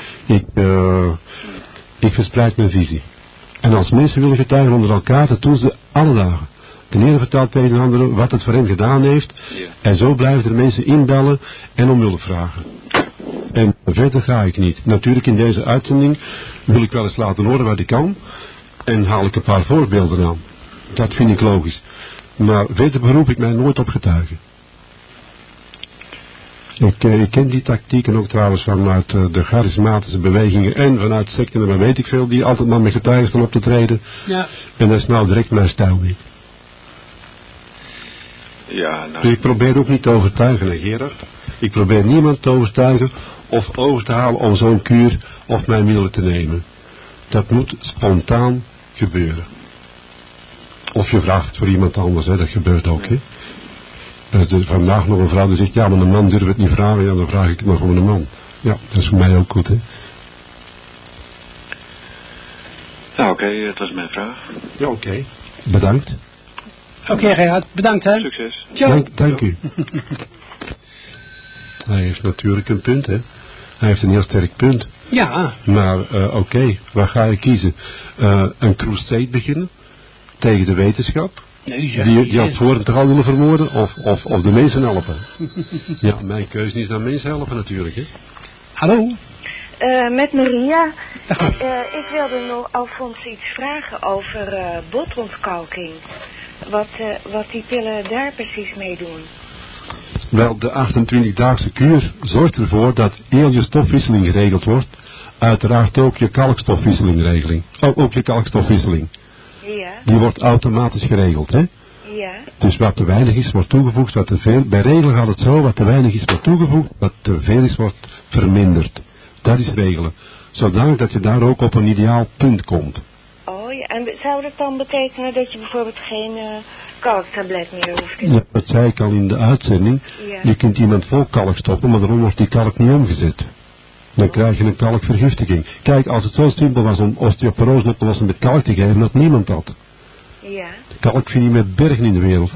S2: Ik verspreid mijn visie. En als mensen willen getuigen onder elkaar, dat doen ze alle dagen. De ene vertelt tegen de andere wat het voor hen gedaan heeft. Ja. En zo blijven er mensen inbellen en om hulp vragen. En verder ga ik niet. Natuurlijk in deze uitzending wil ik wel eens laten horen wat ik kan. En haal ik een paar voorbeelden aan. Dat vind ik logisch. Maar verder beroep ik mij nooit op getuigen. Ik ken die tactieken ook trouwens vanuit de charismatische bewegingen en vanuit secten en maar weet ik veel, die altijd maar met getuigen staan op te treden.
S1: Ja.
S2: En dat is nou direct mijn stijl niet.
S4: Ja, nou...
S2: Dus ik probeer ook niet te overtuigen, hè, Gerard. Ik probeer niemand te overtuigen of over te halen om zo'n kuur of mijn middelen te nemen. Dat moet spontaan gebeuren. Of je vraagt het voor iemand anders, hè. Dat gebeurt ook, hè. Dus er vandaag nog een vrouw die zegt, ja, maar een man durft het niet vragen, ja, dan vraag ik het maar gewoon een man. Ja, dat is voor mij ook goed, hè.
S4: Nou, oké, dat was mijn vraag.
S2: Ja, oké. Bedankt.
S1: Oké, Gerard, bedankt, hè.
S4: Succes.
S1: Ciao.
S2: Dank u. Hij heeft natuurlijk een punt, hè. Hij heeft een heel sterk punt.
S1: Ja.
S2: Maar oké, waar ga je kiezen? Een crusade beginnen tegen de wetenschap?
S1: Nee, zeg
S2: Die had voor toch al willen vermoorden? Of de mensen helpen? Ja, mijn keuze is naar mensen helpen natuurlijk, hè.
S1: Hallo?
S7: Met Maria. Ik wilde nog Alfons iets vragen over botontkalking. Wat die pillen daar precies mee doen.
S2: Wel, de 28-daagse kuur zorgt ervoor dat heel je stofwisseling geregeld wordt. Uiteraard ook je kalkstofwisseling. Ook je kalkstofwisseling.
S7: Ja.
S2: Die wordt automatisch geregeld, hè.
S7: Ja.
S2: Dus wat te weinig is, wordt toegevoegd. Wat te veel, bij regelen gaat het zo, wat te weinig is, wordt toegevoegd. Wat te veel is, wordt verminderd. Dat is regelen. Zodanig dat je daar ook op een ideaal punt komt.
S7: Oh ja, en zou dat dan betekenen dat je bijvoorbeeld geen kalktablet meer hoeft te
S2: Ja, dat zei ik al in de uitzending.
S7: Ja.
S2: Je kunt iemand vol kalk stoppen, maar daarom wordt die kalk niet omgezet. Dan krijg je een kalkvergiftiging. Kijk, als het zo simpel was om osteoporose op te lossen met kalk te geven, had niemand dat.
S7: Ja.
S2: Kalk vind je met bergen in de wereld.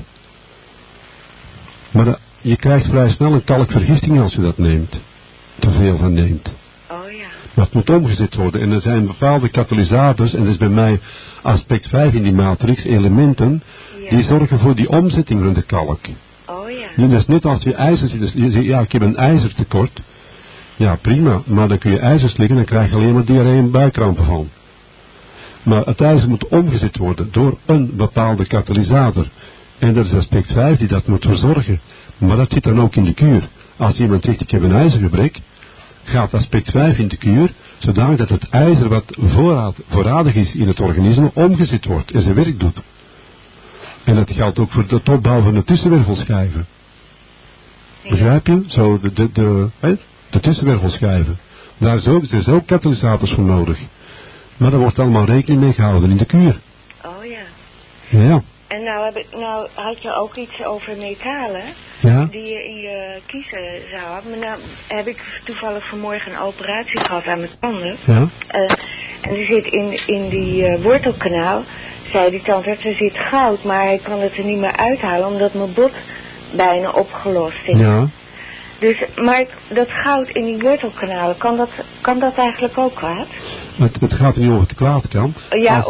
S2: Maar je krijgt vrij snel een kalkvergiftiging als je dat neemt. Te veel van neemt.
S7: Oh ja.
S2: Maar het moet omgezet worden. En er zijn bepaalde katalysators, en dat is bij mij aspect 5 in die matrix, elementen, die zorgen voor die omzetting van de kalk.
S7: Oh ja.
S2: Dus dat is net als je ijzer ziet. Dus je zegt, ja, ik heb een ijzertekort. Ja, prima. Maar dan kun je ijzer slikken en dan krijg je alleen maar diarree en buikkrampen van. Maar het ijzer moet omgezet worden door een bepaalde katalysator. En dat is aspect 5 die dat moet verzorgen. Maar dat zit dan ook in de kuur. Als iemand zegt, ik heb een ijzergebrek, gaat aspect 5 in de kuur, zodanig dat het ijzer wat voorradig is in het organisme omgezet wordt en zijn werk doet. En dat geldt ook voor de opbouw van de tussenwervelschijven. Begrijp je? Zo de tussenwervelschijven. Daar is ook katalysators voor nodig. Maar daar wordt allemaal rekening mee gehouden in de kuur.
S7: Oh ja.
S2: Ja.
S7: En nou had je ook iets over metalen,
S2: Ja.
S7: die je in je kiezen zou hebben. Maar nou heb ik toevallig vanmorgen een operatie gehad aan mijn tanden.
S2: Ja.
S7: En die zit in die wortelkanaal, zei die tandarts, er zit goud, maar hij kan het er niet meer uithalen omdat mijn bot bijna opgelost is.
S2: Ja.
S7: Dus, maar dat goud in die wortelkanalen, kan dat eigenlijk ook kwaad?
S2: Het gaat er niet over het kwaad kan.
S7: Ja,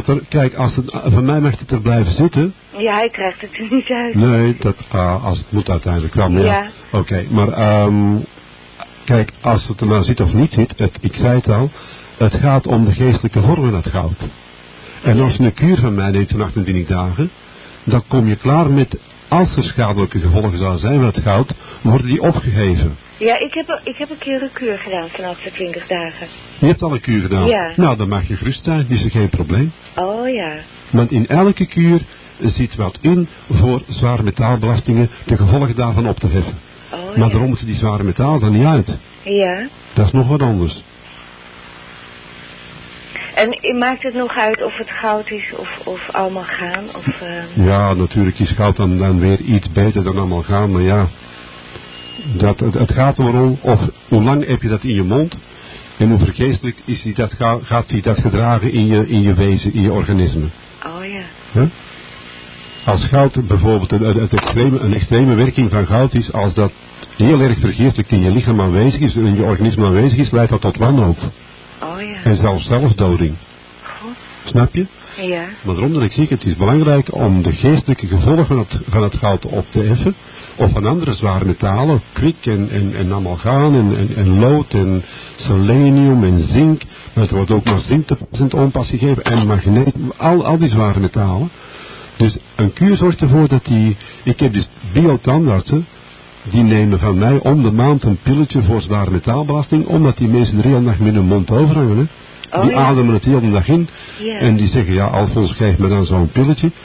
S2: van mij mag het er blijven zitten.
S7: Ja, hij krijgt het er niet uit.
S2: Nee, als het moet uiteindelijk wel. Ja. Oké, maar kijk, als het er nou zit of niet zit, ik zei het al, het gaat om de geestelijke vorm van het goud. En als je een kuur van mij neemt van 28 dagen, dan kom je klaar met, als er schadelijke gevolgen zouden zijn van het goud, worden die opgeheven.
S7: Ja, ik heb een keer een kuur gedaan van 28 dagen.
S2: Je hebt al een kuur gedaan?
S7: Ja.
S2: Nou, dan mag je gerust zijn, is er geen probleem.
S7: Oh ja.
S2: Want in elke kuur zit wat in voor zware metaalbelastingen, de gevolgen daarvan op te heffen.
S7: Oh,
S2: maar daarom moeten die zware metaal dan niet uit.
S7: Ja.
S2: Dat is nog wat anders.
S7: En maakt het nog uit of het goud is of amalgaam?
S2: Ja, natuurlijk is goud dan weer iets beter dan amalgaam, maar ja. Het gaat erom, hoe lang heb je dat in je mond en hoe vergeestelijk gaat die dat gedragen in je wezen, in je organisme.
S7: Oh ja.
S2: Huh? Als goud bijvoorbeeld een extreme werking van goud is, als dat heel erg vergeestelijk in je lichaam aanwezig is, in je organisme aanwezig is, leidt dat tot wanhoop.
S7: Oh ja.
S2: En zelfs zelfdoding.
S7: Goed.
S2: Snap je?
S7: Ja.
S2: Maar daarom dat ik zeg, het is belangrijk om de geestelijke gevolgen van het goud op te heffen. Of van andere zware metalen, kwik en amalgaan en lood en selenium en zink. Maar het wordt ook maar zink te onpas gegeven en magneet, al die zware metalen. Dus een kuur zorgt ervoor dat ik heb dus biotandartsen, die nemen van mij om de maand een pilletje voor zware metaalbelasting, omdat die mensen de hele dag met hun mond overhangen. Hè. Die ademen het de hele dag in.
S7: Yeah.
S2: En die zeggen, ja, Alfons, geef me dan zo'n pilletje.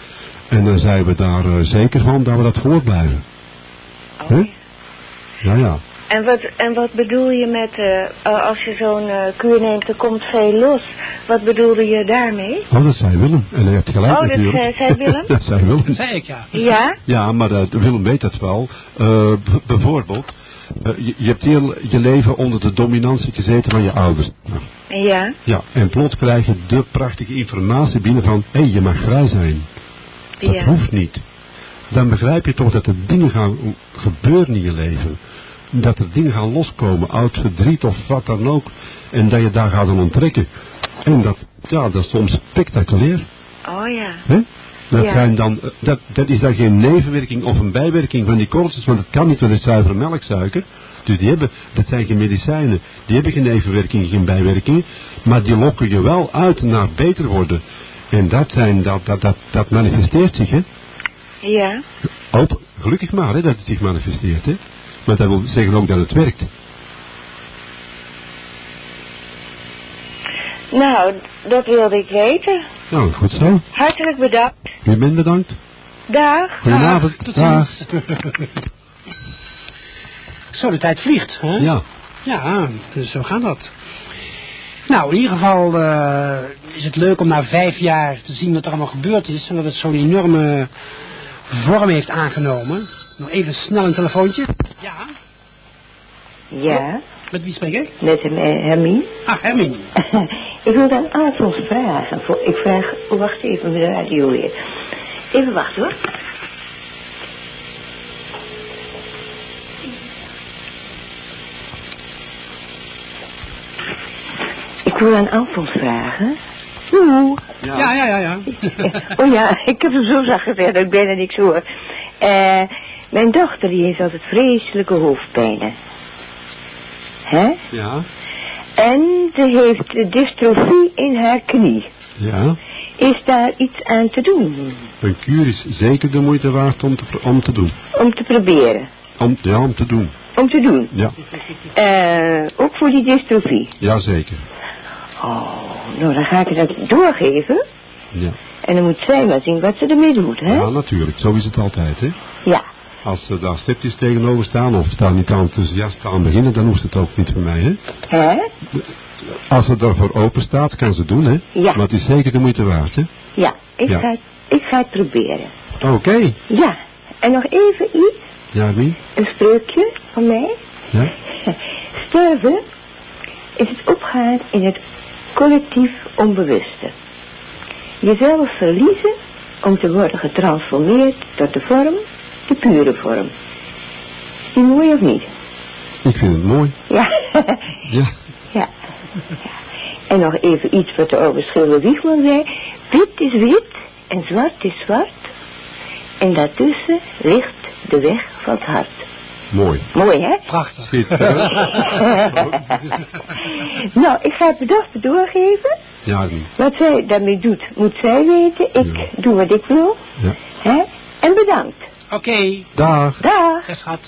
S2: En dan zijn we daar zeker van dat we dat voor blijven.
S7: Oh.
S2: Huh? Ja, ja.
S7: En wat bedoel je met, als je zo'n kuur neemt, er komt veel los. Wat bedoelde je daarmee?
S2: Oh, dat zei Willem. En hij heeft gelijk natuurlijk.
S7: Oh, dat zei Willem?
S2: Dat zei Willem.
S1: Dat zei ik, ja.
S7: Ja?
S2: Ja, maar Willem weet dat wel. Bijvoorbeeld, je hebt heel je leven onder de dominantie gezeten van je ouders. Nou,
S7: Ja?
S2: ja, en plots krijg je de prachtige informatie binnen van, hé, je mag vrij zijn. Dat
S7: Ja.
S2: hoeft niet. Dan begrijp je toch dat er dingen gaan gebeuren in je leven. Dat er dingen gaan loskomen, oud verdriet of wat dan ook. En dat je daar gaat aan onttrekken. En dat is soms spectaculair.
S7: Oh ja.
S2: Hè? Dat,
S7: Ja.
S2: zijn dan, dat is dan geen nevenwerking of een bijwerking van die korreltjes, want dat kan niet, want het is zuivere melksuiker. Dus dat zijn geen medicijnen. Die hebben geen nevenwerkingen, geen bijwerkingen. Maar die lokken je wel uit naar beter worden. En dat manifesteert zich, hè.
S7: Ja.
S2: Gelukkig maar, hè, dat het zich manifesteert, hè. Want dat wil zeggen ook dat het werkt.
S7: Nou, dat wilde ik weten.
S2: Nou, goed zo.
S7: Hartelijk bedankt.
S2: U bent bedankt.
S7: Dag.
S2: Goedenavond.
S1: Tot
S2: Dag.
S1: ziens. Zo, de tijd vliegt, hè?
S2: Ja.
S1: Ja, dus zo gaat dat. Nou, in ieder geval is het leuk om na 5 jaar te zien wat er allemaal gebeurd is. En dat het zo'n enorme vorm heeft aangenomen. Nog even snel een telefoontje. Ja,
S8: Ja,
S1: met wie spreek ik?
S8: met Hermine.
S1: Ah, Hermine.
S8: Ik wilde aan Alfons vragen. Ik vraag, wacht even met de radio weer. Even wachten hoor. Ik wil aan Alfons vragen. Oeh.
S1: Ja.
S8: Oh ja, ik heb hem zo zacht gezegd dat ik bijna niks hoor. Mijn dochter die heeft altijd vreselijke hoofdpijnen. Hè?
S2: Ja.
S8: En ze heeft dystrofie in haar knie.
S2: Ja.
S8: Is daar iets aan te doen?
S2: Een kuur is zeker de moeite waard om te doen.
S8: Om te proberen.
S2: Om te doen.
S8: Om te doen.
S2: Ja.
S8: Ook voor die dystrofie.
S2: Jazeker.
S8: Oh, nou dan ga ik het doorgeven.
S2: Ja.
S8: En dan moet zij maar zien wat ze ermee doet, hè?
S2: Ja, natuurlijk. Zo is het altijd, hè.
S8: Ja.
S2: Als ze daar sceptisch tegenover staan of daar niet enthousiast aan beginnen, dan hoeft het ook niet voor mij, hè.
S8: Hè?
S2: Als ze daarvoor open staat, kan ze doen, hè.
S8: Ja.
S2: Maar het is zeker de moeite waard, hè.
S8: Ja, ik
S2: Ja.
S8: ga het proberen.
S2: Oké.
S8: Ja. En nog even iets.
S2: Ja, wie?
S8: Een spreukje van mij.
S2: Ja.
S8: Sterven is het opgaan in het collectief onbewuste. Jezelf verliezen om te worden getransformeerd tot de vorm, de pure vorm. Is die mooi of niet?
S2: Ik vind het mooi.
S8: Ja.
S2: Ja.
S8: Ja. En nog even iets wat de oude schilder Wiegman zei. Wit is wit en zwart is zwart. En daartussen ligt de weg van het hart.
S2: Mooi.
S8: Mooi, hè?
S1: Prachtig.
S2: Schitterend.
S8: Nou, ik ga het de dochter doorgeven.
S2: Ja, wie?
S8: Wat zij daarmee doet, moet zij weten. Ik
S2: Ja.
S8: doe wat ik wil.
S2: Ja.
S8: Hè? En bedankt.
S1: Oké.
S2: Dag.
S8: Dag.
S1: Ja, schat.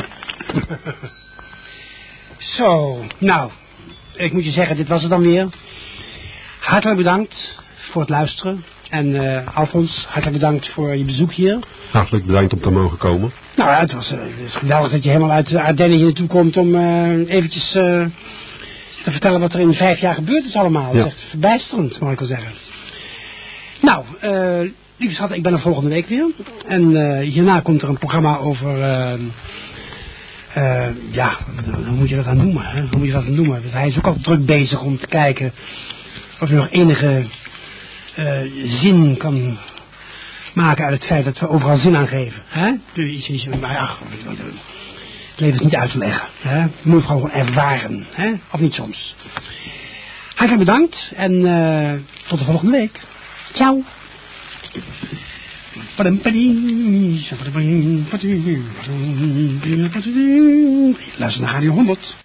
S1: Zo, nou, ik moet je zeggen, dit was het dan weer. Hartelijk bedankt voor het luisteren. En Alfons, hartelijk bedankt voor je bezoek hier.
S2: Hartelijk bedankt om te mogen komen.
S1: Nou ja, het is geweldig dat je helemaal uit Ardennen hier naartoe komt om eventjes te vertellen wat er in 5 jaar gebeurd is allemaal.
S2: Ja.
S1: Dat is echt verbijsterend, mag ik wel zeggen. Nou, lieve schat, ik ben er volgende week weer. En hierna komt er een programma over... ja, hoe moet je dat dan noemen? Hè? Hoe moet je dat dan noemen? Want hij is ook altijd druk bezig om te kijken of hij nog enige zin kan maken uit het feit dat we overal zin aan geven. Hè? Maar ja, het leven is niet uit te leggen. Hè? Je moet het gewoon ervaren. Hè? Of niet soms. Hartelijk bedankt en tot de volgende week. Ciao. Luister naar Radio 100.